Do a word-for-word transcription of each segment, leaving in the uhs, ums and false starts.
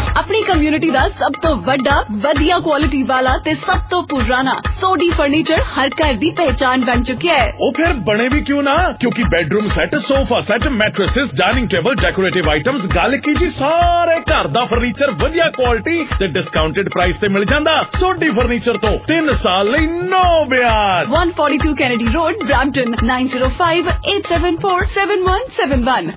अपनी कम्युनिटी दा सब तो वड्डा वधिया क्वालिटी वाला ते सब तो पुराना सोडी फर्नीचर हर घर दी पहचान बन चुकिया है। ओ फिर बने भी क्यों ना, क्योंकि bedroom set, sofa set, mattresses, dining table, decorative items, गल की जी सारे घर दा फर्नीचर वधिया क्वालिटी ते डिस्काउंटेड प्राइस ते मिल जांदा। सोडी फर्नीचर तो तीन साल लई नो ब्याज। one forty-two Kennedy Road, Brampton, nine zero five eight seven four seven one seven one।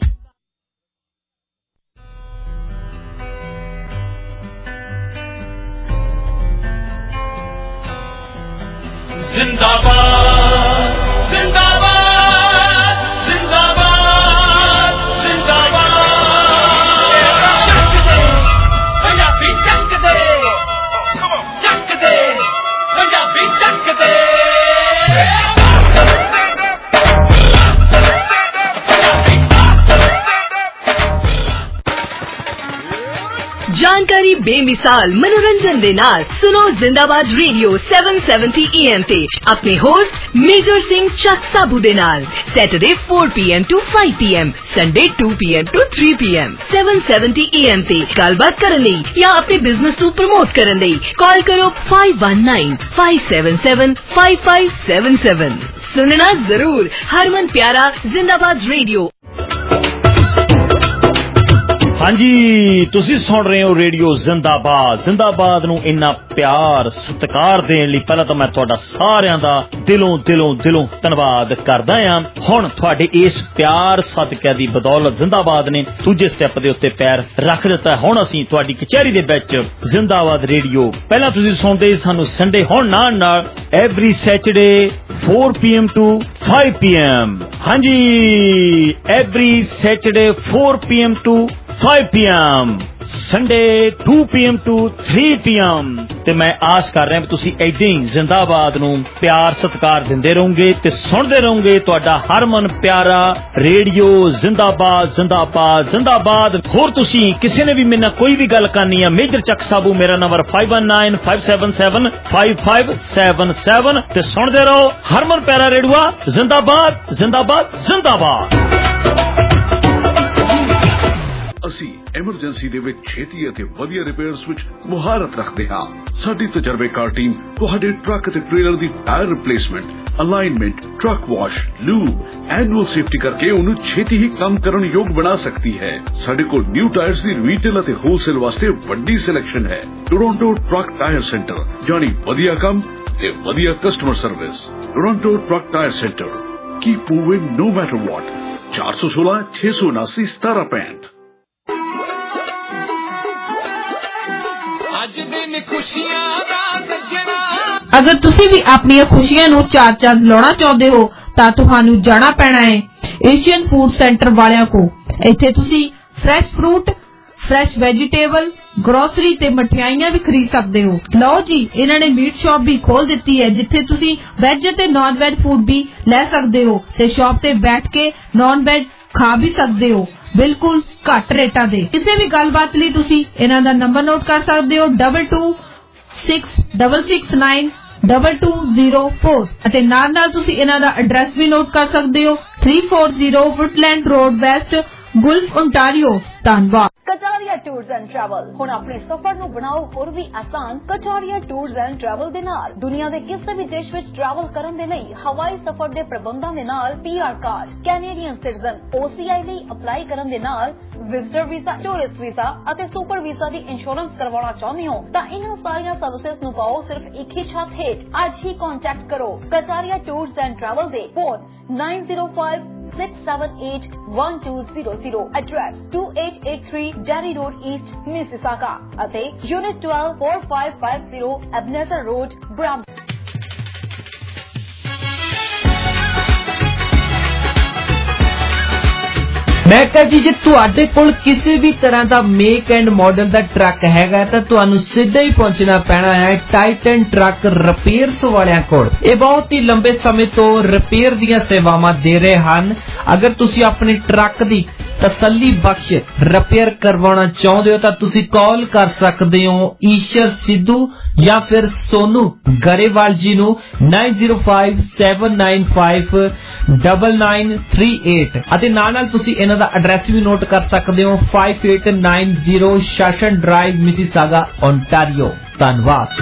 जिंदाबाद जिंदाबाद जिंदाबाद जिंदाबाद चक दे पंजाबी चक दे चक दे पंजाबी चक दे जानकारी बेमिसाल मनोरंजन दे नाल सुनो Zindabad radio seven seventy A M ते अपने होस्ट मेजर सिंह चक साबू दे नाल Saturday four P M to five P M, Sunday two P M to three P M seven seventy A M ते गलबात करन लई या अपने बिजनेस नू प्रमोट करन लई कॉल करो five one nine five seven seven five five seven seven। सुनना जरूर, हरमन प्यारा जिंदाबाद रेडियो। हाँ जी, तुसी सुन रहे हो रेडियो जिंदाबाद। जिंदाबाद नू इन्ना प्यार सत्कार देने लई पहला तो मैं तुहाडा सारियां दा दिलों दिलों दिलों धन्नवाद करदा हां। हुण तुहाडे इस प्यार सदके दी बदौलत जिंदाबाद ने दूजे स्टैप दे उत्ते पैर रख दिता। हुण असीं तुहाडी कचहरी दे विच जिंदाबाद रेडियो पहला तुसी सुणदे सानू संडे, हुण नाल नाल every Saturday four P M to five P M। हाँ जी, every Saturday four P M to five P M, Sunday two P M to three P M। ते मैं आस कर रहा तुसी ऐदां ही जिंदाबाद नू प्यार सत्कार दिंदे रहोगे ते सुनदे रहोगे तुहाडा हरमन प्यारा रेडियो जिंदाबाद जिंदाबाद जिंदाबाद। होर तुसी किसी ने भी मेरे नाल कोई भी गल करनी है, मेजर चक साबू मेरा number five one nine five seven seven five five seven seven ते सुनदे रहो हरमन प्यारा रेडियो जिंदाबाद जिंदाबाद जिंदाबाद। ਅਸੀਂ ਐਮਰਜੈਂਸੀ ਦੇ ਵਿੱਚ ਛੇਤੀ ਅਤੇ ਵਧੀਆ ਰਿਪੇਅਰਸ ਵਿੱਚ ਮੁਹਾਰਤ ਰੱਖਦੇ ਹਾਂ। ਸਾਡੀ ਤਜਰਬੇਕਾਰ ਟੀਮ ਤੁਹਾਡੇ ਟਰੱਕ ਅਤੇ ਟ੍ਰੇਲਰ ਦੀ tyre replacement, alignment, truck wash, lube, annual safety ਕਰਕੇ ਉਹਨੂੰ ਛੇਤੀ ਹੀ ਕੰਮ ਕਰਨ ਯੋਗ ਬਣਾ ਸਕਦੀ ਹੈ। ਸਾਡੇ ਕੋਲ ਨਿਊ ਟਾਇਰਸ ਦੀ ਰੀਟੇਲ ਅਤੇ ਹੋਲਸੇਲ ਵਾਸਤੇ ਵੱਡੀ ਸਿਲੈਕਸ਼ਨ ਹੈ। ਟੋਰਾਂਟੋ ਟਰੱਕ ਟਾਇਰ ਸੈਂਟਰ, ਜਾਣੀ ਵਧੀਆ ਕੰਮ ਤੇ ਵਧੀਆ customer service. Toronto truck tyre centre, keep moving no matter what. ਚਾਰ ਸੌ ਸੋਲਾਂ ਛੇ ਸੌ ਉਨਾਸੀ ਸਤਾਰਾਂ ਪੈਂਹਠ। अगर तुसी भी अपनी खुशियां नू चार चांद लाना चाहते हो तां तुहानू जाना पैना है एशियन फूड सेंटर वालियां को। इत्थे तुसी fresh fruit, fresh vegetable, grocery ते मठियाइयां भी खरीद सकते हो। लो जी, इन्हां ने मीट शॉप भी खोल दिती है जिथे तुसी वेज ते नॉन वेज फूड भी ले सकते हो ते शॉप ते बैठ के नॉन वेज खा भी सकते हो बिल्कुल घट रेटा दे। किसी भी गलबात लई तुसी इन्हां दा नंबर नोट कर सकते हो double two six six six nine double two zero four ਅਤੇ ਨਾਲ ਨਾਲ ਤੁਸੀਂ ਇਹਨਾਂ ਦਾ ਐਡਰੈਸ ਵੀ ਨੋਟ ਕਰ ਸਕਦੇ ਹੋ three forty Woodland Road West, Guelph Ontario. ਧੰਨਵਾਦ। कटारिया टूर्स एंड ट्रैवल हुण अपने सफर नू बनाओ होर भी आसान। कटारिया टूर्स एंड ट्रैवल दे नाल दुनिया दे किसी भी देश विच ट्रैवल करन दे लई हवाई सफर दे प्रबंधां दे नाल P R card, Canadian citizen, O C I लई अप्लाई करन दे नाल विजिटर वीजा, टूरिस्ट वीजा ਅਤੇ सुपर वीजा दी इंश्योरेंस करवाना चाਹੁੰਦੇ हो ਤਾਂ ਇਹਨਾਂ ਸਾਰੀਆਂ ਸਰਵਿਸਿਜ਼ ਨੂੰ ਪਾਓ ਸਿਰਫ ਇੱਕ ਹੀ ਛੱਤ ਹੇਠ। ਅੱਜ ਹੀ ਕੰਟੈਕਟ ਕਰੋ ਕਟਾਰੀਆ ਟੂਰਸ ਐਂਡ ਟਰੈਵਲ ਦੇ phone nine zero five six seven eight one two zero zero, address two eight eight three Derry Road East, Mississauga ਅਤੇ Unit twelve four five five zero Ebenezer Road, Brampton। मैं कहा जी जे तुहाडे कोल किसी भी तरह का make and model का truck हैगा तां तुहानू सीधा ही पहुंचना पैना है टाइटन ट्रक रिपेयर्स वालियां कोल। ये बहुत ही लंबे समय तो रिपेयर दी सेवावां दे रहे हैं। अगर तुसी अपने ट्रक दी ਤਸੱਲੀ ਬਖਸ਼ ਰਿਪੇਅਰ ਕਰਵਾਉਣਾ ਚਾਹੁੰਦੇ ਹੋ ਤਾਂ ਤੁਸੀਂ ਕਾਲ ਕਰ ਸਕਦੇ ਹੋ ਈਸ਼ਰ ਸਿੱਧੂ ਜਾਂ ਫਿਰ ਸੋਨੂ ਗਰੇਵਾਲ ਜੀ ਨੂੰ nine zero five seven nine five nine nine three eight ਅਤੇ ਨਾਲ ਨਾਲ ਤੁਸੀਂ ਇਹਨਾਂ ਦਾ ਐਡਰੈਸ ਵੀ ਨੋਟ ਕਰ ਸਕਦੇ ਹੋ five eight nine zero Shawson drive Mississauga Ontario. ਧੰਨਵਾਦ।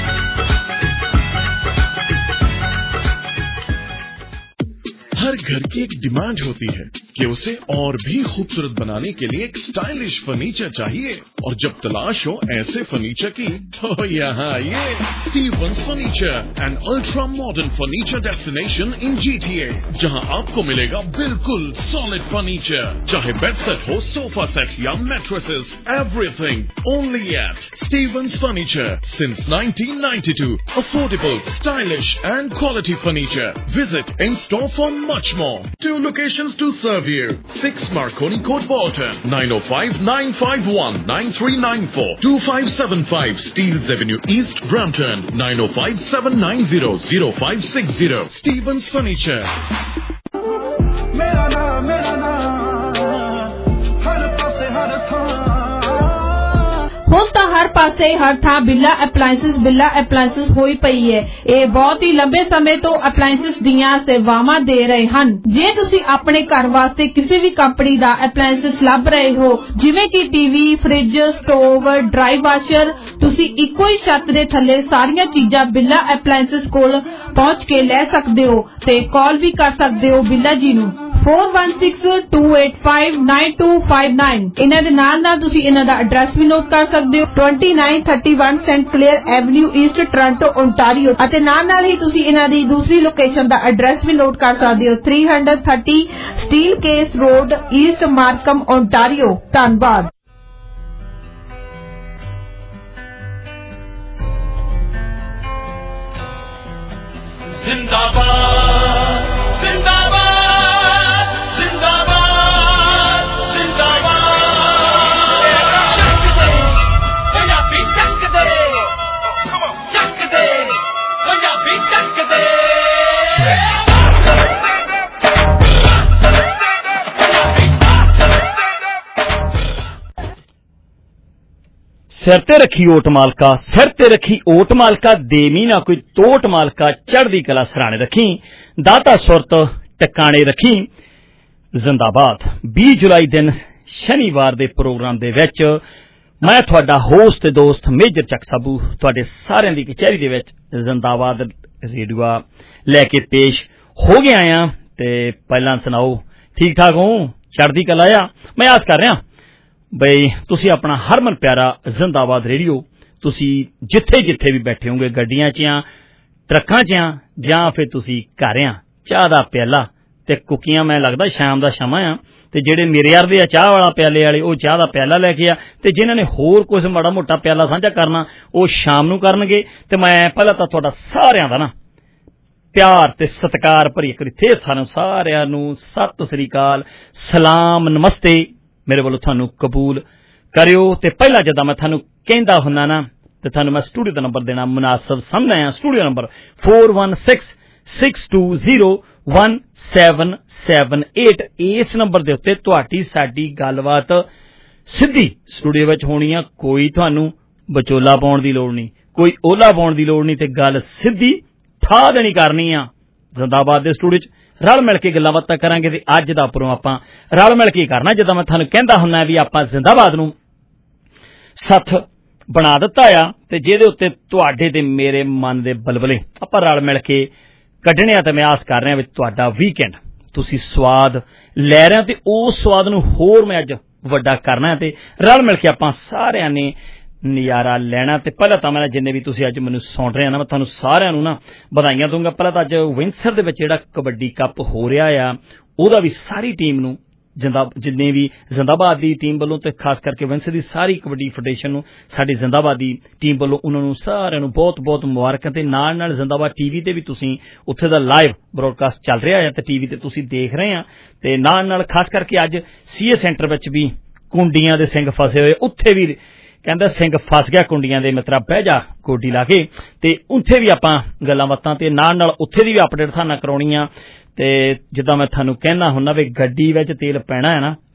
हर घर की एक डिमांड होती है कि उसे और भी खूबसूरत बनाने के लिए एक स्टाइलिश फर्नीचर चाहिए, और जब तलाश हो ऐसे फर्नीचर की तो यहाँ ये Stevens furniture and ultra modern furniture destination in GTA, जहाँ आपको मिलेगा बिल्कुल सॉलिड फर्नीचर, चाहे बेड सेट हो, सोफा सेट या mattresses, everything only at Stevens furniture since nineteen ninety-two. Affordable, stylish and quality furniture. Visit in store for much more. Two locations to serve you. six Marconi Court, Bolton. nine oh five nine five one nine three nine four. two five seven five Steeles Avenue East, Brampton. nine oh five seven nine zero zero five six zero. Stevens Furniture. मेरा नाम मेरा नाम हर पासे हर थां। ਹੁਣ ਤਾਂ ਹਰ ਪਾਸੇ ਹਰ ਥਾਂ ਬਿੱਲਾ ਐਪਲਾਇੰਸਸ ਬਿੱਲਾ ਐਪਲਾਇੰਸਸ ਹੋਈ ਪਈ ਹੈ। ਇਹ ਬਹੁਤ ਹੀ ਲੰਬੇ ਸਮੇਂ ਤੋਂ ਐਪਲਾਇੰਸਸ ਦੀਆਂ ਸੇਵਾਵਾਂ ਦੇ ਰਹੇ ਹਨ। ਜੇ ਤੁਸੀਂ ਆਪਣੇ ਘਰ ਵਾਸਤੇ ਕਿਸੇ ਵੀ ਕੰਪਨੀ ਦਾ ਐਪਲਾਇੰਸਸ ਲੱਭ ਰਹੇ ਹੋ, ਜਿਵੇਂ ਕਿ TV, fridge, stove, dry washer, ਤੁਸੀਂ ਇੱਕੋ ਹੀ ਛੱਤ ਦੇ ਥੱਲੇ ਸਾਰੀਆਂ ਚੀਜ਼ਾਂ ਬਿੱਲਾ ਐਪਲਾਇੰਸਸ ਕੋਲ ਪਹੁੰਚ ਕੇ ਲੈ ਸਕਦੇ ਹੋ ਤੇ ਕਾਲ ਵੀ ਕਰ ਸਕਦੇ ਹੋ ਬਿੱਲਾ ਜੀ ਨੂੰ four one six two eight five nine two five nine। ਇਹਨਾਂ ਦੇ ਨਾਲ ਨਾਲ ਤੁਸੀਂ ਇਹਨਾਂ ਦਾ ਐਡਰੈਸ ਵੀ ਨੋਟ ਕਰ ਸਕਦੇ ਹੋ twenty-nine thirty-one Saint Clair avenue east, Toronto, Ontario. ਅਤੇ ਨਾਲ ਨਾਲ ਹੀ ਤੁਸੀਂ ਇਹਨਾਂ ਦੀ ਦੂਸਰੀ ਲੋਕੇਸ਼ਨ ਦਾ ਐਡਰੈਸ ਵੀ ਨੋਟ ਕਰ ਸਕਦੇ ਹੋ three thirty Steelcase road, east Markham, Ontario. ਧੰਨਵਾਦ। जिंदाबाद जिंदाबाद जिंदाबाद जिंदाबाद ਚੱਕ ਦੇ ਪੰਜਾਬੀ ਚੱਕ ਦੇ ਚੱਕ ਦੇ ਪੰਜਾਬੀ ਚੱਕ ਦੇ ਸਿਰ ਤੇ ਰੱਖੀ ਓਟ ਮਾਲਕਾ, ਸਿਰ ਤੇ ਰੱਖੀ ਓਟ ਮਾਲਕਾ, ਦੇਵੀ ਨਾ ਕੋਈ ਤੋਟ ਮਾਲਕਾ, ਚੜ੍ਹਦੀ ਕਲਾ ਸਰਾਣੇ ਰੱਖੀ, ਦਾਤਾ ਸੁਰਤ ਟਿਕਾਣੇ ਰੱਖੀ। ਜ਼ਿੰਦਾਬਾਦ। ਵੀਹ ਜੁਲਾਈ ਦਿਨ ਸ਼ਨੀਵਾਰ ਦੇ ਪ੍ਰੋਗਰਾਮ ਦੇ ਵਿੱਚ ਮੈਂ ਤੁਹਾਡਾ ਹੋਸਟ ਤੇ ਦੋਸਤ ਮੇਜਰ ਚੱਕ ਸਾਬੂ ਤੁਹਾਡੇ ਸਾਰਿਆਂ ਦੀ ਕਚਹਿਰੀ ਦੇ ਵਿੱਚ ਜ਼ਿੰਦਾਬਾਦ ਰੇਡੀਓ ਲੈ ਕੇ ਪੇਸ਼ ਹੋ ਗਿਆ ਆ। ਤੇ ਪਹਿਲਾਂ ਸੁਣਾਓ, ਠੀਕ ਠਾਕ ਹੋ, ਚੜ੍ਹਦੀ ਕਲਾ ਆ? ਮੈਂ ਆਸ ਕਰ ਰਿਹਾ ਬਈ ਤੁਸੀਂ ਆਪਣਾ ਹਰਮਨ ਪਿਆਰਾ ਜ਼ਿੰਦਾਬਾਦ ਰੇਡੀਓ ਤੁਸੀਂ ਜਿੱਥੇ ਜਿੱਥੇ ਵੀ ਬੈਠੇ ਹੋਗੇ, ਗੱਡੀਆਂ 'ਚ ਆ, ਟਰੱਕਾਂ 'ਚ ਆ, ਜਾਂ ਫਿਰ ਤੁਸੀਂ ਘਰ ਆ, ਚਾਹ ਦਾ ਪਿਆਲਾ ਤੇ ਕੁੱਕੀਆਂ, ਮੈਂ ਲੱਗਦਾ ਸ਼ਾਮ ਦਾ ਸ਼ਮਾ ਆ, ਤੇ ਜਿਹੜੇ ਮੇਰੇ ਯਾਰ ਦੇ ਆ ਚਾਹ ਵਾਲਾ ਪਿਆਲੇ ਵਾਲੇ, ਉਹ ਚਾਹ ਦਾ ਪਿਆਲਾ ਲੈ ਕੇ ਆ, ਤੇ ਜਿਨ੍ਹਾਂ ਨੇ ਹੋਰ ਕੁਝ ਮਾੜਾ ਮੋਟਾ ਪਿਆਲਾ ਸਾਂਝਾ ਕਰਨਾ ਉਹ ਸ਼ਾਮ ਨੂੰ ਕਰਨਗੇ। ਤੇ ਮੈਂ ਪਹਿਲਾਂ ਤਾਂ ਤੁਹਾਡਾ ਸਾਰਿਆਂ ਦਾ ਨਾ ਪਿਆਰ ਤੇ ਸਤਿਕਾਰ ਭਰੀ ਇੱਕ ਇੱਥੇ ਸਾਨੂੰ ਸਾਰਿਆਂ ਨੂੰ ਸਤਿ ਸ੍ਰੀ ਅਕਾਲ, ਸਲਾਮ, ਨਮਸਤੇ ਮੇਰੇ ਵੱਲੋਂ ਤੁਹਾਨੂੰ ਕਬੂਲ ਕਰਿਓ। ਤੇ ਪਹਿਲਾਂ ਜਦੋਂ ਮੈਂ ਤੁਹਾਨੂੰ ਕਹਿੰਦਾ ਹੁੰਦਾ ਨਾ, ਤੇ ਤੁਹਾਨੂੰ ਮੈਂ ਸਟੂਡੀਓ ਦਾ ਨੰਬਰ ਦੇਣਾ ਮੁਨਾਸਬ ਸਮਝਦਾ ਹਾਂ। Studio number four one six six two zero one seven seven eight। ਇਸ ਨੰਬਰ ਦੇ ਉੱਤੇ ਤੁਹਾਡੀ ਸਾਡੀ ਗੱਲਬਾਤ ਸਿੱਧੀ ਸਟੂਡੀਓ ਵਿੱਚ ਹੋਣੀ ਆ। ਕੋਈ ਤੁਹਾਨੂੰ ਵਿਚੋਲਾ ਪਾਉਣ ਦੀ ਲੋੜ ਨਹੀਂ, ਕੋਈ ਓਲਾ ਪਾਉਣ ਦੀ ਲੋੜ ਨਹੀਂ, ਤੇ ਗੱਲ ਸਿੱਧੀ ਠਾ ਦੇਣੀ ਕਰਨੀ ਆ। ਜ਼ਿੰਦਾਬਾਦ ਦੇ ਸਟੂਡੀਓ 'ਚ ਰਲ ਮਿਲ ਕੇ ਗੱਲਾਂ ਬਾਤਾਂ ਕਰਾਂਗੇ। ਤੇ ਅੱਜ ਦਾ ਉੱਪਰੋਂ ਆਪਾਂ ਰਲ ਮਿਲ ਕੇ ਕਰਨਾ, ਜਦੋਂ ਮੈਂ ਤੁਹਾਨੂੰ ਕਹਿੰਦਾ ਹੁੰਦਾ ਵੀ ਆਪਾਂ ਜ਼ਿੰਦਾਬਾਦ ਨੂੰ ਸੱਥ ਬਣਾ ਦਿੱਤਾ ਆ, ਤੇ ਜਿਹਦੇ ਉੱਤੇ ਤੁਹਾਡੇ ਤੇ ਮੇਰੇ ਮਨ ਦੇ ਬਲਬਲੇ ਆਪਾਂ ਰਲ ਮਿਲ ਕੇ ਕੱਢਣੇ ਆ। ਤੇ ਮੈਂ ਆਸ ਕਰ ਰਿਹਾ ਵੀ ਤੁਹਾਡਾ ਵੀਕਐਂਡ ਤੁਸੀਂ ਸਵਾਦ ਲੈ ਰਹੇ ਹੋ, ਤੇ ਉਸ ਸਵਾਦ ਨੂੰ ਹੋਰ ਮੈਂ ਅੱਜ ਵੱਡਾ ਕਰਨਾ, ਤੇ ਰਲ ਮਿਲ ਕੇ ਆਪਾਂ ਸਾਰਿਆਂ ਨੇ ਨਜ਼ਾਰਾ ਲੈਣਾ। ਤੇ ਪਹਿਲਾਂ ਤਾਂ ਮੈਂ ਜਿੰਨੇ ਵੀ ਤੁਸੀਂ ਅੱਜ ਮੈਨੂੰ ਸੁਣ ਰਹੇ ਆ ਨਾ, ਮੈਂ ਤੁਹਾਨੂੰ ਸਾਰਿਆਂ ਨੂੰ ਨਾ ਵਧਾਈਆਂ ਦਊਂਗਾ। ਪਹਿਲਾਂ ਤਾਂ ਅੱਜ ਵਿੰਸਰ ਦੇ ਵਿੱਚ ਜਿਹੜਾ ਕਬੱਡੀ ਕੱਪ ਹੋ ਰਿਹਾ ਆ, ਉਹਦਾ ਵੀ ਸਾਰੀ ਟੀਮ ਨੂੰ ਜਿੰਦਾ ਜਿੰਨੇ ਵੀ ਜ਼ਿੰਦਾਬਾਦ ਦੀ ਟੀਮ ਵੱਲੋਂ, ਤੇ ਖਾਸ ਕਰਕੇ ਵਿੰਸਰ ਦੀ ਸਾਰੀ ਕਬੱਡੀ ਫੈਡਰੇਸ਼ਨ ਨੂੰ, ਸਾਡੀ ਜ਼ਿੰਦਾਬਾਦ ਦੀ ਟੀਮ ਵੱਲੋਂ ਉਹਨਾਂ ਨੂੰ ਸਾਰਿਆਂ ਨੂੰ ਬਹੁਤ ਬਹੁਤ ਮੁਬਾਰਕਾਂ। ਤੇ ਨਾਲ ਨਾਲ ਜ਼ਿੰਦਾਬਾਦ ਟੀਵੀ ਤੇ ਵੀ ਤੁਸੀਂ ਉੱਥੇ ਦਾ ਲਾਈਵ ਬ੍ਰੌਡਕਾਸਟ ਚੱਲ ਰਿਹਾ ਹੈ, ਤੇ ਟੀਵੀ ਤੇ ਤੁਸੀਂ ਦੇਖ ਰਹੇ ਆ। ਤੇ ਨਾਲ ਨਾਲ ਖਾਸ ਕਰਕੇ ਅੱਜ ਸੀਏ ਸੈਂਟਰ ਵਿੱਚ ਵੀ ਕੁੰਡੀਆਂ ਦੇ ਸਿੰਘ ਫਸੇ ਹੋਏ, ਉੱਥੇ ਵੀ ਕਹਿੰਦਾ ਸਿੰਘ ਫਸ ਗਿਆ ਕੁੰਡੀਆਂ ਦੇ ਮਿੱਤਰਾ, ਬਹਿ ਜਾ ਗੋਡੀ ਲਾ ਕੇ। ਤੇ ਉੱਥੇ ਵੀ ਆਪਾਂ ਗੱਲਾਂ ਬਾਤਾਂ, ਤੇ ਨਾਲ ਨਾਲ ਉੱਥੇ ਦੀ ਵੀ ਅਪਡੇਟ ਤੁਹਾਨੂੰ ਕਰਾਉਣੀ ਆ। ਤੇ ਜਿੱਦਾਂ ਮੈਂ ਤੁਹਾਨੂੰ ਕਹਿੰਦਾ ਹੁੰਦਾ ਵੀ ਗੱਡੀ ਵਿੱਚ ਤੇਲ ਪੈਣਾ ਹੈ ਨਾ,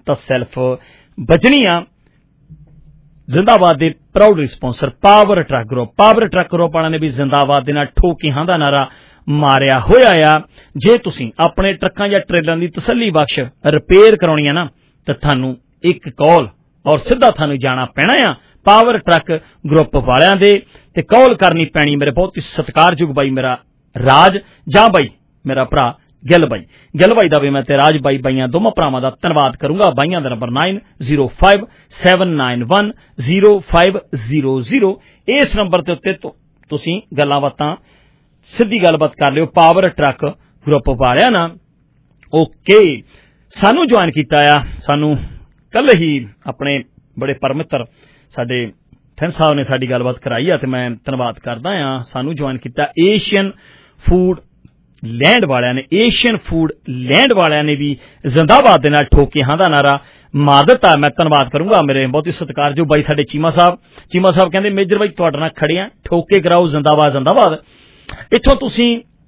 ਤਾਂ ਸੈਲਫ ਬਚਣੀ ਆ। ਜ਼ਿੰਦਾਬਾਦ ਦੇ proud sponsor power truck group power truck group ਵਾਲਿਆਂ ਨੇ ਵੀ ਜ਼ਿੰਦਾਬਾਦ ਦੇ ਨਾਲ ਠੋਕੀ ਹਾਂ ਦਾ ਨਾਰਾ ਮਾਰਿਆ ਹੋਇਆ ਆ। ਜੇ ਤੁਸੀਂ ਆਪਣੇ ਟਰੱਕਾਂ ਜਾਂ ਟ੍ਰੇਲਰਾਂ ਦੀ ਤਸੱਲੀ ਬਖਸ਼ ਰਿਪੇਅਰ ਕਰਾਉਣੀ ਆ ਨਾ ਤਾਂ ਤੁਹਾਨੂੰ ਇੱਕ ਕਾਲ ਔਰ ਸਿੱਧਾ ਤੁਹਾਨੂੰ ਜਾਣਾ ਪੈਣਾ ਆ ਪਾਵਰ ਟਰੱਕ ਗਰੁੱਪ ਵਾਲਿਆਂ ਦੇ ਤੇ ਕਾਲ ਕਰਨੀ ਪੈਣੀ ਮੇਰੇ ਬਹੁਤ ਹੀ ਸਤਿਕਾਰਯੋਗ ਬਾਈ ਮੇਰਾ ਰਾਜ ਜਾਂ ਬਾਈ ਮੇਰਾ ਭਰਾ ਗਿੱਲ ਬਾਈ ਗਿੱਲ ਬਾਈ ਦਾ ਵੀ ਮੈਂ ਤੇ ਰਾਜ ਬਾਈ ਬਾਈਆਂ ਦੋਵਾਂ ਭਰਾਵਾਂ ਦਾ ਧੰਨਵਾਦ ਕਰੂੰਗਾ। ਬਾਈਆਂ ਦਾ number nine zero five seven nine one zero five zero zero ਇਸ ਨੰਬਰ ਦੇ ਉੱਤੇ ਤੁਸੀਂ ਗੱਲਾਂ ਬਾਤਾਂ ਸਿੱਧੀ ਗੱਲਬਾਤ ਕਰ ਲਿਓ ਪਾਵਰ ਟਰੱਕ ਗਰੁੱਪ ਵਾਲਿਆਂ ਨਾਲ। ਓਕੇ ਸਾਨੂੰ ਜੁਆਇਨ ਕੀਤਾ ਆ ਸਾਨੂੰ ਕੱਲ ਹੀ ਆਪਣੇ ਬੜੇ ਪਰਮਿੱਤਰ ਸਾਡੇ ਥਿੰਨ ਸਾਹਿਬ ਨੇ ਸਾਡੀ ਗੱਲਬਾਤ ਕਰਾਈ ਆ ਤੇ ਮੈਂ ਧੰਨਵਾਦ ਕਰਦਾ ਆ। ਸਾਨੂੰ ਜੁਆਇਨ ਕੀਤਾ ਏਸ਼ੀਅਨ ਫੂਡ ਲੈਂਡ ਵਾਲਿਆਂ ਨੇ ਏਸ਼ੀਅਨ ਫੂਡ ਲੈਂਡ ਵਾਲਿਆਂ ਨੇ ਵੀ ਜ਼ਿੰਦਾਬਾਦ ਦੇ ਨਾਲ ਠੋਕੇ ਹਾਂ ਦਾ ਨਾਰਾ ਮਾਰ ਦਿੱਤਾ। ਮੈਂ ਧੰਨਵਾਦ ਕਰੂੰਗਾ ਮੇਰੇ ਬਹੁਤ ਹੀ ਸਤਿਕਾਰਯੋਗ ਬਾਈ ਸਾਡੇ ਚੀਮਾ ਸਾਹਿਬ ਚੀਮਾ ਸਾਹਿਬ ਕਹਿੰਦੇ ਮੇਜਰ ਬਾਈ ਤੁਹਾਡੇ ਨਾਲ ਖੜੇ ਆ ਠੋਕੇ ਕਰਾਓ ਜ਼ਿੰਦਾਬਾਦ ਜ਼ਿੰਦਾਬਾਦ। ਇੱਥੋਂ ਤੁਸੀਂ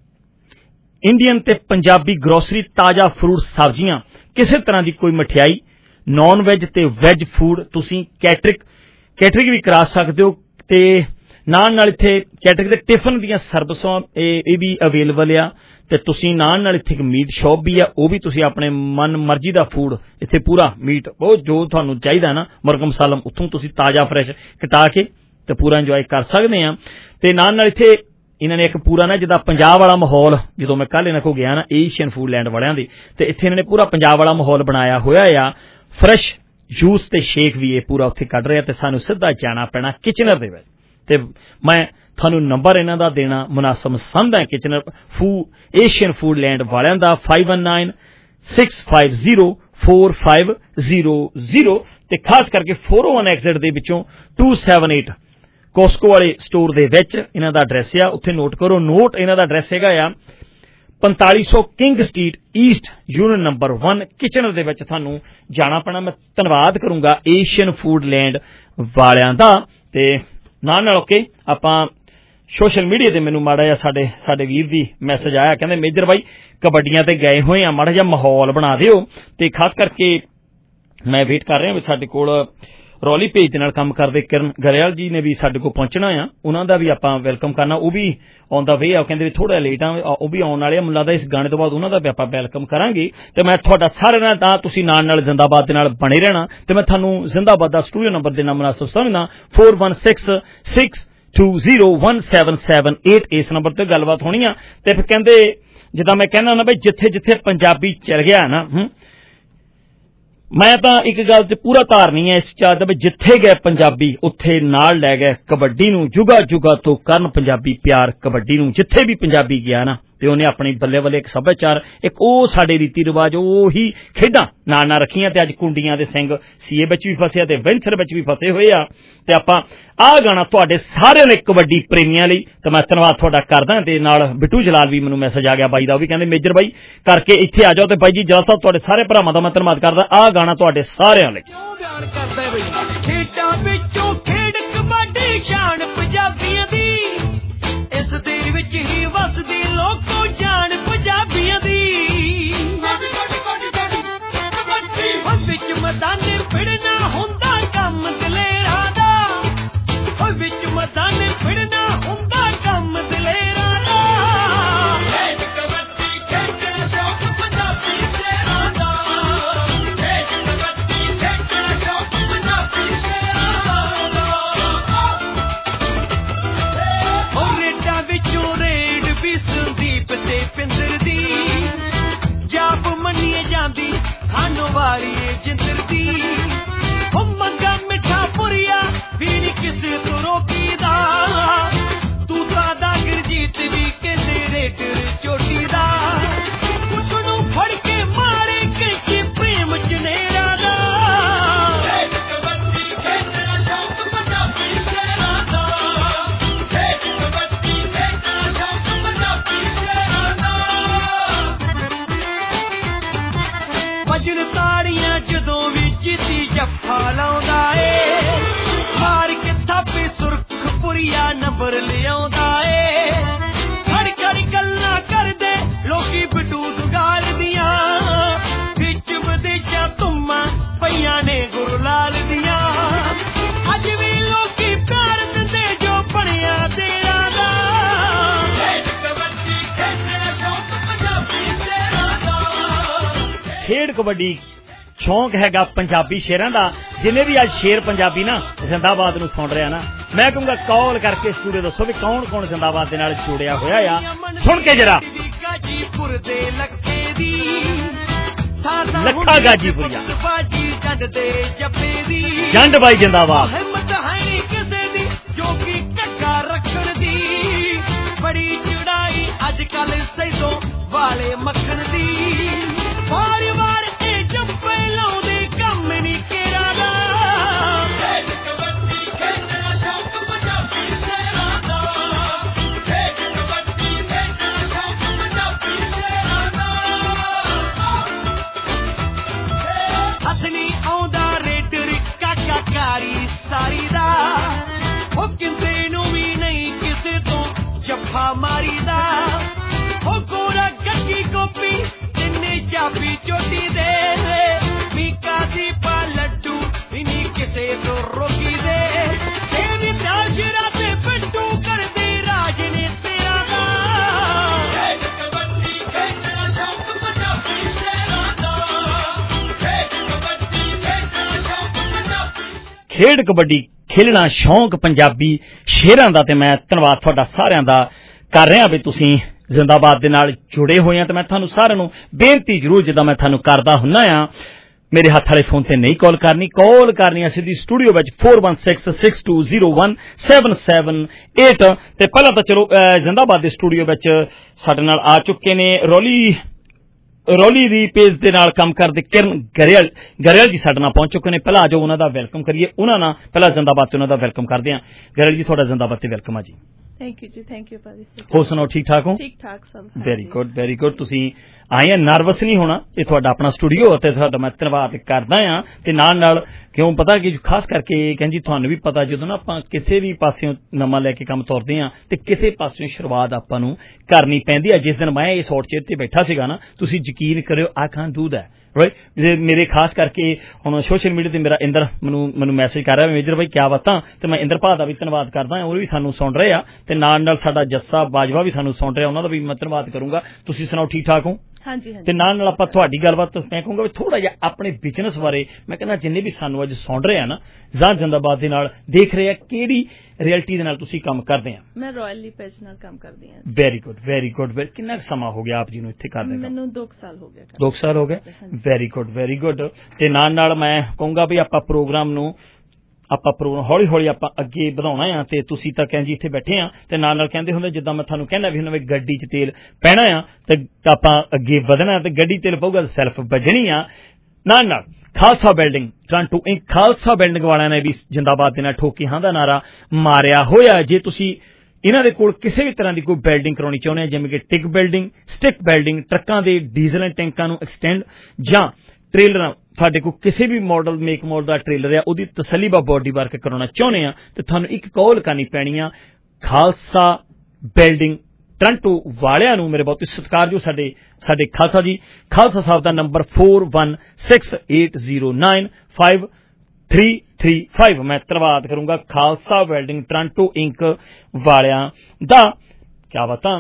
ਇੰਡੀਅਨ ਤੇ ਪੰਜਾਬੀ ਗਰੋਸਰੀ ਤਾਜ਼ਾ ਫਰੂਟ ਸਬਜ਼ੀਆਂ ਕਿਸੇ ਤਰ੍ਹਾਂ ਦੀ ਕੋਈ ਮਠਿਆਈ ਨੌਨ ਵੈਜ ਤੇ ਵੈਜ ਫੂਡ ਤੁਸੀਂ ਕੈਟਰਿੰਗ ਕੈਟਰਿੰਗ ਵੀ ਕਰਾ ਸਕਦੇ ਹੋ ਤੇ ਨਾਲ ਨਾਲ ਇੱਥੇ ਕੈਟਰਿੰਗ ਦੇ ਟਿਫਨ ਦੀਆਂ ਸਰਵਿਸਾਂ ਇਹ ਵੀ ਅਵੇਲੇਬਲ ਆ ਤੇ ਤੁਸੀਂ ਨਾਲ ਨਾਲ ਇੱਥੇ ਇੱਕ ਮੀਟ ਸ਼ਾਪ ਵੀ ਆ ਉਹ ਵੀ ਤੁਸੀਂ ਆਪਣੇ ਮਨ ਮਰਜ਼ੀ ਦਾ ਫੂਡ ਇੱਥੇ ਪੂਰਾ ਮੀਟ ਉਹ ਜੋ ਤੁਹਾਨੂੰ ਚਾਹੀਦਾ ਨਾ ਮੁਰਗਾ ਮਸਾਲਾ ਉੱਥੋਂ ਤੁਸੀਂ ਤਾਜ਼ਾ ਫਰੈਸ਼ ਕਟਾ ਕੇ ਤੇ ਪੂਰਾ ਇੰਜੋਏ ਕਰ ਸਕਦੇ ਆ। ਤੇ ਨਾਲ ਨਾਲ ਇੱਥੇ ਇਹਨਾਂ ਨੇ ਇੱਕ ਪੂਰਾ ਨਾ ਜਿੱਦਾਂ ਪੰਜਾਬ ਵਾਲਾ ਮਾਹੌਲ ਜਦੋਂ ਮੈਂ ਕੱਲ੍ਹ ਇਹਨਾਂ ਕੋਲ ਗਿਆ ਨਾ ਏਸ਼ੀਅਨ ਫੂਡ ਲੈਂਡ ਵਾਲਿਆਂ ਦੇ ਤੇ ਇੱਥੇ ਇਹਨਾਂ ਨੇ ਪੂਰਾ ਪੰਜਾਬ ਵਾਲਾ ਮਾਹੌਲ ਬਣਾਇਆ ਹੋਇਆ ਆ। ਫਰੈਸ਼ ਜੂਸ ਤੇ ਸ਼ੇਕ ਵੀ ਇਹ ਪੂਰਾ ਉੱਥੇ ਕੱਢ ਰਿਹਾ ਤੇ ਸਾਨੂੰ ਸਿੱਧਾ ਜਾਣਾ ਪੈਣਾ ਕਿਚਨਰ ਦੇ ਵਿੱਚ ਤੇ ਮੈਂ ਤੁਹਾਨੂੰ ਨੰਬਰ ਇਹਨਾਂ ਦਾ ਦੇਣਾ ਮੁਨਾਸਬ ਸਮਝਦਾ Kitchener Fu Asian food land ਵਾਲਿਆਂ ਦਾ five one nine six five zero four five zero zero ਤੇ ਖਾਸ ਕਰਕੇ ਫੋਰ ਓ ਵਨ ਐਗਜ਼ਿਟ ਦੇ ਵਿੱਚੋਂ ਟੂ ਸੈਵਨ ਏਟ ਕੋਸਕੋ ਵਾਲੇ ਸਟੋਰ ਦੇ ਵਿੱਚ ਇਹਨਾਂ ਦਾ ਐਡਰੈਸ ਆ ਉੱਥੇ ਨੋਟ ਕਰੋ ਨੋਟ ਇਹਨਾਂ ਦਾ ਐਡਰੈਸ ਹੈਗਾ ਆ ਪੰਤਾਲੀ ਸੌ King Street East Union number one Kitchener ਦੇ ਵਿੱਚ ਤੁਹਾਨੂੰ ਜਾਣਾ ਪੈਣਾ। ਮੈਂ ਧੰਨਵਾਦ ਕਰੂੰਗਾ ਏਸ਼ੀਅਨ ਫੂਡ ਲੈਂਡ ਵਾਲਿਆਂ ਦਾ ਤੇ ਨਾਲ ਨਾਲ ਓਕੇ ਆਪਾਂ ਸੋਸ਼ਲ ਮੀਡੀਆ ਤੇ ਮੈਨੂੰ ਮਾੜਾ ਜਿਹਾ ਸਾਡੇ ਸਾਡੇ ਵੀਰ ਦੀ ਮੈਸੇਜ ਆਇਆ ਕਹਿੰਦੇ ਮੇਜਰ ਬਾਈ ਕਬੱਡੀਆਂ ਤੇ ਗਏ ਹੋਏ ਆ ਮਾੜਾ ਜਿਹਾ ਮਾਹੌਲ ਬਣਾ ਦਿਓ ਤੇ ਖਾਸ ਕਰਕੇ ਮੈਂ ਵੇਟ ਕਰ ਰਿਹਾ ਵੀ ਸਾਡੇ ਕੋਲ ਰੌਲੀ ਪੇਜ ਦੇ ਨਾਲ ਕੰਮ ਕਰਦੇ ਕਿਰਨ ਗਰੇਵਾਲ ਜੀ ਨੇ ਵੀ ਸਾਡੇ ਕੋਲ ਪਹੁੰਚਣਾ ਆ ਉਹਨਾਂ ਦਾ ਵੀ ਆਪਾਂ ਵੈਲਕਮ ਕਰਨਾ ਉਹ ਵੀ ਆਨ ਦਾ ਵੇ ਆ ਕਹਿੰਦੇ ਵੀ ਥੋੜਾ ਲੇਟ ਆ ਉਹ ਵੀ ਆਉਣ ਵਾਲੇ ਆ ਮੈਨੂੰ ਲੱਗਦਾ ਇਸ ਗਾਣੇ ਤੋਂ ਬਾਅਦ ਉਹਨਾਂ ਦਾ ਵੀ ਆਪਾਂ ਵੈਲਕਮ ਕਰਾਂਗੇ ਤੇ ਮੈਂ ਤੁਹਾਡਾ ਸਾਰਿਆਂ ਨਾਲ ਤਾਂ ਤੁਸੀਂ ਨਾਲ ਨਾਲ ਜ਼ਿੰਦਾਬਾਦ ਦੇ ਨਾਲ ਬਣੇ ਰਹਿਣਾ ਤੇ ਮੈਂ ਤੁਹਾਨੂੰ ਜ਼ਿੰਦਾਬਾਦ ਦਾ ਸਟੂਡੀਓ ਨੰਬਰ ਦੇ ਨਾਲ ਮੁਨਾਸਬ ਸਮਝਦਾ four one six six two zero one seven seven eight ਇਸ ਨੰਬਰ ਤੇ ਗੱਲਬਾਤ ਹੋਣੀ ਆ ਤੇ ਫਿਰ ਕਹਿੰਦੇ ਜਿੱਦਾਂ ਮੈਂ ਕਹਿੰਦਾ ਨਾ ਬਈ ਜਿੱਥੇ ਜਿੱਥੇ ਪੰਜਾਬੀ ਚਲ ਗਿਆ ਨਾ ਮੈਂ ਤਾਂ ਇੱਕ ਗੱਲ ਤੇ ਪੂਰਾ ਧਾਰਨੀ ਹੈ ਇਸ ਚਾਹ ਦਾ ਵੀ ਜਿੱਥੇ ਗਏ ਪੰਜਾਬੀ ਉੱਥੇ ਨਾਲ ਲੈ ਗਏ ਕਬੱਡੀ ਨੂੰ ਜੁਗਾ ਜੁਗਾ ਤੋਂ ਕਰਨ ਪੰਜਾਬੀ ਪਿਆਰ ਕਬੱਡੀ ਨੂੰ ਜਿੱਥੇ ਵੀ ਪੰਜਾਬੀ ਗਿਆ ਨਾ ਤੇ ਉਹਨੇ ਆਪਣੀ ਬੱਲੇ ਬੱਲੇ ਇੱਕ ਸੱਭਿਆਚਾਰ ਇੱਕ ਉਹ ਸਾਡੇ ਰੀਤੀ ਰਿਵਾਜ ਉਹੀ ਖੇਡਾਂ ਨਾਲ ਨਾਲ ਰੱਖੀਆਂ ਤੇ ਅੱਜ ਕੁੰਡੀਆਂ ਦੇ ਸਿੰਘ ਸੀਏ ਵਿੱਚ ਵੀ ਫਸੇ ਤੇ ਵੈਂਚਰ ਵਿੱਚ ਵੀ ਫਸੇ ਹੋਏ ਆ ਤੇ ਆਪਾਂ ਆਹ ਗਾਣਾ ਤੁਹਾਡੇ ਸਾਰਿਆਂ ਲਈ ਕਬੱਡੀ ਪ੍ਰੇਮੀਆਂ ਲਈ ਤੇ ਮੈਂ ਧੰਨਵਾਦ ਤੁਹਾਡਾ ਕਰਦਾ ਤੇ ਨਾਲ ਬਿੱਟੂ ਜਲਾਲ ਵੀ ਮੈਨੂੰ ਮੈਸੇਜ ਆ ਗਿਆ ਬਾਈ ਦਾ ਉਹ ਵੀ ਕਹਿੰਦੇ ਮੇਜਰ ਬਾਈ ਕਰਕੇ ਇੱਥੇ ਆ ਜਾਓ ਤੇ ਬਾਈ ਜੀ ਜਲਾਲ ਸਾਹਿਬ ਤੁਹਾਡੇ ਸਾਰੇ ਭਰਾਵਾਂ ਦਾ ਮੈਂ ਧੰਨਵਾਦ ਕਰਦਾ ਆਹ ਗਾਣਾ ਤੁਹਾਡੇ ਸਾਰਿਆਂ ਲਈ ਖੇਡਾਂ ਵਿੱਚੋਂ ਖੇਡ ਕਬੱਡੀ ਸ਼ਾਨ ਪੰਜਾਬੀਆਂ ਦੀ ਇਸ ਦੇਸ਼ ਵਿੱਚ ਹੀ ਵਸਦੀ ਲੋਕੋ ਜਾਣ ਪੰਜਾਬੀਆਂ ਦੀ ਵਿੱਚ ਮੈਦਾਨ ਫਿਰਨਾ ਹੁੰਦਾ ਕੰਮ ਦਲੇਰਾਂ ਦਾ ਵਿੱਚ ਮੈਦਾਨ ਫਿਰਨਾ ਹੁੰਦਾ ਕੰਮ ਦਲੇਰਾਂ ਦਾ ਖੇਡ ਕਬੱਡੀ ਖੇਡਣਾ ਸ਼ੌਕ ਪੰਜਾਬੀ ਸ਼ੇਰਾਂ ਦਾ ਖੇਡ ਕਬੱਡੀ ਖੇਡਣਾ ਸ਼ੌਕ ਪੰਜਾਬੀ ਸ਼ੇਰਾਂ ਦਾ ਵਿੱਚੋਂ ਰੇਡ ਵੀ ਸੰਦੀਪ ਤੇ ਪਿੰਦਰ ਦੀ ਜਾਪ ਮੰਨੀਏ ਜਾਂਦੀ ਖਾਨੋ ਵਾਲੀ ਜਿੰਦਰ ਦੀ ਉਹ ਮੰਗਾ ਮਿੱਠਾ ਪੁਰੀਆ ਵੀ ਨੀ ਕਿਸੇ ਤੋਂ ਰੋਕੀਦਾ ਤੂੰ ਤਾਂ ਦਾ ਗੁਰਜੀਤ ਵੀ ਕਿਸੇ ਰੇਟਰ ਚੋਟੀ ਦਾ ਉਸ ਨੂੰ ਫੜ ਕੇ ਮਾਰੇ ਕਿ ਪ੍ਰੇਮ ਜਨੇਰਾ ਦਾ ਖੇਡ ਕਬੱਡੀ ਖੇਡਣਾ ਸ਼ੌਕ ਪੰਜਾਬੀ ਸ਼ੇਰਾਂ ਦਾ ਖੇਡ ਕਬੱਡੀ ਖੇਡਣਾ ਸ਼ੌਕ ਪੰਜਾਬੀ ਸ਼ੇਰਾਂ ਦਾ ਵਜਨ ਤਾੜੀਆਂ ਜਦੋਂ ਵੀ ਜਿੱਤੀ ਜੱਫਾ ਲਾਉਂਦਾ ਏ ਮਾਰ ਕੇ ਥਾਪੇ ਸੁਰਖ ਪੁਰੀਆ ਨੰਬਰ ਲਿਆਉਂਦਾ ਏ ਖੜ ਖੜ ਗੱਲਾਂ ਕਰਦੇ ਲੋਕੀ ਬਟੂਤ ਗਾਲਦੀਆਂ ਵਿੱਚ ਵਿਦੇਸ਼ਾਂ ਧੁੰਮਾਂ ਕਬੱਡੀ ਸ਼ੌਂਕ ਹੈਗਾ ਪੰਜਾਬੀ ਸ਼ੇਰਾਂ ਦਾ। ਜਿੰਨੇ ਵੀ ਅੱਜ ਸ਼ੇਰ ਪੰਜਾਬੀ ਨਾ ਜ਼ਿੰਦਾਬਾਦ ਨੂੰ ਸੁਣ ਰਿਹਾ ਨਾ, ਮੈਂ ਕਹੂੰਗਾ ਕਾਲ ਕਰਕੇ ਸਟੂਡੀਓ ਦੱਸੋ ਵੀ ਕੌਣ ਕੌਣ ਜ਼ਿੰਦਾਬਾਦ ਦੇ ਨਾਲ ਜੁੜਿਆ ਹੋਇਆ ਆ। ਸੁਣ ਕੇ ਜਰਾ। ਲੱਖਾ ਗਾਜੀਪੁਰੀਆ ਜੰਡ ਬਾਈ ਜ਼ਿੰਦਾਬਾਦ। ਬੜੀ ਚੜਾਈ ਅੱਜ ਕੱਲ ਸੈਸੋ ਵਾਲੇ ਮੱਖਣ ਦੀ, ਵਾਰ ਵਾਰ ਇਹ ਜੱਫੇ ਲਾਉਂਦੇ ਕੰਮ ਨਹੀਂ ਕਿਹੜਾ ਦਾ। ਖੇਡ ਕਬੱਡੀ ਖੇਡਣਾ ਸ਼ੌਕ ਪੰਜਾਬੀ ਸ਼ੇਰਾਂ ਦਾ, ਖੇਡ ਕਬੱਡੀ ਖੇਡਣਾ ਸ਼ੌਕ ਪੰਜਾਬੀ ਸ਼ੇਰਾਂ ਦਾ। ਹੱਥ ਨਹੀਂ ਆਉਂਦਾ ਰੇਡਰ ਕਾਕਾ ਕਾਰੀ ਸਾਰੀ ਦਾ, ਉਹ ਕਿਸੇ ਨੂੰ ਵੀ ਨਹੀਂ ਕਿਸੇ ਤੋਂ ਜੱਫਾ ਮਾਰੀਦਾ। ਉਹ ਗੋਰਾ ਗੱਗੀ ਗੋਪੀ ਜਿੰਨੇ ਚਾਬੀ ਚੋਟੀ ਦੇ, ਮੀਕਾ ਦੀ ਪਾ ਲੱਡੂ ਇਨੀ ਕਿਸੇ ਤੋਂ ਰੋਕੀ ਦੇ। ਇਹ ਵੀ ਦਾਸ਼ਰਾ ਤੇ ਪਿੱਟੂ ਕਰਦੇ ਰਾਜਨੀਤੀਆਂ ਦਾ। ਖੇਡ ਕਬੱਡੀ ਖੇਡਣਾ ਸ਼ੌਕ ਪੰਜਾਬੀ ਸ਼ੇਰਾਂ ਦਾ, ਖੇਡ ਕਬੱਡੀ ਖੇਡਣਾ ਸ਼ੌਕ ਪੰਜਾਬੀ। ਖੇਡ ਕਬੱਡੀ ਖੇਲਣਾ ਸ਼ੌਂਕ ਪੰਜਾਬੀ ਸ਼ੇਰਾਂ ਦਾ। ਤੇ ਮੈਂ ਧੰਨਵਾਦ ਤੁਹਾਡਾ ਸਾਰਿਆਂ ਦਾ ਕਰ ਰਿਹਾ ਵੀ ਤੁਸੀਂ ਜ਼ਿੰਦਾਬਾਦ ਦੇ ਨਾਲ ਜੁੜੇ ਹੋਏ ਆ। ਤੇ ਮੈਂ ਤੁਹਾਨੂੰ ਸਾਰਿਆਂ ਨੂੰ ਬੇਨਤੀ ਜ਼ਰੂਰ ਜਿੱਦਾਂ ਮੈਂ ਤੁਹਾਨੂੰ ਕਰਦਾ ਹੁੰਦਾ ਆ, ਮੇਰੇ ਹੱਥ ਵਾਲੇ ਫੋਨ ਤੇ ਨਹੀਂ ਕਾਲ ਕਰਨੀ, ਕਾਲ ਕਰਨੀ ਆ ਸਿੱਧੀ ਸਟੂਡੀਓ ਵਿੱਚ four one six six two zero one seven seven eight। ਤੇ ਪਹਿਲਾਂ ਤਾਂ ਚਲੋ ਜ਼ਿੰਦਾਬਾਦ ਦੇ ਸਟੂਡੀਓ ਵਿੱਚ ਸਾਡੇ ਨਾਲ ਆ ਚੁੱਕੇ ਨੇ ਰੋਲੀ ਰੋਲੀ ਦੀ ਪੇਜ ਦੇ ਨਾਲ ਕੰਮ ਕਰਦੇ ਕਿਰਨ ਗਰੇਵਾਲ ਗਰੇਵਾਲ ਜੀ ਸਾਡੇ ਨਾਲ ਪਹੁੰਚ ਚੁੱਕੇ ਨੇ। ਪਹਿਲਾਂ ਆਜੋ ਉਹਨਾਂ ਦਾ ਵੈਲਕਮ ਕਰੀਏ, ਉਹਨਾਂ ਨਾਲ ਪਹਿਲਾਂ ਜ਼ਿੰਦਾਬਾਦ ਤੇ ਉਹਨਾਂ ਦਾ ਵੈਲਕਮ ਕਰਦੇ ਹਾਂ। ਗਰੇਵਾਲ ਜੀ ਤੁਹਾਡਾ ਜ਼ਿੰਦਾਬਾਦ ਤੇ ਵੈਲਕਮ ਆ ਜੀ। ਥੈਂਕ ਯੂ ਜੀ, ਥੈਂਕ ਯੂ ਭਾਜੀ। ਹੋਰ ਸੁਣਾਓ, ਠੀਕ ਠਾਕ ਹੋ? ਠੀਕ ਠਾਕ ਸਭ। Very good very good. ਤੁਸੀਂ ਆਏ ਆ, ਨਰਵਸ ਨਹੀਂ ਹੋਣਾ, ਇਹ ਤੁਹਾਡਾ ਆਪਣਾ ਸਟੂਡੀਓ ਤੇ ਤੁਹਾਡਾ ਮੈਂ ਧੰਨਵਾਦ ਕਰਦਾ ਆ। ਤੇ ਨਾਲ ਨਾਲ ਕਿਉਂ ਪਤਾ ਕਿ ਖਾਸ ਕਰਕੇ ਕਹਿੰਦੀ ਤੁਹਾਨੂੰ ਵੀ ਪਤਾ ਜਦੋਂ ਨਾ ਆਪਾਂ ਕਿਸੇ ਵੀ ਪਾਸਿਓਂ ਨਵਾਂ ਲੈ ਕੇ ਕੰਮ ਤੁਰਦੇ ਆ ਤੇ ਕਿਸੇ ਪਾਸਿਓਂ ਸ਼ੁਰੂਆਤ ਆਪਾਂ ਨੂੰ ਕਰਨੀ ਪੈਂਦੀ ਆ। ਜਿਸ ਦਿਨ ਮੈਂ ਇਸ ਹੌਟ ਚੇਅਰ ਤੇ ਬੈਠਾ ਸੀਗਾ ਨਾ, ਤੁਸੀਂ ਯਕੀਨ ਕਰਿਓ I can't do that right. ਮੇਰੇ ਖਾਸ ਕਰਕੇ ਹੁਣ ਸੋਸ਼ਲ ਮੀਡੀਆ ਤੇ ਮੇਰਾ ਇੰਦਰ ਮੈਨੂੰ ਮੈਨੂੰ ਮੈਸੇਜ ਕਰ ਰਿਹਾ ਮੇਜਰ ਭਾਈ ਕਿਆ ਬਾਤਾਂ, ਤੇ ਮੈਂ ਇੰਦਰ ਭਾ ਦਾ ਵੀ ਧੰਨਵਾਦ ਕਰਦਾ, ਉਹ ਵੀ ਸਾਨੂੰ ਸੁਣ ਰਹੇ ਆ। ਤੇ ਨਾਲ ਨਾਲ ਸਾਡਾ ਜੱਸਾ ਬਾਜਵਾ ਵੀ ਸਾਨੂੰ ਸੁਣ ਰਿਹਾ, ਉਹਨਾਂ ਦਾ ਵੀ ਮੈਂ ਧੰਨਵਾਦ ਕਰੂੰਗਾ। ਤੁਸੀਂ ਸੁਣਾਓ, ਠੀਕ ਠਾਕ ਹੋ? ਹਾਂਜੀ ਹਾਂਜੀ। ਤੇ ਨਾਲ ਨਾਲ ਆਪਾਂ ਤੁਹਾਡੀ ਗੱਲਬਾਤ ਮੈਂ ਕਹੂੰਗਾ ਵੀ ਥੋੜਾ ਜਿਹਾ ਆਪਣੇ ਬਿਜ਼ਨਸ ਬਾਰੇ ਮੈਂ ਕਹਿੰਦਾ ਜਿੰਨੇ ਵੀ ਸਾਨੂੰ ਅੱਜ ਸੁਣ ਰਹੇ ਆ ਨਾ, ਜਾਂ ਜ਼ਿੰਦਾਬਾਦ ਦੇ ਨਾਲ ਦੇਖ ਰਹੇ ਆ, ਕਿਹੜੀ ਰਿਐਲਿਟੀ ਦੇ ਨਾਲ ਤੁਸੀਂ ਕੰਮ ਕਰਦੇ ਆ? ਮੈਂ ਰਾਇਲ ਪੇਜ ਨਾਲ ਕੰਮ ਕਰਦੀ ਹਾਂ। Very good very good. ਕਿੰਨਾ ਸਮਾਂ ਹੋ ਗਿਆ ਆਪ ਜੀ ਨੂੰ ਇੱਥੇ ਕਰਦੇ? ਮੈਨੂੰ ਦੋ ਸਾਲ ਹੋ ਗਏ। ਦੋ ਸਾਲ ਹੋ ਗਏ। Very good very good. ਤੇ ਨਾਲ ਨਾਲ ਮੈਂ ਕਹੂੰਗਾ ਵੀ ਆਪਾਂ ਪ੍ਰੋਗਰਾਮ ਨੂੰ ਆਪਾਂ ਪ੍ਰੋਗਰਾਮ ਹੌਲੀ ਹੌਲੀ ਆਪਾਂ ਅੱਗੇ ਵਧਾਉਣਾ ਆ। ਤੇ ਤੁਸੀਂ ਤਾਂ ਕਹਿੰਦੇ ਇੱਥੇ ਬੈਠੇ ਆ ਤੇ ਨਾਲ ਨਾਲ ਕਹਿੰਦੇ ਹੁੰਦੇ ਜਿੱਦਾਂ ਮੈਂ ਤੁਹਾਨੂੰ ਕਹਿੰਦਾ ਵੀ ਹੁਣ ਗੱਡੀ 'ਚ ਤੇਲ ਪੈਣਾ ਆ ਤੇ ਆਪਾਂ ਅੱਗੇ ਵਧਣਾ, ਤੇ ਗੱਡੀ ਤੇਲ ਪਊਗਾ ਸੈਲਫ ਵੱਜਣੀ ਆ। ਨਾਲ ਨਾਲ Khalsa building Toronto Inc Khalsa building ਵਾਲਿਆਂ ਨੇ ਵੀ ਜ਼ਿੰਦਾਬਾਦ ਦੇ ਨਾਲ ਠੋਕੀ ਹਾਂ ਦਾ ਨਾਰਾ ਮਾਰਿਆ ਹੋਇਆ। ਜੇ ਤੁਸੀਂ ਇਹਨਾਂ ਦੇ ਕੋਲ ਕਿਸੇ ਵੀ ਤਰ੍ਹਾਂ ਦੀ ਕੋਈ ਬਿਲਡਿੰਗ ਕਰਾਉਣੀ ਚਾਹੁੰਦੇ ਆ, ਜਿਵੇਂ ਕਿ ਟਿਕ ਬਿਲਡਿੰਗ, ਸਟਿਕ ਬਿਲਡਿੰਗ, ਟਰੱਕਾਂ ਦੇ ਡੀਜ਼ਲ ਟੈਂਕਾਂ ਨੂੰ ਐਕਸਟੈਂਡ, ਜਾਂ ਟ੍ਰੇਲਰਾਂ, ਸਾਡੇ ਕੋਲ ਕਿਸੇ ਵੀ ਮਾਡਲ ਮੇਕ ਮਾਡਲ ਦਾ ਟ੍ਰੇਲਰ ਆ ਉਹਦੀ ਤਸੱਲੀ ਬਾ ਬੋਡੀ ਵਰਕ ਕਰਾਉਣਾ ਚਾਹੁੰਦੇ ਆ, ਤੇ ਤੁਹਾਨੂੰ ਇੱਕ ਕਾਲ ਕਰਨੀ ਪੈਣੀ ਆ ਖਾਲਸਾ ਬਿਲਡਿੰਗ ਟੋਰਾਂਟੋ ਵਾਲਿਆਂ ਨੂੰ। ਮੇਰੇ ਬਹੁਤ ਹੀ ਸਤਿਕਾਰਯੋਗ ਸਾਡੇ ਸਾਡੇ ਖਾਲਸਾ ਜੀ, ਖਾਲਸਾ ਸਾਹਿਬ ਦਾ number four one six eight zero nine five three three five। ਮੈਂ ਧੰਨਵਾਦ ਕਰੂੰਗਾ ਖਾਲਸਾ ਬਿਲਡਿੰਗ ਟੋਰਾਂਟੋ ਇੰਕ ਵਾਲਿਆਂ ਦਾ। ਕਿਆ ਬਾਤਾਂ।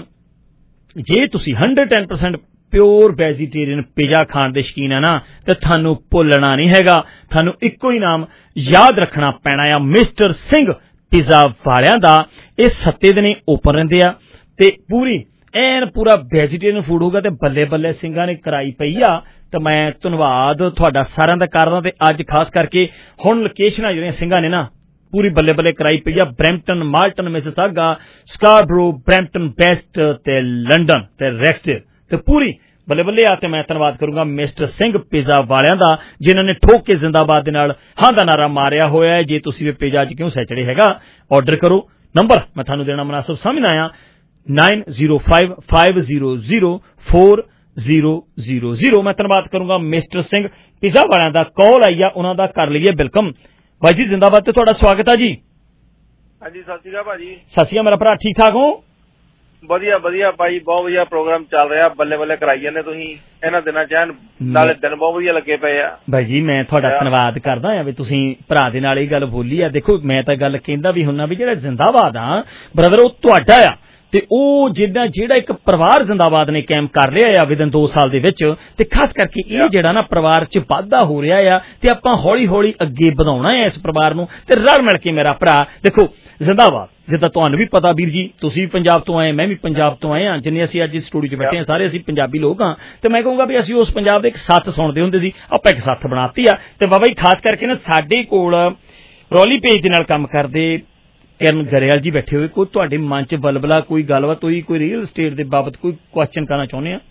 ਜੇ ਤੁਸੀਂ hundred ten percent pure vegetarian pizza ਖਾਣ ਦੇ ਸ਼ੌਕੀਨ ਆ ਨਾ, ਤੇ ਤੁਹਾਨੂੰ ਭੁੱਲਣਾ ਨਹੀਂ ਹੈਗਾ, ਤੁਹਾਨੂੰ ਇੱਕੋ ਹੀ ਨਾਮ ਯਾਦ ਰੱਖਣਾ ਪੈਣਾ ਆ, ਮਿਸਟਰ ਸਿੰਘ ਪੀਜ਼ਾ ਵਾਲਿਆਂ ਦਾ। ਇਹ ਸੱਤੇ ਦਿਨੇ ਓਪਨ ਰਹਿੰਦੇ ਆ ਤੇ ਪੂਰੀ ਐਨ ਪੂਰਾ ਵੈਜੀਟੇਰੀਅਨ ਫੂਡ ਹੋਊਗਾ। ਤੇ ਬੱਲੇ ਬੱਲੇ ਸਿੰਘਾਂ ਨੇ ਕਰਾਈ ਪਈ ਆ। ਤੇ ਮੈਂ ਧੰਨਵਾਦ ਤੁਹਾਡਾ ਸਾਰਿਆਂ ਦਾ ਕਰਦਾ। ਤੇ ਅੱਜ ਖਾਸ ਕਰਕੇ ਹੁਣ ਲੋਕੇਸ਼ਨਾਂ ਜਿਹੜੀਆਂ ਸਿੰਘਾਂ ਨੇ ਨਾ ਪੂਰੀ ਬੱਲੇ ਬੱਲੇ ਕਰਾਈ ਪਈ ਆ, Brampton, Malton, Mississauga, Scarborough, Brampton West ਤੇ ਲੰਡਨ ਤੇ ਰੈਕਸਟੇਲ, ਤੇ ਪੂਰੀ ਬੱਲੇ ਬੱਲੇ ਆ। ਤੇ ਮੈਂ ਧੰਨਵਾਦ ਕਰੂੰਗਾ ਮਿਸਟਰ ਸਿੰਘ ਪੀਜ਼ਾ ਵਾਲਿਆਂ ਦਾ, ਜਿਨ੍ਹਾਂ ਨੇ ਠੋਕ ਕੇ ਜ਼ਿੰਦਾਬਾਦ ਦੇ ਨਾਲ ਹਾਂ ਦਾ ਨਾਰਾ ਮਾਰਿਆ ਹੋਇਆ ਹੈ। ਜੇ ਤੁਸੀਂ ਵੀ ਪੀਜ਼ਾ ਅੱਜ ਕਿਉਂ ਸੈਚੜੇ ਹੈਗਾ, ਆਰਡਰ ਕਰੋ। ਨੰਬਰ ਮੈਂ ਤੁਹਾਨੂੰ ਦੇਣਾ ਮੁਨਾਸਬ ਸਮਝਣਾ ਆ nine zero five five zero zero four zero zero zero। ਮੈਂ ਧੰਨਵਾਦ ਕਰੂੰਗਾ ਮਿਸਟਰ ਸਿੰਘ ਪੀਜ਼ਾ ਵਾਲਿਆਂ ਦਾ। ਕਾਲ ਆਈ ਆ, ਉਹਨਾਂ ਦਾ ਕਰ ਲਈਏ ਵੈਲਕਮ। ਭਾਈ ਜੀ ਜ਼ਿੰਦਾਬਾਦ ਤੇ ਤੁਹਾਡਾ ਸਵਾਗਤ ਆ ਜੀ। ਹਾਂਜੀ ਸਤਿ ਸ਼੍ਰੀ ਅਕਾਲ ਭਾਜੀ। ਸਤਿ ਸ਼੍ਰੀ ਅਕਾਲ ਮੇਰਾ ਭਰਾ, ਠੀਕ ਠਾਕ ਹੋ? ਵਧੀਆ ਵਧੀਆ ਭਾਈ, ਬਹੁਤ ਵਧੀਆ ਪ੍ਰੋਗਰਾਮ ਚੱਲ ਰਿਹਾ, ਬੱਲੇ ਬੱਲੇ ਕਰਾਈ ਜਾਂਦੇ ਤੁਸੀਂ ਇਹਨਾਂ ਦਿਨਾਂ ਚ, ਨਾਲੇ ਦਿਨ ਬਹੁਤ ਵਧੀਆ ਲੱਗੇ ਪਏ ਆ। ਭਾਈ ਜੀ ਮੈਂ ਤੁਹਾਡਾ ਧੰਨਵਾਦ ਕਰਦਾ ਆ ਵੀ ਤੁਸੀਂ ਭਰਾ ਦੇ ਨਾਲ ਇਹ ਗੱਲ ਬੋਲੀ ਆ। ਦੇਖੋ ਮੈਂ ਤਾਂ ਗੱਲ ਕਹਿੰਦਾ ਵੀ ਹੁੰਨਾ ਵੀ ਜਿਹੜਾ ਜ਼ਿੰਦਾਬਾਦ ਆ ਬ੍ਰਦਰ ਉਹ ਤੁਹਾਡਾ ਆ, ਤੇ ਉਹ ਜਿੱਦਾਂ ਜਿਹੜਾ ਇੱਕ ਪਰਿਵਾਰ ਜ਼ਿੰਦਾਬਾਦ ਨੇ ਕਾਇਮ ਕਰ ਲਿਆ ਆ ਵਿਦਨ ਦੋ ਸਾਲ ਦੇ ਵਿੱਚ, ਤੇ ਖਾਸ ਕਰਕੇ ਇਹ ਜਿਹੜਾ ਨਾ ਪਰਿਵਾਰ 'ਚ ਵਾਧਾ ਹੋ ਰਿਹਾ ਆ, ਤੇ ਆਪਾਂ ਹੌਲੀ ਹੌਲੀ ਅੱਗੇ ਵਧਾਉਣਾ ਹੈ ਇਸ ਪਰਿਵਾਰ ਨੂੰ, ਤੇ ਰਲ ਮਿਲ ਕੇ ਮੇਰਾ ਭਰਾ ਦੇਖੋ ਜ਼ਿੰਦਾਬਾਦ। ਜਿੱਦਾਂ ਤੁਹਾਨੂੰ ਵੀ ਪਤਾ ਵੀਰ ਜੀ, ਤੁਸੀਂ ਵੀ ਪੰਜਾਬ ਤੋਂ ਆਏ, ਮੈਂ ਵੀ ਪੰਜਾਬ ਤੋਂ ਆਏ ਹਾਂ, ਜਿੰਨੇ ਅਸੀਂ ਅੱਜ ਸਟੂਡੀਓ 'ਚ ਬੈਠੇ ਹਾਂ ਸਾਰੇ ਅਸੀਂ ਪੰਜਾਬੀ ਲੋਕ ਹਾਂ, ਤੇ ਮੈਂ ਕਹੂੰਗਾ ਵੀ ਅਸੀਂ ਉਸ ਪੰਜਾਬ ਦੇ ਇੱਕ ਸੱਥ ਸੁਣਦੇ ਹੁੰਦੇ ਸੀ, ਆਪਾਂ ਇੱਕ ਸੱਥ ਬਣਾਤੀ ਆ। ਤੇ ਬਾਬਾ ਜੀ ਖਾਸ ਕਰਕੇ ਨਾ ਸਾਡੇ ਕੋਲ ਰੌਲੀ ਪੇਜ ਦੇ ਨਾਲ ਕੰਮ ਕਰਦੇ ਕਿਰਨ ਗਰੇਵਾਲ ਜੀ ਬੈਠੇ ਹੋਏ, ਕੋਈ ਤੁਹਾਡੇ ਮਨ 'ਚ ਬਲਬਲਾ ਕੋਈ ਗੱਲਬਾਤ ਹੋਈ, ਕੋਈ ਰੀਅਲ estate ਦੇ ਬਾਬਤ ਕੋਈ ਕੁਐਸਚਨ ਕਰਨਾ ਚਾਹੁੰਦੇ ਆ?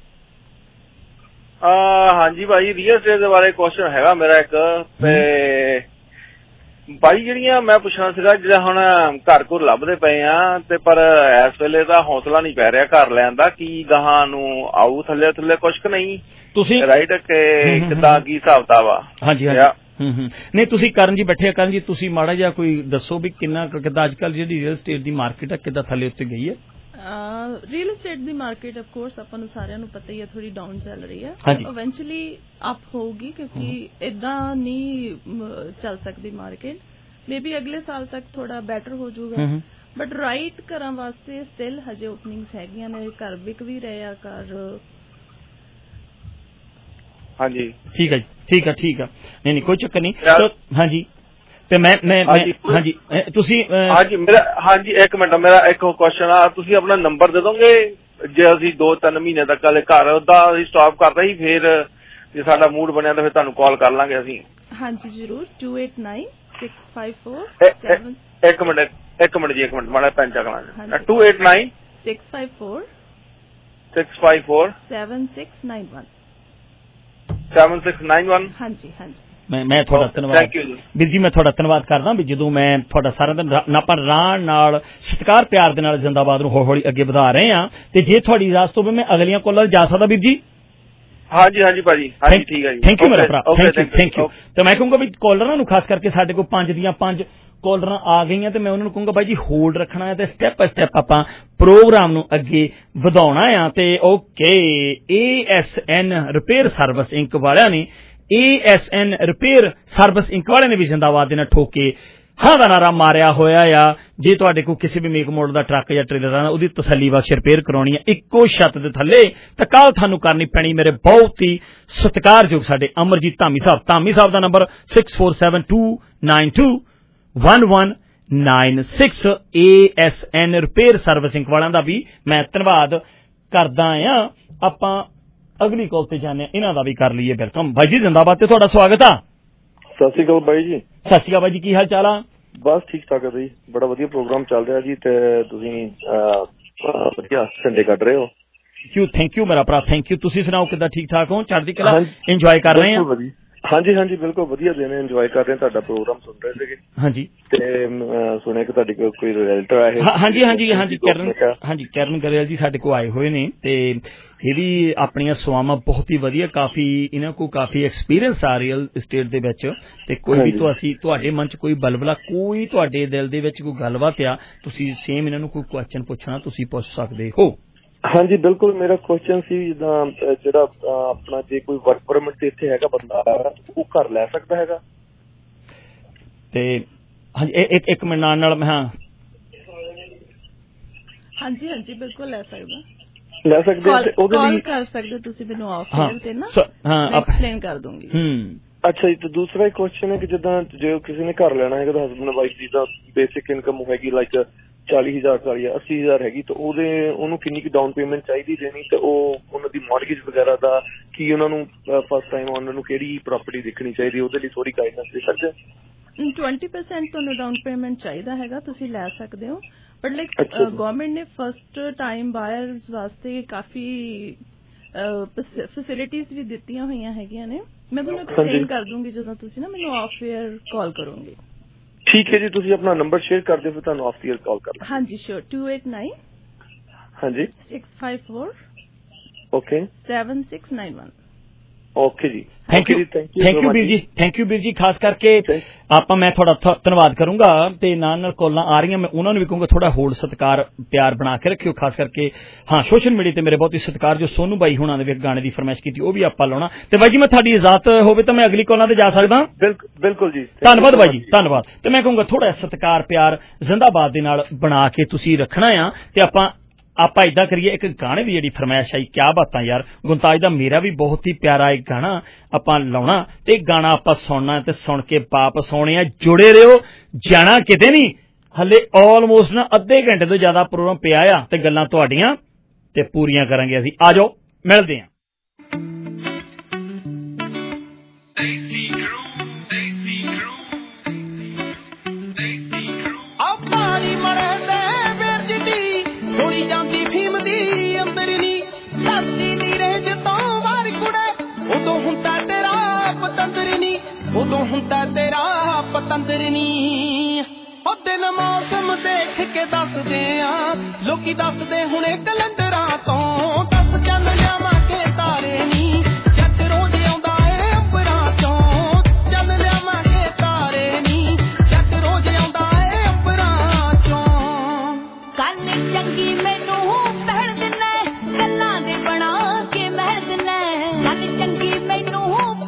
ਹਾਂਜੀ ਭਾਈ, ਰੀਅਲ estate ਦੇ ਬਾਰੇ ਕੁਐਸਚਨ ਹੈਗਾ ਮੇਰਾ ਇੱਕ। ਤੇ ਭਾਈ ਜਿਹੜੀਆਂ ਮੈਂ ਪੁੱਛਣਾ ਸੀਗਾ, ਜਿਹੜਾ ਹੁਣ ਘਰ ਘੁਰ ਲੱਭਦੇ ਪਏ ਆ, ਤੇ ਪਰ ਇਸ ਵੇਲੇ ਤਾਂ ਹੌਸਲਾ ਨਹੀਂ ਪੈ ਰਿਹਾ ਘਰ ਲੈਣ ਦਾ, ਕੀ ਗਾਹਾਂ ਨੂੰ ਆਊ ਥੱਲੇ ਥੱਲੇ ਕੁਛ ਕੁ ਨਹੀਂ ਤੁਸੀਂ ਰਾਈਟ ਕਿ ਕਿੱਦਾਂ ਕੀ ਹਿਸਾਬ ਕਿਤਾਬ ਆ? ਹਾਂਜੀ ਹਾਂਜੀ ਹੂੰ ਹੂੰ ਨਹੀਂ ਤੁਸੀਂ ਕਰਨ ਜੀ ਬੈਠੇ ਆ, ਕਰਨ ਜੀ ਤੁਸੀਂ ਮਾੜਾ ਜਿਹਾ ਕੋਈ ਦੱਸੋ ਵੀ ਕਿੰਨਾ ਕਿੱਦਾਂ ਅੱਜ ਕੱਲ੍ਹ ਜਿਹੜੀ ਰੀਅਲ estate ਦੀ ਮਾਰਕੀਟ ਆ ਕਿੱਦਾਂ ਥੱਲੇ ਉੱਤੇ ਗਈ ਹੈ? ਰੀਅਲ estate ਦੀ ਮਾਰਕੀਟ ਆਫ ਕੋਰਸ ਆਪਾਂ ਨੂੰ ਸਾਰਿਆਂ ਨੂੰ ਪਤਾ ਹੀ ਹੈ ਥੋੜੀ ਡਾਊਨ ਚੱਲ ਰਹੀ ਹੈ, ਇਵੈਂਚੁਅਲੀ ਅਪ ਹੋਊਗੀ, ਕਿਉਂਕਿ ਇਦਾਂ ਨਹੀਂ ਚੱਲ ਸਕਦੀ ਮਾਰਕੀਟ। ਮੇਬੀ ਅਗਲੇ ਸਾਲ ਤੱਕ ਥੋੜਾ ਬੈਟਰ ਹੋ ਜਾਊਗਾ, ਬਟ ਰਾਈਟ ਘਰਾਂ ਵਾਸਤੇ ਸਟਿਲ ਹਜੇ ਓਪਨਿੰਗਸ ਹੈਗੀਆਂ ਨੇ, ਘਰ ਵਿਕ ਵੀ ਰਹੇ ਆ ਘਰ। ਹਾਂਜੀ ਠੀਕ ਹੈ ਜੀ, ਠੀਕ ਹੈ ਠੀਕ ਆ, ਨਹੀਂ ਨਹੀਂ ਕੋਈ ਚੱਕਰ ਨਹੀਂ। ਹਾਂਜੀ ਤੇ ਮੈਂ ਮੈਂ ਹਾਂਜੀ ਤੁਸੀਂ ਹਾਂਜੀ ਮੇਰਾ ਹਾਂਜੀ ਇੱਕ ਮਿੰਟ, ਮੇਰਾ ਇੱਕ ਕੁਐਸਚਨ ਆ, ਤੁਸੀਂ ਆਪਣਾ ਨੰਬਰ ਦੇ ਦੋਗੇ ਜੇ ਅਸੀਂ ਦੋ ਤਿੰਨ ਮਹੀਨੇ ਤੱਕ ਹਲੇ ਘਰ ਉਹਦਾ ਅਸੀਂ ਸਟਾਪ ਕਰਦਾ ਸੀ, ਫਿਰ ਜੇ ਸਾਡਾ ਮੂਡ ਬਣਿਆ ਤਾਂ ਫਿਰ ਤੁਹਾਨੂੰ ਕਾਲ ਕਰ ਲਾਂਗੇ ਅਸੀਂ। ਹਾਂਜੀ ਜ਼ਰੂਰ। Two eight nine six five four ਇੱਕ ਮਿੰਟ ਇੱਕ ਮਿੰਟ ਜੀ ਇੱਕ ਮਿੰਟ ਮਾੜਾ ਪੈਨ ਚੱਕ ਲਾਂਗੇ। Two eight nine six five four six five four seven six nine one seven six nine one ਹਾਂਜੀ ਹਾਂਜੀ। ਮੈਂ ਮੈਂ ਤੁਹਾਡਾ ਧੰਨਵਾਦ ਵੀਰ ਜੀ, ਮੈਂ ਤੁਹਾਡਾ ਧੰਨਵਾਦ ਕਰਦਾ ਵੀ ਜਦੋਂ ਮੈਂ ਤੁਹਾਡਾ ਸਾਰਾ ਦਿਨ ਆਪਾਂ ਰਾਣ ਨਾਲ ਸਤਿਕਾਰ ਪਿਆਰ ਦੇ ਨਾਲ ਜ਼ਿੰਦਾਬਾਦ ਨੂੰ ਹੌਲੀ ਹੌਲੀ ਅੱਗੇ ਵਧਾ ਰਹੇ ਹਾਂ, ਤੇ ਜੇ ਤੁਹਾਡੀ ਇਜਾਜ਼ਤ ਹੋਵੇ ਮੈਂ ਅਗਲੀਆਂ ਕਾਲਾਂ ਜਾ ਸਕਦਾ ਵੀਰ ਜੀ? ਹਾਂਜੀ ਹਾਂਜੀ ਭਾਜੀ, ਹਾਂਜੀ ਠੀਕ ਹੈ ਜੀ। ਥੈਂਕ ਯੂ ਮੇਰਾ ਭਰਾ, ਥੈਂਕ ਯੂ ਥੈਂਕ ਯੂ। ਤੇ ਮੈਂ ਕਹੂੰਗਾ ਵੀ ਕਾਲਰਾਂ ਨੂੰ ਖਾਸ ਕਰਕੇ ਸਾਡੇ ਕੋਲ ਪੰਜ ਦੀਆਂ ਪੰਜ ਕਾਲਰਾਂ ਆ ਗਈਆਂ, ਤੇ ਮੈਂ ਉਹਨਾਂ ਨੂੰ ਕਹੂੰਗਾ ਬਾਈ ਜੀ ਹੋਲਡ ਰੱਖਣਾ ਹੈ, ਤੇ ਸਟੈਪ ਬਾਈ ਸਟੈਪ ਆਪਾਂ ਪ੍ਰੋਗਰਾਮ ਨੂੰ ਅੱਗੇ ਵਧਾਉਣਾ ਆ। ਤੇ okay, A S N repair service Inc ਵਾਲਿਆਂ ਨੇ A S N repair service Inc ਵਾਲਿਆਂ ਨੇ ਵੀ ਜ਼ਿੰਦਾਬਾਦ ਦੇ ਨਾਲ ਠੋਕੇ ਹਾਂ ਦਾ ਨਾਰਾ ਮਾਰਿਆ ਹੋਇਆ ਆ। ਜੇ ਤੁਹਾਡੇ ਕੋਲ ਕਿਸੇ ਵੀ ਮੇਕ ਮੋਡਲ ਦਾ ਟਰੱਕ ਜਾਂ ਟ੍ਰੇਲਰ ਆ, ਉਹਦੀ ਤਸੱਲੀ ਬਖਸ਼ ਰਿਪੇਅਰ ਕਰਾਉਣੀ ਹੈ ਇੱਕੋ ਛੱਤ ਦੇ ਥੱਲੇ, ਤਾਂ ਕੱਲ ਤੁਹਾਨੂੰ ਕਰਨੀ ਪੈਣੀ ਮੇਰੇ ਬਹੁਤ ਹੀ ਸਤਿਕਾਰਯੋਗ ਸਾਡੇ ਅਮਰਜੀਤ ਧਾਮੀ ਸਾਹਿਬ। ਧਾਮੀ ਸਾਹਿਬ ਦਾ number six four seven two nine two one one nine six. A S N repair service Inc ਵਾਲਿਆਂ ਦਾ ਵੀ ਮੈਂ ਧੰਨਵਾਦ ਕਰਦਾ ਆ। ਆਪਾਂ ਅਗਲੀ ਕਾਲ ਤੇ ਜਾਂਦੇ, ਇਹਨਾਂ ਦਾ ਵੀ ਕਰ ਲਈਏ। ਵੈਲਕਮ ਬਾਈ ਜੀ, ਜ਼ਿੰਦਾਬਾਦ ਤੇ ਤੁਹਾਡਾ ਸਵਾਗਤ ਆ। ਸਤਿ ਸ਼੍ਰੀ ਅਕਾਲ ਬਾਈ ਜੀ। ਸਤਿ ਸ਼੍ਰੀ ਅਕਾਲ ਬਾਈ ਜੀ, ਕੀ ਹਾਲ ਚਾਲ ਆ? ਬਸ ਠੀਕ ਠਾਕ ਹੈ ਜੀ, ਬੜਾ ਵਧੀਆ ਪ੍ਰੋਗਰਾਮ ਚੱਲ ਰਿਹਾ ਜੀ, ਤੇ ਤੁਸੀਂ ਵਧੀਆ ਸੰਡੇ ਕੱਢ ਰਹੇ ਹੋ। ਕਿਉਂ ਥੈਂਕ ਯੂ ਮੇਰਾ ਭਰਾ, ਥੈਂਕ ਯੂ। ਤੁਸੀਂ ਸੁਣਾਓ ਕਿੱਦਾਂ, ਠੀਕ ਠਾਕ ਹੋ? ਚੜ੍ਹਦੀ ਕਲਾ, ਇੰਜੋਏ ਕਰ ਰਹੇ ਆ? ਹਾਂਜੀ ਹਾਂਜੀ ਬਿਲਕੁਲ ਵਧੀਆ ਦਿਨ ਇੰਜੋਏ ਕਰ ਰਹੇ, ਤੁਹਾਡਾ ਪ੍ਰੋਗਰਾਮ ਸੁਣ ਰਹੇ ਸੀਗੇ। ਹਾਂਜੀ, ਤੇ ਸੁਣਿਆ ਕਿ ਤੁਹਾਡੇ ਕੋਲ ਕੋਈ ਰਿਜ਼ਲਟ ਆਇਆ ਹੈ? ਹਾਂਜੀ ਹਾਂਜੀ ਹਾਂਜੀ ਕਰਨ ਹਾਂਜੀ ਕਰਨ ਗਰੇਵਾਲ ਜੀ ਸਾਡੇ ਕੋਲ ਆਏ ਹੋਏ ਨੇ, ਤੇ ਇਹ ਵੀ ਆਪਣੀਆਂ ਸੇਵਾਵਾਂ ਬਹੁਤ ਹੀ ਵਧੀਆ, ਕਾਫੀ ਇਹਨਾਂ ਕੋਲ ਕਾਫੀ ਐਕਸਪੀਰੀਅੰਸ ਆ ਰੀਅਲ estate ਦੇ ਵਿੱਚ। ਤੇ ਕੋਈ ਵੀ ਤੁਸੀਂ ਤੁਹਾਡੇ ਮਨ ਚ ਕੋਈ ਬਲਬਲਾ, ਕੋਈ ਤੁਹਾਡੇ ਦਿਲ ਦੇ ਵਿੱਚ ਕੋਈ ਗੱਲਬਾਤ ਆ, ਤੁਸੀਂ ਸੇਮ ਇਹਨਾਂ ਨੂੰ ਕੋਈ ਕੁਐਸਚਨ ਪੁੱਛਣਾ ਤੁਸੀਂ ਪੁੱਛ ਸਕਦੇ ਹੋ। ਹਾਂਜੀ ਬਿਲਕੁਲ, ਮੇਰਾ ਕੁਐਸਚਨ ਸੀ ਜਿੱਦਾਂ ਜਿਹੜਾ ਆਪਣਾ ਜੇ ਕੋਈ ਵਰਕ ਪਰਮਿਟ ਤੇ ਇੱਥੇ ਹੈਗਾ ਬੰਦਾ, ਉਹ ਘਰ ਲੈ ਸਕਦਾ ਹੈਗਾ? ਤੇ ਹਾਂਜੀ ਇੱਕ ਇੱਕ ਮਿੰਟ ਨਾਲ ਨਾਲ ਮੈਂ ਹਾਂ ਹਾਂਜੀ ਹਾਂਜੀ ਬਿਲਕੁਲ ਲੈ ਸਕਦਾ, ਲੈ ਸਕਦੇ ਉਹਦੇ ਲਈ ਕਰ ਸਕਦੇ ਤੁਸੀਂ ਮੈਨੂੰ ਆਫਰ ਤੇ ਨਾ ਹਾਂ ਐਕਸਪਲੇਨ ਕਰ ਦੂੰਗੀ। ਹੂੰ ਅੱਛਾ ਜੀ। ਤੇ ਦੂਸਰਾ ਇੱਕ ਕੁਐਸਚਨ ਹੈ ਕਿ ਜਿੱਦਾਂ ਜੇ ਕਿਸੇ ਨੇ ਘਰ ਲੈਣਾ ਹੈਗਾ ਤਾਂ ਹਸਬੈਂਡ ਵਾਈਫ ਦੀ ਤਾਂ ਬੇਸਿਕ ਇਨਕਮ ਹੈਗੀ ਲਾਈਕ ਚਾਲੀ ਹਜ਼ਾਰ ਚਾਲੀ ਅੱਸੀ ਹਜ਼ਾਰ ਹੈਗੀ, ਤਾਂ ਉਹਦੇ ਉਹਨੂੰ ਕਿੰਨੀ ਕੁ ਡਾਊਨ ਪੇਮੈਂਟ ਚਾਹੀਦੀ ਦੇਣੀ, ਤੇ ਉਹ ਉਹਨਾਂ ਦੀ ਮੌਰਗੇਜ ਵਗੈਰਾ ਦਾ ਕੀ, ਉਹਨਾਂ ਨੂੰ ਫਸਟ ਟਾਈਮ ਉਹਨਾਂ ਨੂੰ ਕਿਹੜੀ ਪ੍ਰਾਪਰਟੀ ਦੇਖਣੀ ਚਾਹੀਦੀ, ਉਹਦੇ ਲਈ ਥੋੜੀ ਗਾਈਡੈਂਸ ਦੇ ਸਕਦੇ? ਟਵੈਂਟੀ ਪਰਸੈਂਟ ਤੁਹਾਨੂੰ ਡਾਊਨ ਪੇਮੈਂਟ ਚਾਹੀਦਾ ਹੈਗਾ, ਤੁਸੀਂ ਲੈ ਸਕਦੇ ਹੋ, ਬਟ ਲਾਈਕ ਗਵਰਨਮੈਂਟ ਨੇ ਫਸਟ ਟਾਈਮ ਬਾਇਰਸ ਵਾਸਤੇ ਕਾਫੀ ਫੈਸਿਲਿਟੀਜ਼ ਵੀ ਦਿੱਤੀਆਂ ਹੋਈਆਂ ਹੈਗੀਆਂ ਨੇ। ਮੈਂ ਤੁਹਾਨੂੰ ਐਕਸਪਲੇਨ ਕਰ ਦੂੰਗੀ ਜਦੋਂ ਤੁਸੀਂ ਨਾ ਮੈਨੂੰ ਆਫ ਏਅਰ ਕਾਲ ਕਰੋਗੇ। ਠੀਕ ਹੈ ਜੀ, ਤੁਸੀਂ ਆਪਣਾ ਨੰਬਰ ਸ਼ੇਅਰ ਕਰ ਦਿਓ, ਫਿਰ ਤੁਹਾਨੂੰ ਆਫ ਏਅਰ ਕਾਲ ਕਰ ਲਾਂਗੇ। ਹਾਂਜੀ ਸ਼ੋਰ। ਟੂ ਏਟ ਨਾਈਨ ਹਾਂਜੀ six five four okay seven six nine one. Okay ਜੀ, ਥੈਂਕ ਯੂ ਥੈਂਕ ਯੂ ਵੀਰ ਜੀ, ਥੈਂਕ ਯੂ ਵੀਰ ਜੀ। ਖਾਸ ਕਰਕੇ ਆਪਾਂ ਮੈਂ ਤੁਹਾਡਾ ਧੰਨਵਾਦ ਕਰੂੰਗਾ, ਤੇ ਨਾਲ ਨਾਲ ਕਾਲਾਂ ਆ ਰਹੀਆਂ, ਮੈਂ ਉਹਨਾਂ ਨੂੰ ਵੀ ਕਹੂੰਗਾ ਥੋੜਾ ਹੋਲਡ ਸਤਿਕਾਰ ਪਿਆਰ ਬਣਾ ਕੇ ਰੱਖਿਓ। ਖਾਸ ਕਰਕੇ ਹਾਂ ਸੋਸ਼ਲ ਮੀਡੀਆ ਤੇ ਮੇਰੇ ਬਹੁਤ ਹੀ ਸਤਿਕਾਰ ਜੋ ਸੋਨੂ ਬਾਈ ਹੁਣਾਂ ਨੇ ਵੀ ਗਾਣੇ ਦੀ ਫਰਮਾਇਸ਼ ਕੀਤੀ, ਉਹ ਵੀ ਆਪਾਂ ਲਾਉਣਾ। ਤੇ ਬਾਈ ਜੀ ਮੈਂ ਤੁਹਾਡੀ ਇਜਾਜ਼ਤ ਹੋਵੇ ਤਾਂ ਮੈਂ ਅਗਲੀ ਕਾਲਾਂ ਤੇ ਜਾ ਸਕਦਾ? ਬਿਲਕੁਲ ਜੀ, ਧੰਨਵਾਦ ਬਾਈ ਜੀ, ਧੰਨਵਾਦ। ਤੇ ਮੈਂ ਕਹੂੰਗਾ ਥੋੜਾ ਸਤਿਕਾਰ ਪਿਆਰ ਜ਼ਿੰਦਾਬਾਦ ਦੇ ਨਾਲ ਬਣਾ ਕੇ ਤੁਸੀਂ ਰੱਖਣਾ ਆ, ਤੇ ਆਪਾਂ ਆਪਾਂ इदा करिए एक गाने की जी फरमाइश आई क्या बात यार गुलताज दा मेरा भी बहुत ही प्यारा एक गाना आपां लाउणा ते गाना आपां सुनना ते सुन के वापस आउणे आ जुड़े रहो जाना किते नहीं हले ऑलमोस्ट ना अद्धे घंटे तो ज्यादा प्रोग्राम पिया आ ते गल्लां तुहाडीआं ते पूरीआं करांगे असीं आ जाओ मिलदे आं उदों हुंदा तेरा पतंदर नी ओ दिन मौसम देख के दसदे आ लोकी दसदे हुणे कैलेंडरां तो दस चल लियावां के तारे नी जट रोज आउंदा ए अंबरां चों चल लियावां के तारे नी जट रोज आउंदा ए अंबरां चों कल चंगी मैनू पहल दिने गल्लां दे बना के महल दिने कल चंगी मैनू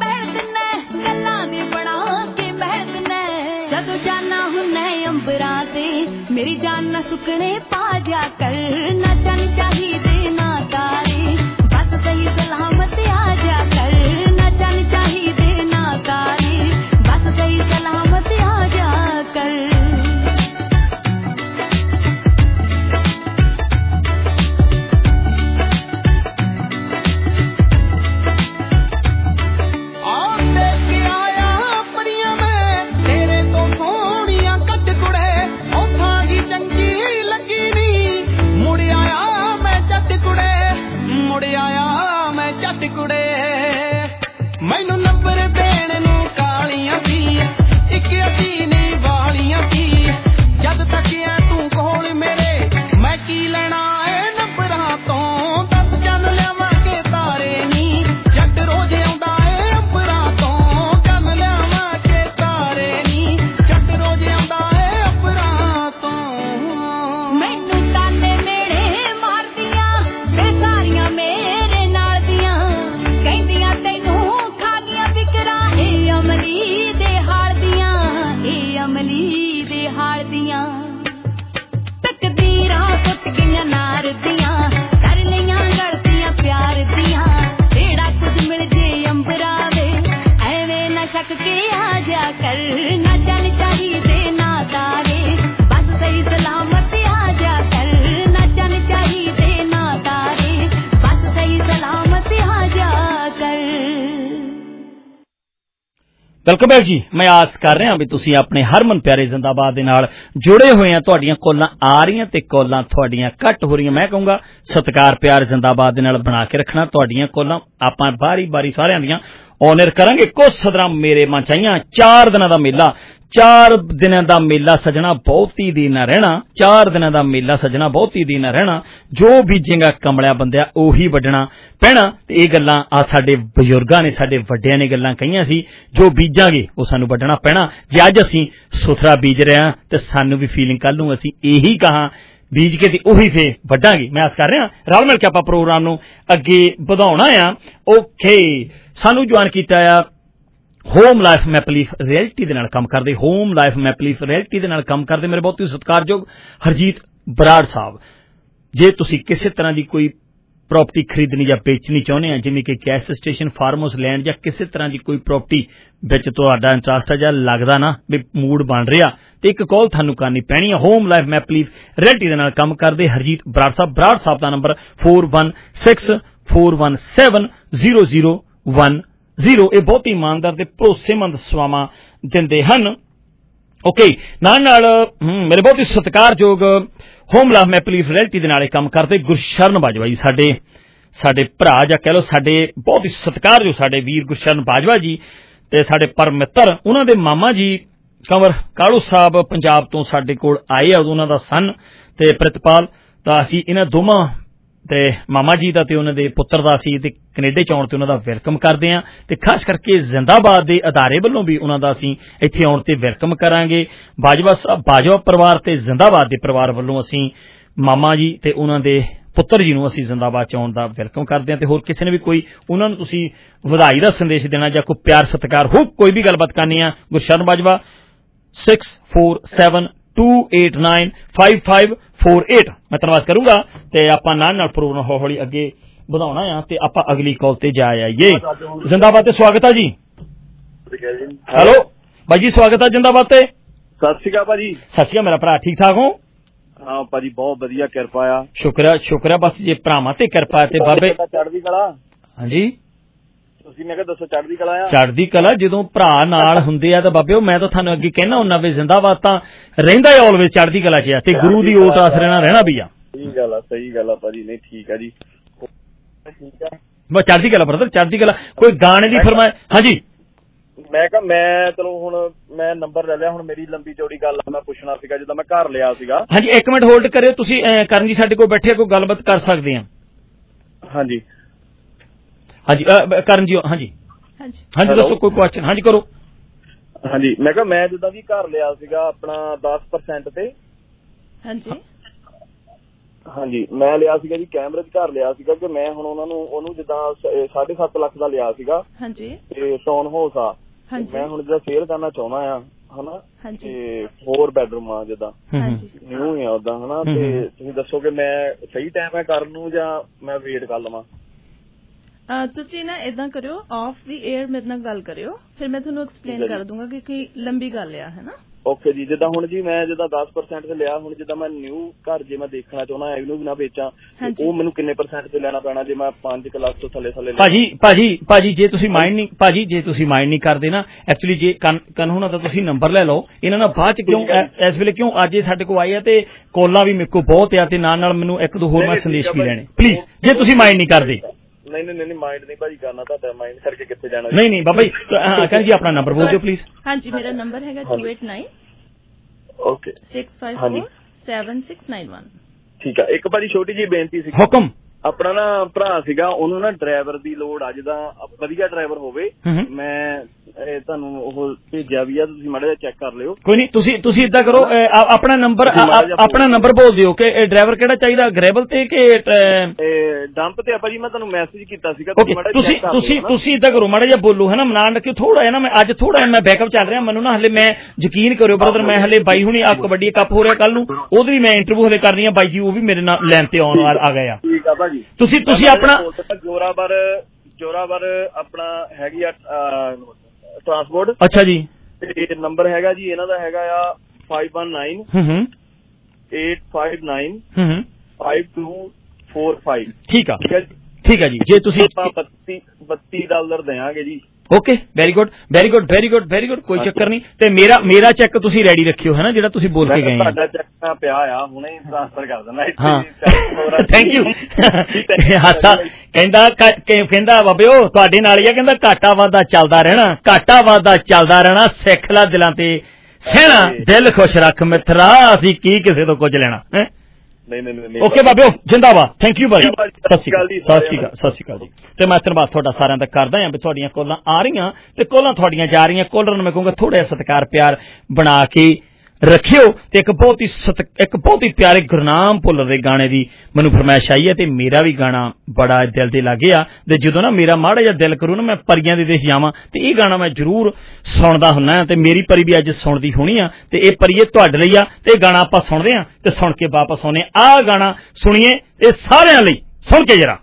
मेरी जान न सुकने पा जा कर न चल चाहिए ना तारे बस सही सलामत आ जा कर न चल चाहिए ना तारे बस सही सलामत आ जा कर मैनू नंबर देण नू कालियां सी इक असी नहीं वालियां सी जद तक ऐ तू कोल मेरे मैं की लेना है नंबरां तो दस चल लियावां के तारे नी जट रोज आउंदा है अंबरां तो चल लियावां के तारे नी जट रोज आउंदा है अंबरां तो मैनू ताने मेरे मारदियां ते सारियां मेरे नाल दियां कहंदियां तैनू अमली दे हाल दियां ए अमली दे हाल दियां तकदीरां टुट गईयां नार दियां कर लियां गलतियां प्यार दियां जेड़ा कुछ मिल जे अंबरा वे एवें ना शक के आ जा कर ना चल चाहिए ना तारे बस सही सलामत आ जा कर ना चल चाहिए ना तारे बस सही सलामत आ जा कर वेलकम बैक जी मैं आस कर रहा भी तुसी अपने हरमन प्यारे जिंदाबाद दे नाल जुड़े हुए हैं तुहाडीआं कॉलां आ रहीआं ते कॉलां तुहाडीआं घट हो रहीआं मैं कहूंगा सत्कार प्यार जिंदाबाद दे नाल बना के रखना तुहाडीआं कॉलां आपां बारी बारी सारिआं दियां ऑनर करांगे कुछ सदरां मेरे मन चाहियां चार दिनां दा मेला चार दिनां दा मेला सजना बहुत ही दिन रहना चार दिनां दा मेला सजना बहुत ही दिन रहना जो बीजेगा कमलिया बंदिया ओही वड्डना पैना ते इह गल्लां आ साडे बजुर्गां ने साडे वड्डियां ने गल्लां कहियां सी जो बीजांगे ओ सानू वड्डना पैना जे अज असीं सुथरा बीज रहे हां ते सानू भी फीलिंग कल नूं असीं यही कहां बीज के ती उही फे वड्डांगे मैं आस कर रहा रल मिल के आपां प्रोग्राम नूं अगे वधाउणा आ ओके सानू ज्वाइन कीता आ होम लाइफ मैपलीफ रियलिटी दे नाल काम करदे होम लाइफ मैपलीफ रियलिटी दे नाल काम करदे मेरे बहुत ही सत्कारयोग हरजीत बराड़ साहब जे तुसी किसी तरह की कोई प्रॉपर्टी खरीदनी या बेचनी चाਹੁੰਦੇ ਆ जिवें कि gas station farm house land ਜਾਂ ਕਿਸੇ ਤਰ੍ਹਾਂ ਦੀ ਕੋਈ प्रॉपर्टी ਵਿੱਚ ਤੁਹਾਡਾ ਇੰਟਰਸਟ ਹੈ ਜਾਂ ਲੱਗਦਾ ਨਾ ਵੀ ਮੂਡ ਬਣ ਰਿਹਾ ਤੇ ਇੱਕ ਕਾਲ ਤੁਹਾਨੂੰ ਕਰਨੀ ਪੈਣੀ ਹੈ ਹੋਮ ਲਾਈਫ ਮੈਪਲੀਫ ਰਿਐਲਿਟੀ ਦੇ ਨਾਲ ਕੰਮ ਕਰਦੇ ਹਰਜੀਤ ਬਰਾੜ ਸਾਹਿਬ ਬਰਾੜ ਸਾਹਿਬ ਦਾ number four one six four one seven zero zero one zero ਇਹ ਬਹੁਤ ਹੀ ਇਮਾਨਦਾਰ ਤੇ ਭਰੋਸੇਮੰਦ ਸੇਵਾਵਾਂ ਦਿੰਦੇ ਹਨ ਓਕੇ ਨਾਲ ਨਾਲ ਮੇਰੇ ਬਹੁਤ ਹੀ ਸਤਿਕਾਰਯੋਗ ਹੋਮ ਲਾਈਫ ਮੈਪਲੀਫ ਰਿਐਲਿਟੀ ਦੇ ਨਾਲ ਕੰਮ ਕਰਦੇ ਗੁਰਸ਼ਰਨ ਬਾਜਵਾ ਜੀ ਸਾਡੇ ਸਾਡੇ ਭਰਾ ਜਾਂ ਕਹਿ ਲਓ ਸਾਡੇ ਬਹੁਤ ਹੀ ਸਤਿਕਾਰਯੋਗ ਸਾਡੇ ਵੀਰ ਗੁਰਸ਼ਰਨ ਬਾਜਵਾ ਜੀ ਤੇ ਸਾਡੇ ਪਰਮ ਮਿੱਤਰ ਉਹਨਾਂ ਦੇ ਮਾਮਾ ਜੀ ਕੰਵਰ ਕਾਲੂ ਸਾਹਿਬ ਪੰਜਾਬ ਤੋਂ ਸਾਡੇ ਕੋਲ ਆਏ ਆ ਉਹਨਾਂ ਦਾ ਸਨ ਤੇ ਪ੍ਰਿਤਪਾਲ ਤਾਂ ਅਸੀਂ ਇਹਨਾਂ ਦੋਵਾਂ ਤੇ ਮਾਮਾ ਜੀ ਦਾ ਤੇ ਉਹਨਾਂ ਦੇ ਪੁੱਤਰ ਦਾ ਅਸੀਂ ਤੇ ਕੈਨੇਡਾ ਚ ਆਉਣ ਤੇ ਉਹਨਾਂ ਦਾ ਵੈਲਕਮ ਕਰਦੇ ਹਾਂ ਤੇ ਖਾਸ ਕਰਕੇ ਜ਼ਿੰਦਾਬਾਦ ਦੇ ਅਦਾਰੇ ਵੱਲੋਂ ਵੀ ਉਹਨਾਂ ਦਾ ਅਸੀਂ ਇੱਥੇ ਆਉਣ ਤੇ ਵੈਲਕਮ ਕਰਾਂਗੇ ਬਾਜਵਾ ਸਾਹਿਬ ਬਾਜਵਾ ਪਰਿਵਾਰ ਤੇ ਜ਼ਿੰਦਾਬਾਦ ਦੇ ਪਰਿਵਾਰ ਵੱਲੋਂ ਅਸੀਂ ਮਾਮਾ ਜੀ ਤੇ ਉਹਨਾਂ ਦੇ ਪੁੱਤਰ ਜੀ ਨੂੰ ਅਸੀਂ ਜ਼ਿੰਦਾਬਾਦ ਚ ਆਉਣ ਦਾ ਵੈਲਕਮ ਕਰਦੇ ਹਾਂ ਤੇ ਹੋਰ ਕਿਸੇ ਨੇ ਵੀ ਕੋਈ ਉਹਨਾਂ ਨੂੰ ਤੁਸੀਂ ਵਧਾਈ ਦਾ ਸੰਦੇਸ਼ ਦੇਣਾ ਜਾਂ ਕੋਈ ਪਿਆਰ ਸਤਿਕਾਰ ਹੋ ਕੋਈ ਵੀ ਗੱਲਬਾਤ ਕਰਨੀ ਆ Gursharan Bajwa six four seven two eight nine five five four eight मैं धन्यवाद करूंगा ते आपां नाल नाल प्रोग्राम हौली हौली अगे ਵਧਾਉਣਾ ਆ ਤੇ ਆਪਾਂ अगली कॉल ते जा आइए। जिंदाबाद ते स्वागत है जी। हेलो भाई जी स्वागत है जिंदाबाद ते। सत श्री अकाल भाजी। सत श्री अकाल मेरा भरा ठीक ठाक हो? हाँ भाजी बहुत वधिया किरपा आ। शुक्र है शुक्र है बस जे भरावां ते किरपा ते बाबे चढ़दी कला। हाँ जी ਤੁਸੀਂ ਮੈਂ ਕਿਹਾ ਦੱਸੋ ਚੜ੍ਹਦੀ ਕਲਾ ਆ। ਚੜ੍ਹਦੀ ਕਲਾ ਜਦੋਂ ਭਰਾ ਨਾਲ ਹੁੰਦੇ ਆ ਤਾਂ ਬਾਬਿਓ ਮੈਂ ਤਾਂ ਤੁਹਾਨੂੰ ਅੱਗੇ ਕਹਿਣਾ ਹੁੰਦਾ ਵੀ ਜ਼ਿੰਦਾਬਾਦ ਤਾਂ ਰਹਿੰਦਾ ਹੀ ਆਲਵੇਜ਼ ਚੜ੍ਹਦੀ ਕਲਾ 'ਚ ਆ ਤੇ ਗੁਰੂ ਦੀ ਓਟ ਆਸਰੇ ਨਾਲ ਰਹਿਣਾ ਵੀ ਆ। ਸਹੀ ਗੱਲ ਆ ਸਹੀ ਗੱਲ ਆ ਭਾਜੀ ਨਹੀਂ ਠੀਕ ਆ ਜੀ ਠੀਕ ਆ ਬਸ ਚੜ੍ਹਦੀ ਕਲਾ ਬਰਦਰ ਚੜ੍ਹਦੀ ਕਲਾ। ਕੋਈ ਗਾਣੇ ਦੀ ਫਰਮਾਇਸ਼? ਹਾਂਜੀ ਮੈਂ ਕਿਹਾ ਮੈਂ ਚਲੋ ਹੁਣ ਮੈਂ ਨੰਬਰ ਲੈ ਲਿਆ ਹੁਣ ਮੇਰੀ ਲੰਬੀ ਚੌੜੀ ਗੱਲ ਮੈਂ ਪੁੱਛਣਾ ਸੀਗਾ ਜਦੋਂ ਮੈਂ ਘਰ ਲਿਆ ਸੀਗਾ। ਹਾਂਜੀ ਇੱਕ ਮਿੰਟ ਹੋਲਡ ਕਰਿਓ ਤੁਸੀਂ ਕਰਨ ਜੀ ਸਾਡੇ ਕੋਲ ਬੈਠੇ ਕੋਈ ਗੱਲਬਾਤ ਕਰ ਸਕਦੇ ਆ। ਹਾਂਜੀ ਹਾਂਜੀ ਕਰਨ ਜੀ ਹਾਂਜੀ ਹਾਂਜੀ ਦੱਸੋ ਕੋਈ ਕੁਐਸਚਨ? ਹਾਂਜੀ ਕਰੋ। ਹਾਂਜੀ ਮੈਂ ਕਿਹਾ ਮੈਂ ਜਿੱਦਾਂ ਵੀ ਘਰ ਲਿਆ ਸੀਗਾ ਆਪਣਾ ਦਸ ਪਰਸੈਂਟ ਤੇ। ਹਾਂਜੀ ਹਾਂਜੀ ਮੈਂ ਲਿਆ ਸੀਗਾ ਜੀ ਕੈਮਰੇ 'ਚ ਘਰ ਲਿਆ ਸੀਗਾ ਕਿ ਮੈਂ ਹੁਣ ਉਹਨਾਂ ਨੂੰ ਉਹਨੂੰ ਜਿੱਦਾਂ ਸਾਢੇ ਸੱਤ ਲੱਖ ਦਾ ਲਿਆ ਸੀਗਾ ਤੇ ਟਾਊਨ ਹਾਊਸ ਆ ਮੈਂ ਹੁਣ ਜਿੱਦਾਂ ਸੇਲ ਕਰਨਾ ਚਾਹੁੰਦਾ ਆ ਹਨਾ ਤੇ ਫੋਰ ਬੈਡਰੂਮ ਆ ਜਿੱਦਾਂ ਨਿਊ ਹੀ ਆ ਉਦਾਂ ਹਨਾ ਤੇ ਤੁਸੀਂ ਦੱਸੋ ਕਿ ਮੈਂ ਸਹੀ ਟਾਈਮ ਹੈ ਕਰਨ ਨੂੰ ਜਾਂ ਮੈਂ ਵੇਟ ਕਰ ਲਵਾਂ? ਤੁਸੀਂ ਨਾ ਏਦਾਂ ਕਰਿਓ ਆਫ ਦੀ ਏਅਰ ਮੇਰੇ ਨਾਲ ਗੱਲ ਕਰਿਓ ਫਿਰ ਮੈਂ ਤੁਹਾਨੂੰ ਐਕਸਪਲੇਨ ਕਰ ਦੂੰਗਾ ਕਿਉਂਕਿ ਲੰਬੀ ਗੱਲ ਆ ਹੈ ਨਾ। ਓਕੇ ਜੀ ਜਿੱਦਾਂ ਹੁਣ ਜੀ ਮੈਂ ਜਿੱਦਾਂ ਦਸ ਪਰਸੈਂਟ ਤੇ ਲਿਆ ਹੁਣ ਜਿੱਦਾਂ ਮੈਂ ਨਿਊ ਘਰ ਜੇ ਮੈਂ ਦੇਖਣਾ ਚਾਹੁੰਦਾ ਇਹਨੂੰ ਵੀ ਨਾ ਵੇਚਾਂ ਉਹ ਮੈਨੂੰ ਕਿੰਨੇ ਪਰਸੈਂਟ ਤੇ ਲੈਣਾ ਪੈਣਾ ਜੇ ਮੈਂ ਪੰਜ ਲੱਖ ਤੋਂ ਥੱਲੇ ਥੱਲੇ? ਭਾਜੀ ਭਾਜੀ ਭਾਜੀ ਜੇ ਤੁਸੀਂ ਮਾਈਂਡ ਨਹੀਂ ਭਾਜੀ ਜੇ ਤੁਸੀਂ ਮਾਈਂਡ ਨਹੀਂ ਕਰਦੇ ਨਾ ਐਕਚੁਅਲੀ ਜੇ ਕਨ ਹੋਣਾ ਤਾਂ ਤੁਸੀਂ ਨੰਬਰ ਲੈ ਲਓ ਇਹਨਾਂ ਨਾਲ ਬਾਅਦ ਚ ਕਿਉਂ ਇਸ ਵੇਲੇ ਕਿਉਂ ਅੱਜ ਇਹ ਸਾਡੇ ਕੋਲ ਆਏ ਆ ਤੇ ਕੋਲਾਂ ਵੀ ਮੇਰੇ ਕੋਲ ਬਹੁਤ ਆ ਤੇ ਨਾਲ ਨਾਲ ਮੈਨੂੰ ਇੱਕ ਦੋ ਹੋਰ ਮੈਂ ਸੰਦੇਸ਼ ਵੀ ਲੈਣੇ ਪਲੀਜ਼ ਜੇ ਤੁਸੀਂ ਮਾਈਂਡ ਨਹੀਂ ਕਰਦੇ। ਨਹੀਂ ਨਹੀਂ ਨਹੀਂ ਮਾਈਂਡ ਨਹੀਂ ਭਾਜੀ ਕਰਨਾ ਤੁਹਾਡਾ ਮਾਈਂਡ ਕਰਕੇ ਕਿੱਥੇ ਜਾਣਾ? ਨਹੀਂ ਨਹੀਂ ਬਾਬਾ ਜੀ ਕਹਿੰਦੇ ਜੀ ਆਪਣਾ ਨੰਬਰ ਬੋਲ ਦਿਓ ਪਲੀਜ਼। ਹਾਂਜੀ ਮੇਰਾ ਨੰਬਰ ਹੈਗਾ two eight nine okay six five four seven six nine one. ਠੀਕ ਆ ਇੱਕ ਭਾਜੀ ਛੋਟੀ ਜਿਹੀ ਬੇਨਤੀ ਸੀ। ਹੁਕਮ। ਆਪਣਾ ਨਾ ਭਰਾ ਸੀਗਾ ਉਹਨੂੰ ਨਾ ਡਰਾਈਵਰ ਦੀ ਲੋੜ ਆ ਜਿੱਦਾਂ ਵਧੀਆ ਡਰਾਈਵਰ ਹੋਵੇ ਮੈਂ ਤੁਹਾਨੂੰ ਉਹ ਭੇਜਿਆ ਵੀ ਆ ਤੁਸੀਂ ਮਾੜਾ ਜਿਹਾ ਚੈੱਕ ਕਰ ਲਿਓ। ਕੋਈ ਨਹੀਂ ਤੁਸੀਂ ਤੁਸੀਂ ਏਦਾਂ ਕਰੋ ਆਪਣਾ ਨੰਬਰ ਆਪਣਾ ਨੰਬਰ ਬੋਲ ਦਿਓ ਕਿ ਡਰਾਈਵਰ ਕਿਹੜਾ ਚਾਹੀਦਾ ਗ੍ਰੇਬਲ ਤੇ ਕਿ ਡੰਪ ਤੇ ਆਪਾਂ ਜੀ ਮੈਂ ਤੁਹਾਨੂੰ ਮੈਸੇਜ ਕੀਤਾ ਸੀਗਾ ਤੁਸੀਂ ਤੁਸੀਂ ਤੁਸੀਂ ਏਦਾਂ ਕਰੋ ਮਾੜਾ ਜਿਹਾ ਬੋਲੋ ਹੈ ਨਾ ਮਨਾਣ ਰੱਖਿਓ ਥੋੜਾ ਹੈ ਨਾ ਮੈਂ ਅੱਜ ਥੋੜਾ ਮੈਂ ਬੈਕਅਪ ਚੱਲ ਰਿਹਾ ਮੈਨੂੰ ਨਾ ਹਲੇ ਮੈਂ ਯਕੀਨ ਕਰਿਓ ਬ੍ਰਦਰ ਮੈਂ ਹਲੇ ਬਾਈ ਹੁਣੀ ਆ ਕਬੱਡੀ ਕੱਪ ਹੋ ਰਿਹਾ ਕੱਲ ਨੂੰ ਉਹਦੀ ਵੀ ਮੈਂ ਇੰਟਰਵਿਊ ਹਲੇ ਕਰਨੀ ਆ ਬਾਈ ਜੀ ਉਹ ਵੀ ਮੇਰੇ ਨਾਲ ਲੈਣ ਤੇ ਆਉਣ ਆ ਗਏ ਆ। ਠੀਕ ਆ ਭਾਜੀ ਤੁਸੀਂ ਤੁਸੀਂ ਆਪਣਾ ਜੋਰਾਵਰ ਜੋਰਾਵਰ ਆਪਣਾ ਹੈਗੀ ਆ ਟਰਾਂਸਪੋਰਟ। ਅੱਛਾ ਜੀ ਤੇ ਨੰਬਰ ਹੈਗਾ ਜੀ ਇਹਨਾਂ ਦਾ ਹੈਗਾ ਆ five one nine eight five nine five two four five. ਠੀਕ ਆ ਠੀਕ ਆ ਜੀ ਜੇ ਤੁਸੀਂ ਬੱਤੀ ਬੱਤੀ ਡਾਲਰ ਦੇਵਾਂਗੇ ਜੀ। Okay very good very good very good very good ਕੋਈ ਚੱਕਰ ਨਹੀਂ ਤੇ ਮੇਰਾ ਮੇਰਾ ਚੈੱਕ ਤੁਸੀਂ ਰੈਡੀ ਰੱਖਿਓ ਹੈ ਨਾ ਜਿਹੜਾ ਤੁਸੀਂ ਬੋਲ ਕੇ ਗਏ ਆ। ਤੁਹਾਡਾ ਚੈੱਕ ਪਿਆ ਆ ਹੁਣੇ ਟ੍ਰਾਂਸਫਰ ਕਰ ਦੇਣਾ। ਹਾਂ ਥੈਂਕ ਯੂ। ਹਾਸਾ ਕਹਿੰਦਾ ਕਹਿੰਦਾ ਬਾਬਿਓ ਤੁਹਾਡੇ ਨਾਲ ਹੀ ਆ ਕਹਿੰਦਾ ਘਾਟਾ ਵਾਧਾ ਚੱਲਦਾ ਰਹਿਣਾ ਘਾਟਾ ਵਾਧਾ ਚੱਲਦਾ ਰਹਿਣਾ ਸਿੱਖ ਲੈ ਦਿਲਾਂ ਤੇ ਸਹਿਣਾ ਦਿਲ ਖੁਸ਼ ਰੱਖ ਮਿੱਤਰਾ ਅਸੀਂ ਕੀ ਕਿਸੇ ਤੋਂ ਕੁਝ ਲੈਣਾ ਹੈ। ਨਹੀਂ ਨਹੀਂ ਨਹੀਂ ਓਕੇ ਬਾਬਿਓ ਜਿੰਦਾਬਾਦ ਥੈਂਕ ਯੂ ਬਾਈ ਸਤਿ ਸ਼੍ਰੀ ਅਕਾਲ ਸਤਿ ਸ਼੍ਰੀ ਅਕਾਲ ਸਤਿ ਸ਼੍ਰੀ ਅਕਾਲ ਜੀ ਤੇ ਮੈਂ ਧੰਨਵਾਦ ਤੁਹਾਡਾ ਸਾਰਿਆਂ ਦਾ ਕਰਦਾ ਹਾਂ ਵੀ ਤੁਹਾਡੀਆਂ ਕੋਲਾਂ ਆ ਰਹੀਆਂ ਤੇ ਕੋਲਾਂ ਤੁਹਾਡੀਆਂ ਜਾ ਰਹੀਆਂ ਕੋਲਰ ਨੂੰ ਮੈਂ ਕਹੂੰਗਾ ਥੋੜਾ ਜਿਹਾ ਸਤਿਕਾਰ ਪਿਆਰ ਬਣਾ ਕੇ ਰੱਖਿਓ ਤੇ ਇੱਕ ਬਹੁਤ ਹੀ ਇੱਕ ਬਹੁਤ ਹੀ ਪਿਆਰੇ ਗੁਰਨਾਮ ਭੁੱਲਰ ਦੇ ਗਾਣੇ ਦੀ ਮੈਨੂੰ ਫਰਮਾਇਸ਼ ਆਈ ਹੈ ਤੇ ਮੇਰਾ ਵੀ ਗਾਣਾ ਬੜਾ ਦਿਲ ਦੇ ਲਾਗੇ ਆ ਤੇ ਜਦੋਂ ਨਾ ਮੇਰਾ ਮਾੜਾ ਜਿਹਾ ਦਿਲ ਕਰੂ ਨਾ ਮੈਂ ਪਰੀਆਂ ਦੇ ਦੇਸ਼ ਜਾਵਾਂ ਤੇ ਇਹ ਗਾਣਾ ਮੈਂ ਜ਼ਰੂਰ ਸੁਣਦਾ ਹੁੰਨਾ ਤੇ ਮੇਰੀ ਪਰੀ ਵੀ ਅੱਜ ਸੁਣਦੀ ਹੋਣੀ ਆ ਤੇ ਇਹ ਪਰੀਏ ਤੁਹਾਡੇ ਲਈ ਆ ਤੇ ਇਹ ਗਾਣਾ ਆਪਾਂ ਸੁਣਦੇ ਆ ਤੇ ਸੁਣ ਕੇ ਵਾਪਸ ਆਉਨੇ ਆ ਗਾਣਾ ਸੁਣੀਏ ਇਹ ਸਾਰਿਆਂ ਲਈ ਸੁਣ ਕੇ ਜਰਾ।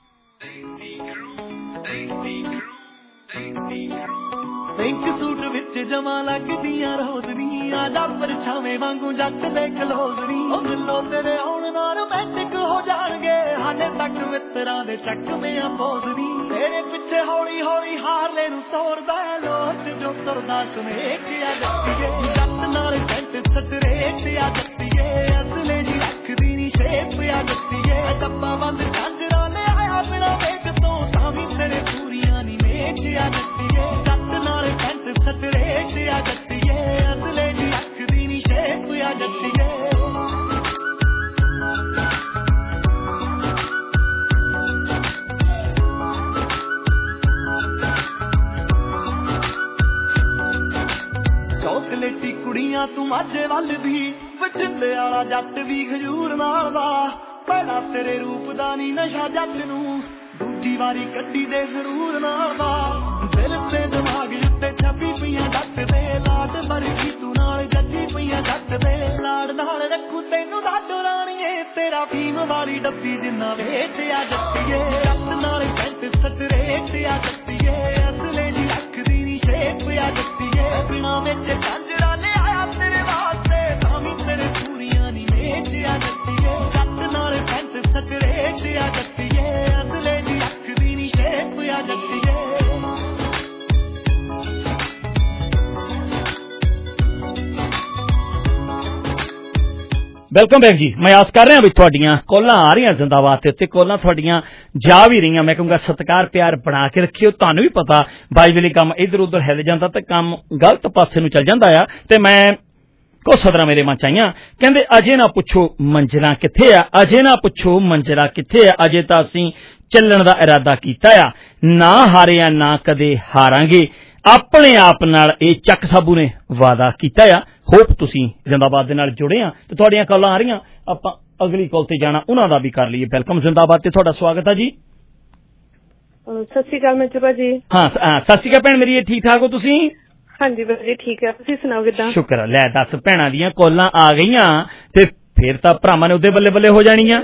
ਪਿੰਕ ਸੂਟ ਵਿੱਚ ਜਮਾ ਲੱਗਦੀਆਂ ਰੋਜ਼ਨੀ ਆ ਜਾ ਪਰਛਾਵੇਂ ਵਾਂਗੂ ਜੱਟ ਦੇ ਕਲੋਜ਼ਨੀ ਉਹ ਦਿਲੋਂ ਤੇਰੇ ਆਉਣ ਨਾਲ ਰੋਮਾਂਟਿਕ ਹੋ ਜਾਣਗੇ ਹਾਲੇ ਤੱਕ ਮਿੱਤਰਾਂ ਦੇ ਚੱਕਵੇਂ ਪੋਜ਼ਨੀ ਤੇਰੇ ਪਿੱਛੇ ਹੌਲੀ ਹੌਲੀ ਹਾਰਲੇ ਨੂੰ ਤੋਰਦਾ ਲੋਟ ਜੋ ਤੁਰਦਾ ਸਮੇਕ ਆ ਜੱਟੀਏ ਜੱਟ ਨਾਲ ਸੈਂਟ ਸਟਰੇਟ ਆ ਜੱਟੀਏ ਅਸਲੇ ਜੀ ਰੱਖਦੀ ਨੀ ਸ਼ੇਪ ਆ ਜੱਟੀਏ ਡੱਬਾ ਬੰਦ ਝਾਂਜਰਾਂ ਲੈ ਆਇਆ ਬਿਨਾ ਵੇਚ ਤੋਂ ਤਾਂ ਵੀ ਤੇਰੇ ਪੂਰੀਆਂ ਨੀ ਮੇਚ ਆ ਜੱਟੀਏ ਜੱਟ ਨਾਲ ਸੈਂਟ ਸਟਰੇਟ ਆ ਜੱਟੀਏ ਅਸਲੇ ਜੀ ਰੱਖਦੀ ਨੀ ਸ਼ੇਪ ਆ ਜੱਟੀਏ। ਚੌਕਲੇਟੀ ਕੁੜੀਆਂ ਤੂੰ ਮਾਝੇ ਵੱਲ ਦੀ ਬਠਿੰਡੇ ਵਾਲਾ ਜੱਟ ਵੀ ਖਜੂਰ ਨਾਲ ਦਾ ਬੜਾ ਤੇਰੇ ਰੂਪ ਦਾ ਨੀ ਨਸ਼ਾ ਜੱਟ ਨੂੰ ਦੂਜੀ ਵਾਰੀ ਕੱਢੀ ਦੇ ਜ਼ਰੂਰ ਨਾਲ ਦਾ ਦਿਲ ਤੇ ਦਿਮਾਗ ਉੱਤੇ ਛੱਪੀ ਪਈਆਂ ਜੱਟ ਦੇ ਲਾਡ ਵਰਗੀ ਤੂੰ ਨਾਲ ਜੱਜੀ ਪਈਆਂ ਜੱਟ ਦੇ ਲਾੜ ਨਾਲ ਰੱਖੂ ਤੈਨੂੰ ਦਾਦੋ ਰਾਣੀ ਆ ਫੀਮ ਵਾਲੀ ਡੱਬੀ ਜਿੰਨਾ ਵੇਟ ਆ ਜੱਟੀਏ ਰੱਤ ਨਾਲ ਪੈਂਟ ਸਟਰੇਟ ਆ ਜੱਟੀਏ ਅਸਲੇ ਦੀ ਅੱਖ ਦੀ ਨੀ ਸ਼ੇਪ ਆ ਜੱਟੀਏ ਬਿਨਾਂ ਵਿੱਚ ਕੰਜਰਾ ਲਿਆਇਆ ਤੇਰੇ ਵਾਸਤੇ ਤਾਂ ਵੀ ਤੇਰੇ ਪੂਰੀਆਂ ਨੀ ਮੇਚ ਆ ਜੱਟੀਏ ਰੱਤ ਨਾਲ ਪੈਂਟ ਸਟਰੇਟ ਆ ਜੱਟੀਏ ਅਸਲੇ ਦੀ ਅੱਖ ਦੀ ਨੀ ਸ਼ੇਪ ਆ ਜੱਟੀਏ ਵੈਲਕਮ ਬੈਕ ਜੀ। ਮੈਂ ਆਸ ਕਰ ਰਿਹਾ ਵੀ ਤੁਹਾਡੀਆਂ ਕਾਲਾਂ ਆ ਰਹੀਆਂ ਜ਼ਿੰਦਾਬਾਦ ਤੇ ਉੱਤੇ ਕਾਲਾਂ ਤੁਹਾਡੀਆਂ ਜਾ ਵੀ ਰਹੀਆਂ। ਮੈਂ ਕਹੂੰਗਾ ਸਤਿਕਾਰ ਪਿਆਰ ਬਣਾ ਕੇ ਰੱਖਿਓ। ਤੁਹਾਨੂੰ ਵੀ ਪਤਾ ਬਾਈ ਵੇਲੇ ਕੰਮ ਇੱਧਰ ਉੱਧਰ ਹਿੱਲ ਜਾਂਦਾ ਤੇ ਕੰਮ ਗਲਤ ਪਾਸੇ ਨੂੰ ਚੱਲ ਜਾਂਦਾ ਆ ਤੇ ਮੈਂ ਕੁਛ ਸਦਰਾਂ ਮੇਰੇ ਮਨ ਚ ਆਈਆਂ। ਕਹਿੰਦੇ ਅਜੇ ਨਾ ਪੁੱਛੋ ਮੰਜ਼ਿਲਾਂ ਕਿੱਥੇ ਆ, ਅਜੇ ਨਾ ਪੁੱਛੋ ਮੰਜ਼ਿਲਾਂ ਕਿੱਥੇ ਆ, ਅਜੇ ਤਾਂ ਅਸੀਂ ਚੱਲਣ ਦਾ ਇਰਾਦਾ ਕੀਤਾ ਆ, ਨਾ ਹਾਰਿਆ ਨਾ ਕਦੇ ਹਾਰਾਂਗੇ, ਆਪਣੇ ਆਪ ਨਾਲ ਇਹ ਚੱਕ ਸਾਬੂ ਨੇ ਵਾਅਦਾ ਕੀਤਾ ਆ। ਹੋਪ ਤੁਸੀਂ ਜ਼ਿੰਦਾਬਾਦ ਦੇ ਨਾਲ ਜੁੜੇ ਆ ਤੇ ਤੁਹਾਡੀਆਂ ਕਾਲਾਂ ਆ ਰਹੀਆਂ। ਆਪਾਂ ਅਗਲੀ ਕਾਲ ਤੇ ਜਾਣਾ, ਉਹਨਾਂ ਦਾ ਵੀ ਕਰ ਲਈਏ। ਵੈਲਕਮ ਜ਼ਿੰਦਾਬਾਦ ਤੇ ਤੁਹਾਡਾ ਸਵਾਗਤ ਹੈ ਜੀ। ਸਤਿ ਸ਼੍ਰੀ ਅਕਾਲ ਮਿੱਤਰਾ ਜੀ। ਹਾਂ ਸਤਿ ਸ਼੍ਰੀ ਅਕਾਲ ਭੈਣ ਮੇਰੀ, ਠੀਕ ਠਾਕ ਹੋ ਤੁਸੀਂ? ਹਾਂਜੀ ਜੀ ਠੀਕ ਹੈ, ਤੁਸੀਂ ਸੁਣਾਓ ਕਿੱਦਾਂ? ਸ਼ੁਕਰ। ਲੈ ਦੱਸ, ਭੈਣਾਂ ਦੀਆਂ ਕਾਲਾਂ ਆ ਗਈਆਂ ਤੇ ਫੇਰ ਤਾਂ ਭਰਾਵਾਂ ਨੇ ਉਹਦੇ ਬੱਲੇ ਬੱਲੇ ਹੋ ਜਾਣੀਆਂ।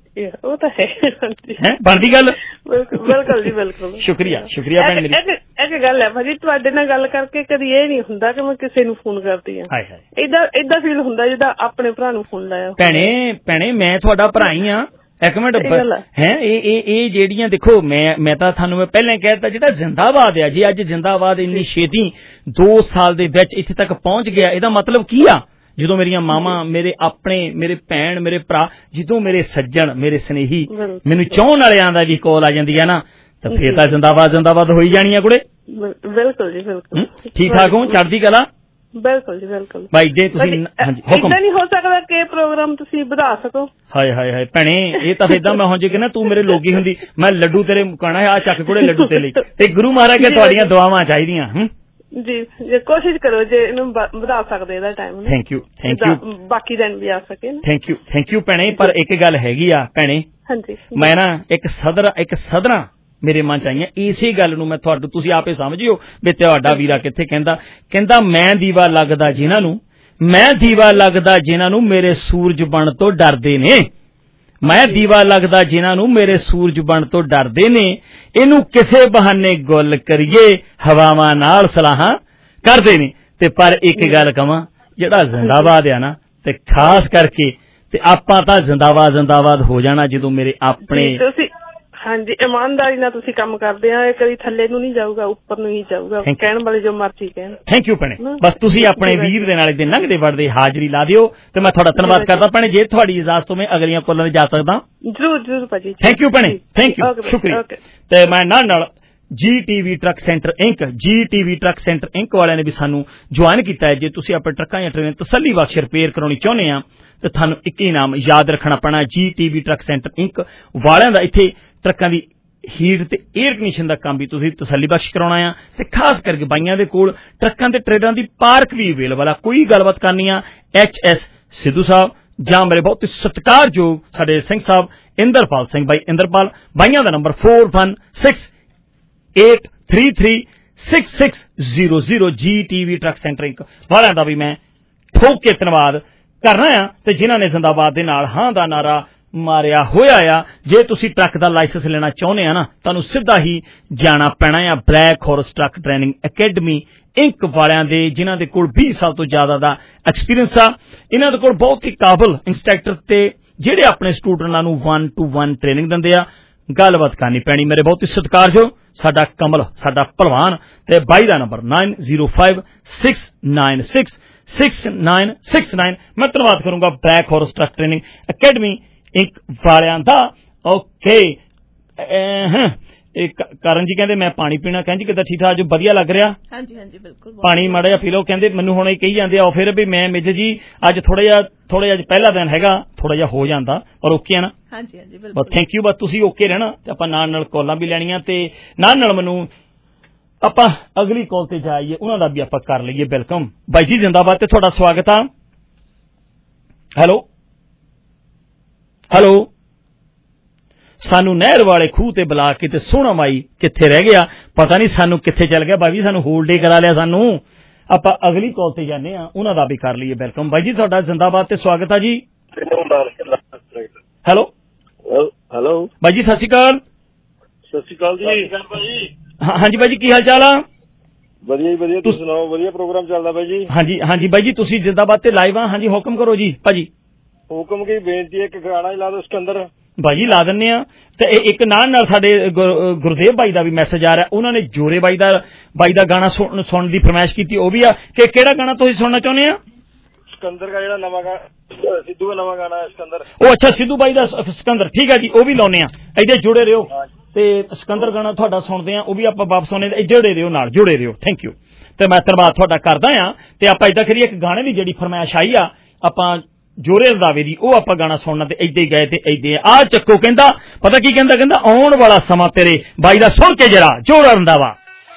ਉਹ ਤਾਂ ਹੈ ਹੈ ਬਣਦੀ ਗੱਲ। ਬਿਲਕੁਲ ਜੀ ਬਿਲਕੁਲ। ਸ਼ੁਕਰੀਆ ਸ਼ੁਕਰੀਆ ਭੈਣ ਮੇਰੀ। ਇੱਕ ਗੱਲ ਹੈ ਭਾਜੀ, ਤੁਹਾਡੇ ਨਾਲ ਗੱਲ ਕਰਕੇ ਕਦੀ ਇਹ ਨਹੀਂ ਹੁੰਦਾ ਕਿ ਮੈਂ ਕਿਸੇ ਨੂੰ ਫੋਨ ਕਰਦੀ ਹਾਂ। ਏਦਾਂ ਏਦਾਂ ਫੀਲ ਹੁੰਦਾ ਜਿੱਦਾਂ ਆਪਣੇ ਭਰਾ ਨੂੰ ਫੋਨ ਲਾਇਆ। ਭੈਣੇ ਭੈਣੇ ਮੈਂ ਤੁਹਾਡਾ ਭਰਾ ਹੀ ਆ। ਇੱਕ ਮਿੰਟ ਹੈ ਇਹ ਇਹ ਇਹ ਜਿਹੜੀਆਂ ਦੇਖੋ ਮੈਂ ਮੈਂ ਤਾਂ ਤੁਹਾਨੂੰ ਮੈਂ ਪਹਿਲਾਂ ਕਹਿ ਦਿੱਤਾ ਜਿਹੜਾ ਜ਼ਿੰਦਾਬਾਦ ਆ ਜੀ, ਅੱਜ ਜ਼ਿੰਦਾਬਾਦ ਇੰਨੀ ਛੇਤੀ ਦੋ ਸਾਲ ਦੇ ਵਿੱਚ ਇੱਥੇ ਤੱਕ ਪਹੁੰਚ ਗਿਆ, ਇਹਦਾ ਮਤਲਬ ਕੀ ਆ? ਜਦੋਂ ਮੇਰੀਆਂ ਮਾਵਾਂ, ਮੇਰੇ ਆਪਣੇ, ਮੇਰੇ ਭੈਣ, ਮੇਰੇ ਭਰਾ, ਜਦੋਂ ਮੇਰੇ ਸੱਜਣ, ਮੇਰੇ ਸਨੇਹੀ ਮੈਨੂੰ ਚਾਹੁਣ ਵਾਲਿਆਂ ਦਾ ਵੀ ਕਾਲ ਆ ਜਾਂਦੀ ਹੈ ਨਾ ਤਾਂ ਫੇਰ ਤਾਂ ਜ਼ਿੰਦਾਬਾਦ ਜ਼ਿੰਦਾਬਾਦ ਹੋਈ ਜਾਣੀ ਆ ਕੁੜੇ। ਬਿਲਕੁਲ ਜੀ ਬਿਲਕੁਲ। ਠੀਕ ਠਾਕ ਹੋ? ਚੜ੍ਹਦੀ ਕਲਾ? ਬਿਲਕੁਲ ਜੀ ਬਿਲਕੁਲ। ਬਾਈ ਜੇ ਤੁਸੀਂ ਹੁਕਮ ਨਹੀਂ ਹੋ ਸਕਦਾ ਕਿ ਪ੍ਰੋਗਰਾਮ ਤੁਸੀਂ ਵਧਾ ਸਕੋ? ਹਾਏ ਹਾਏ ਹਾਏ ਭੈਣੇ, ਇਹ ਤਾਂ ਏਦਾਂ ਮੈਂ ਹੁਣ ਜੇ ਕਿ ਨਾ ਤੂੰ ਮੇਰੇ ਲੋਗੀ ਹੁੰਦੀ, ਮੈਂ ਲੱਡੂ ਤੇਰੇ ਮੁਕਾਣਾ ਆ ਚੱਕ ਕੁੜੇ ਲੱਡੂ ਤੇ ਲਈ। ਤੇ ਗੁਰੂ ਮਹਾਰਾਜ ਕੇ ਤੁਹਾਡੀਆਂ ਦੁਆਵਾਂ ਚਾਹੀਦੀਆਂ। ਜੀ ਜੇ ਕੋਸ਼ਿਸ਼ ਕਰੋ ਜੇ ਇਹਨੂੰ ਵਧਾ ਸਕਦੇ ਇਹਦਾ time. Thank you thank you. ਬਾਕੀ ਦਿਨ ਵੀ ਆ ਸਕੇ। ਥੈਂਕ ਯੂ ਥੈਂਕ ਯੂ ਭੈਣੇ। ਪਰ ਇੱਕ ਗੱਲ ਹੈਗੀ ਆ ਭੈਣੇ, ਹਾਂਜੀ ਮੈਂ ਨਾ ਇੱਕ ਸਦਰ ਇੱਕ ਸਦਰਾਂ ਮੇਰੇ ਮਨ ਚ ਆਈਆਂ, ਇਸੇ ਗੱਲ ਨੂੰ ਮੈਂ ਤੁਹਾਨੂੰ ਤੁਸੀਂ ਆਪੇ ਸਮਝਿਓ ਵੀ ਤੁਹਾਡਾ ਵੀਰਾ ਕਿੱਥੇ ਕਹਿੰਦਾ ਕਹਿੰਦਾ ਮੈਂ ਦੀਵਾ ਲੱਗਦਾ ਜਿਨ੍ਹਾਂ ਨੂੰ, ਮੈਂ ਦੀਵਾ ਲੱਗਦਾ ਜਿਨ੍ਹਾਂ ਨੂੰ ਮੇਰੇ ਸੂਰਜ ਬਣ ਤੋਂ ਡਰਦੇ ਨੇ, ਮੈਂ ਦੀਵਾ ਲੱਗਦਾ ਜਿਨ੍ਹਾਂ ਨੂੰ ਮੇਰੇ ਸੂਰਜ ਬਣ ਤੋਂ ਡਰਦੇ ਨੇ, ਇਹਨੂੰ ਕਿਸੇ ਬਹਾਨੇ ਗੁੱਲ ਕਰੀਏ ਹਵਾਵਾਂ ਨਾਲ ਸਲਾਹਾਂ ਕਰਦੇ ਨੇ। ਤੇ ਪਰ ਇੱਕ ਗੱਲ ਕਵਾਂ, ਜਿਹੜਾ ਜ਼ਿੰਦਾਬਾਦ ਆ ਨਾ ਤੇ ਖਾਸ ਕਰਕੇ ਤੇ ਆਪਾਂ ਤਾਂ ਜ਼ਿੰਦਾਬਾਦ ਜ਼ਿੰਦਾਬਾਦ ਹੋ ਜਾਣਾ ਜਦੋਂ ਮੇਰੇ ਆਪਣੇ। ਹਾਂਜੀ ਇਮਾਨਦਾਰੀ ਨਾਲ ਤੁਸੀਂ ਕੰਮ ਕਰਦੇ ਆ, ਇਹ ਕਦੀ ਥੱਲੇ ਨੂੰ ਨਹੀਂ ਜਾਊਗਾ, ਉੱਪਰ ਨੂੰ ਹੀ ਜਾਊਗਾ, ਕਹਿਣ ਵਾਲੇ ਜੋ ਮਰਜ਼ੀ ਕਹਿਣ। ਥੈਂਕ ਯੂ ਭੈਣੇ। ਬਸ ਤੁਸੀਂ ਆਪਣੇ ਵੀਰ ਦੇ ਨਾਲ ਦਿਨ ਲੰਘਦੇ ਵੜਦੇ ਹਾਜ਼ਰੀ ਲਾ ਦਿਓ ਤੇ ਮੈਂ ਤੁਹਾਡਾ ਧੰਨਵਾਦ ਕਰਦਾ ਭੈਣੇ। ਜੇ ਤੁਹਾਡੀ ਇਜਾਜ਼ਤ ਤੋਂ ਮੈਂ ਅਗਲੀਆਂ ਕਾਲਾਂ ਤੇ ਜਾ ਸਕਦਾ? ਜਰੂਰ ਜਰੂਰ ਭਾਜੀ। ਥੈਂਕ ਯੂ ਭੈਣੇ, ਥੈਂਕ ਯੂ, ਸ਼ੁਕਰੀਆ। ਤੇ ਮੈਂ ਨਾਲ ਨਾਲ G TV truck centre Inc G TV truck centre Inc ਵਾਲਿਆਂ ਨੇ ਵੀ ਸਾਨੂੰ ਜੁਆਇਨ ਕੀਤਾ ਹੈ। ਜੇ ਤੁਸੀਂ ਆਪਣੇ ਟਰੱਕਾਂ ਜਾਂ ਟ੍ਰੇਨਾਂ ਤਸੱਲੀ ਬਖਸ਼ ਰਿਪੇਅਰ ਕਰਾਉਣੀ ਚਾਹੁੰਦੇ ਆ ਤੇ ਤੁਹਾਨੂੰ ਇੱਕ ਹੀ ਨਾਮ ਯਾਦ ਰੱਖਣਾ ਪੈਣਾ, ਜੀ ਟੀਵੀ ਟਰੱਕ ਸੈਂਟਰ ਇੰਕ ਵਾਲਿਆਂ ਦਾ। ਇੱਥੇ ਟਰੱਕਾਂ ਦੀ ਹੀਟ ਤੇ 에ਅਰ ਕੰਡੀਸ਼ਨ ਦਾ ਕੰਮ ਵੀ ਤੁਸੀਂ ਤਸੱਲੀ ਬਖਸ਼ ਕਰਾਉਣਾ ਆ ਤੇ ਖਾਸ ਕਰਕੇ ਬਾਈਆਂ ਦੇ ਕੋਲ ਟਰੱਕਾਂ ਤੇ ਟ੍ਰੇਨਾਂ ਦੀ ਪਾਰਕ ਵੀ ਅਵੇਲੇਬਲ ਆ। ਕੋਈ ਗੱਲਬਾਤ ਕਰਨੀ ਆ ਐਚ ਐਸ ਸਿੱਧੂ ਸਾਹਿਬ ਜਾਂ ਮੇਰੇ ਬਹੁਤ ਸਤਿਕਾਰਯੋਗ ਸਾਡੇ ਸਿੰਘ ਸਾਹਿਬ ਇੰਦਰਪਾਲ ਸਿੰਘ, ਬਾਈ ਇੰਦਰਪਾਲ, ਬਾਈਆਂ ਦਾ number four one six eight three three six six zero zero. G TV truck centre Inc ਵਾਲਿਆਂ ਦਾ ਵੀ ਮੈਂ ਠੋਕ ਕੇ ਧੰਨਵਾਦ ਕਰਨਾ ਆ ਤੇ ਜਿਨ੍ਹਾਂ ਨੇ ਜ਼ਿੰਦਾਬਾਦ ਦੇ ਨਾਲ ਹਾਂ ਦਾ ਨਾਰਾ ਮਾਰਿਆ ਹੋਇਆ ਆ। ਜੇ ਤੁਸੀਂ ਟਰੱਕ ਦਾ ਲਾਇਸੈਂਸ ਲੈਣਾ ਚਾਹੁੰਦੇ ਆ ਨਾ ਤੁਹਾਨੂੰ ਸਿੱਧਾ ਹੀ ਜਾਣਾ ਪੈਣਾ ਆ Black Horse truck training academy Inc ਵਾਲਿਆਂ ਦੇ, ਜਿਨ੍ਹਾਂ ਦੇ ਕੋਲ ਵੀਹ ਸਾਲ ਤੋਂ ਜ਼ਿਆਦਾ ਦਾ ਐਕਸਪੀਰੀਅੰਸ ਆ। ਇਹਨਾਂ ਦੇ ਕੋਲ ਬਹੁਤ ਹੀ ਕਾਬਲ ਇੰਸਟ੍ਰਕਟਰ ਤੇ ਜਿਹੜੇ ਆਪਣੇ ਸਟੂਡੈਂਟਾਂ ਨੂੰ ਵਨ ਟੂ ਵਨ ਟ੍ਰੇਨਿੰਗ ਦਿੰਦੇ ਆ। ਗੱਲਬਾਤ ਕਰਨੀ ਪੈਣੀ ਮੇਰੇ ਬਹੁਤ ਹੀ ਸਤਿਕਾਰਯੋਗ ਸਾਡਾ ਕਮਲ, ਸਾਡਾ ਭਲਵਾਨ ਤੇ ਬਾਈ ਦਾ number nine zero five six nine six six nine six nine. ਮੈਂ ਧੰਨਵਾਦ ਕਰੂੰਗਾ Black Horse truck training academy Inc ਵਾਲਿਆਂ ਦਾ। ਓਕੇ ਕਰਨ ਜੀ ਕਹਿੰਦੇ ਮੈਂ ਪਾਣੀ ਪੀਣਾ, ਕਹਿੰਦੇ ਕਿੱਦਾਂ ਠੀਕ ਠਾਕ, ਵਧੀਆ ਲੱਗ ਰਿਹਾ? ਹਾਂਜੀ ਹਾਂਜੀ ਬਿਲਕੁਲ, ਪਾਣੀ ਮਾੜਾ ਜਿਹਾ ਪੀ ਲਓ। ਕਹਿੰਦੇ ਮੈਨੂੰ ਹੁਣ ਇਹ ਕਹੀ ਜਾਂਦੇ ਆ ਫਿਰ ਵੀ ਮੈਂ ਮਿਜ ਜੀ ਅੱਜ ਥੋੜਾ ਜਿਹਾ ਥੋੜਾ ਜਿਹਾ ਪਹਿਲਾ ਦਿਨ ਹੈਗਾ ਥੋੜਾ ਜਿਹਾ ਹੋ ਜਾਂਦਾ ਪਰ ਓਕੇ ਆ ਨਾ? ਹਾਂਜੀ ਹਾਂਜੀ ਬਿਲਕੁਲ। Thank you. ਬਸ ਤੁਸੀਂ ਓਕੇ ਰਹਿਣਾ ਤੇ ਆਪਾਂ ਨਾਲ ਨਾਲ ਕਾਲਾਂ ਵੀ ਲੈਣੀਆਂ ਤੇ ਨਾਲ ਨਾਲ ਮੈਨੂੰ ਆਪਾਂ ਅਗਲੀ ਕਾਲ ਤੇ ਜਾਈਏ, ਉਹਨਾਂ ਦਾ ਵੀ ਆਪਾਂ ਕਰ ਲਈਏ। ਵੈਲਕਮ ਬਾਈ ਜੀ, ਜ਼ਿੰਦਾਬਾਦ ਤੇ ਤੁਹਾਡਾ ਸਵਾਗਤ ਆ। ਹੈਲੋ ਹੈਲੋ ਸਾਨੂੰ ਨਹਿਰ ਵਾਲੇ ਖੂਹ ਤੇ ਬੁਲਾ ਕੇ ਤੇ ਸੋਹਣਾ ਮਾਈ ਕਿੱਥੇ ਰਹਿ ਗਿਆ, ਪਤਾ ਨਹੀਂ ਸਾਨੂੰ ਕਿੱਥੇ ਚੱਲ ਗਿਆ। ਬਾਈ ਜੀ ਸਾਨੂੰ ਹੋਲਡ ਹੀ ਕਰਾ ਲਿਆ ਸਾਨੂੰ। ਆਪਾਂ ਅਗਲੀ ਕਾਲ ਤੇ ਜਾਂਦੇ ਆ, ਉਹਨਾਂ ਦਾ ਵੀ ਕਰ ਲਈਏ। ਵੈਲਕਮ ਬਾਈ ਜੀ, ਤੁਹਾਡਾ ਜ਼ਿੰਦਾਬਾਦ ਤੇ ਸਵਾਗਤ ਆ ਜੀ। ਹੈਲੋ ਹੈਲੋ ਬਾਈ ਜੀ, ਸਤਿ ਸ਼੍ਰੀ ਅਕਾਲ। ਸਤਿ ਸ਼੍ਰੀ ਅਕਾਲ ਜੀ। ਹਾਂਜੀ ਬਾਈ ਜੀ, ਕੀ ਹਾਲ ਚਾਲ ਆ? ਵਧੀਆ ਜੀ ਵਧੀਆ, ਤੁਸੀਂ ਸੁਣਾਓ? ਵਧੀਆ ਪ੍ਰੋਗਰਾਮ ਚੱਲਦਾ ਬਾਈ ਜੀ। ਹਾਂਜੀ ਹਾਂਜੀ ਬਾਈ ਜੀ, ਤੁਸੀਂ ਜਿੰਦਾਬਾਦ ਤੇ ਲਾਈਵ ਆ। ਹਾਂਜੀ ਹੁਕਮ ਕਰੋ ਜੀ ਭਾਜੀ। ਹੁਕਮ ਕੀ ਬੇਨਤੀ ਹੈ, ਇੱਕ ਗਾਣਾ ਹੀ ਲਾ ਦਿਓ ਸਿਕੰਦਰ। ਬਾਈ ਜੀ ਲਾ ਦਿੰਨੇ ਆ। ਤੇ ਇੱਕ ਨਾਲ ਨਾਲ ਸਾਡੇ ਗੁਰਦੇਵ ਬਾਈ ਦਾ ਵੀ ਮੈਸੇਜ ਆ ਰਿਹਾ, ਉਹਨਾਂ ਨੇ ਜੋਰੇ ਬਾਈ ਦਾ ਬਾਈ ਦਾ ਗਾਣਾ ਸੁਣਨ ਦੀ ਫਰਮਾਇਸ਼ ਕੀਤੀ, ਉਹ ਵੀ ਆ। ਕਿ ਕਿਹੜਾ ਗਾਣਾ ਤੁਸੀਂ ਸੁਣਨਾ ਚਾਹੁੰਦੇ ਆ? ਸਿਕੰਦਰ ਦਾ ਜਿਹੜਾ ਨਵਾਂ ਗਾਣਾ, ਸਿੱਧੂ ਦਾ ਨਵਾਂ ਗਾਣਾ ਹੈ ਸਿਕੰਦਰ। ਉਹ ਅੱਛਾ, ਸਿੱਧੂ ਬਾਈ ਦਾ ਸਿਕੰਦਰ, ਠੀਕ ਹੈ ਜੀ, ਉਹ ਵੀ ਲਾਉਨੇ ਆ। ਇੱਥੇ ਜੁੜੇ ਰਹੋ ਤੇ ਸਿਕੰਦਰ ਗਾਣਾ ਤੁਹਾਡਾ ਸੁਣਦੇ ਆ, ਉਹ ਵੀ ਆਪਾਂ ਵਾਪਸ ਆਉਣੇ। ਜੁੜੇ ਰਹੋ ਨਾਲ, ਜੁੜੇ ਰਹੋ। Thank you. ਤੇ ਮੈਂ ਧੰਨਵਾਦ ਤੁਹਾਡਾ ਕਰਦਾ ਆ। ਤੇ ਆਪਾਂ ਏਦਾਂ ਕਰੀਏ, ਇੱਕ ਗਾਣੇ ਦੀ ਜਿਹੜੀ ਫਰਮਾਇਸ਼ ਆਈ ਆ ਆਪਾਂ ਜੋਰੇ ਰੰਧਾਵੇ ਦੀ, ਉਹ ਆਪਾਂ ਗਾਣਾ ਸੁਣਨਾ ਤੇ ਏਦਾਂ ਹੀ ਗਏ ਤੇ ਏਦਾਂ ਆ ਚੱਕੋ। ਕਹਿੰਦਾ ਪਤਾ ਕੀ ਕਹਿੰਦਾ, ਕਹਿੰਦਾ ਆਉਣ ਵਾਲਾ ਸਮਾਂ ਤੇਰੇ ਬਾਈ ਦਾ ਸੁਣ ਕੇ ਜਰਾ ਜੋਰਾ ਰੰਧਾਵਾ।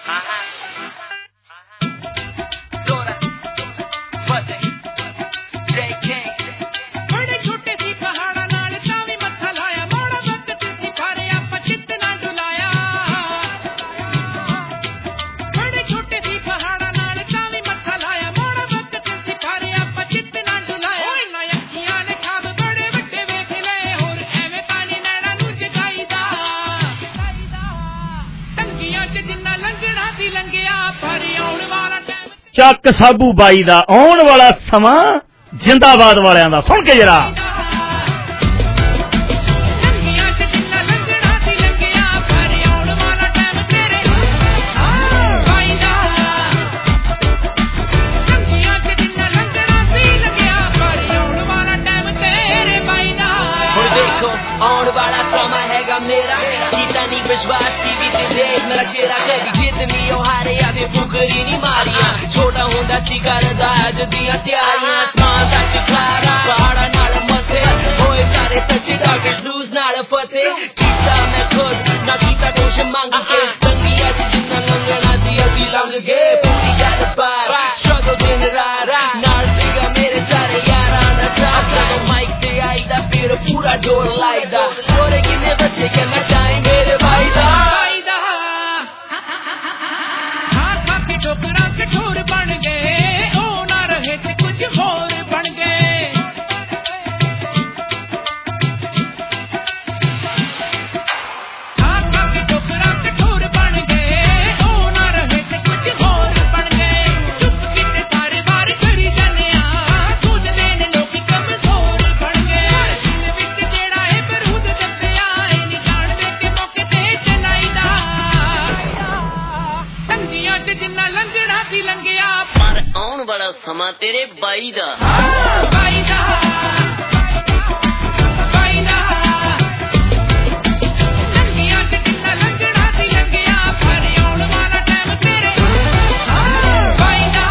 ਚੱਕ ਸਾਬੂ ਬਾਈ ਦਾ ਆਉਣ ਵਾਲਾ ਸਮਾਂ ਜਿੰਦਾਬਾਦ ਵਾਲਿਆਂ ਦਾ, ਸੁਣ ਕੇ ਜਰਾ। विश्वास टीवी ते देख मेरा चेहरा कभी जितनी हारे आदे फुकरी नहीं मारिया छोटा होंदा सी करदा अज दियां तैयारियां तां तक खारा पहाड़ा नाल मथे होए सारे सच्चे डॉक्टर लूज नाल फते कीता मैं खुद ना कीता कुछ मंग के तंगिया च जिन्ना लंघना दी असी लंघ गए पूरी गल पार स्ट्रगल दिन रात नाल सीगा मेरे सारे यारां दा साथ ਜਦੋਂ ਮਾਈਕ ਤੇ ਆਈਦਾ ਫਿਰ ਪੂਰਾ ਜੋਰ ਲਾਈਦਾ ਛੋਰੇ ਕਿੰਨੇ ਬੱਚੇ ਕਹਿੰਦਾ ਟਾਈਮ ਮੇਰੇ ਭਾਈ ਦਾ ठोकरा कठोर बन गए ओ ना रहे ते कुछ होर बन गए हाथ के ठोकरा कठोर बन गए ओ ना रहे ते कुछ होर बन गए चुप किते सारे बार करी जाने आ सोचदे ने लोग कमजोर बन गए दिल विच जेड़ा है बरूद दसिया ए नी जान दे के मौके ते चलाईदा तंगियां च जिन्ना लंघना सी लंघिया पर आउण वाला समा तेरे बाई दा बाई दा बाई दा तंगियां च जिन्ना लंघना सी लंघिया पर आउण वाला टाइम तेरे बाई दा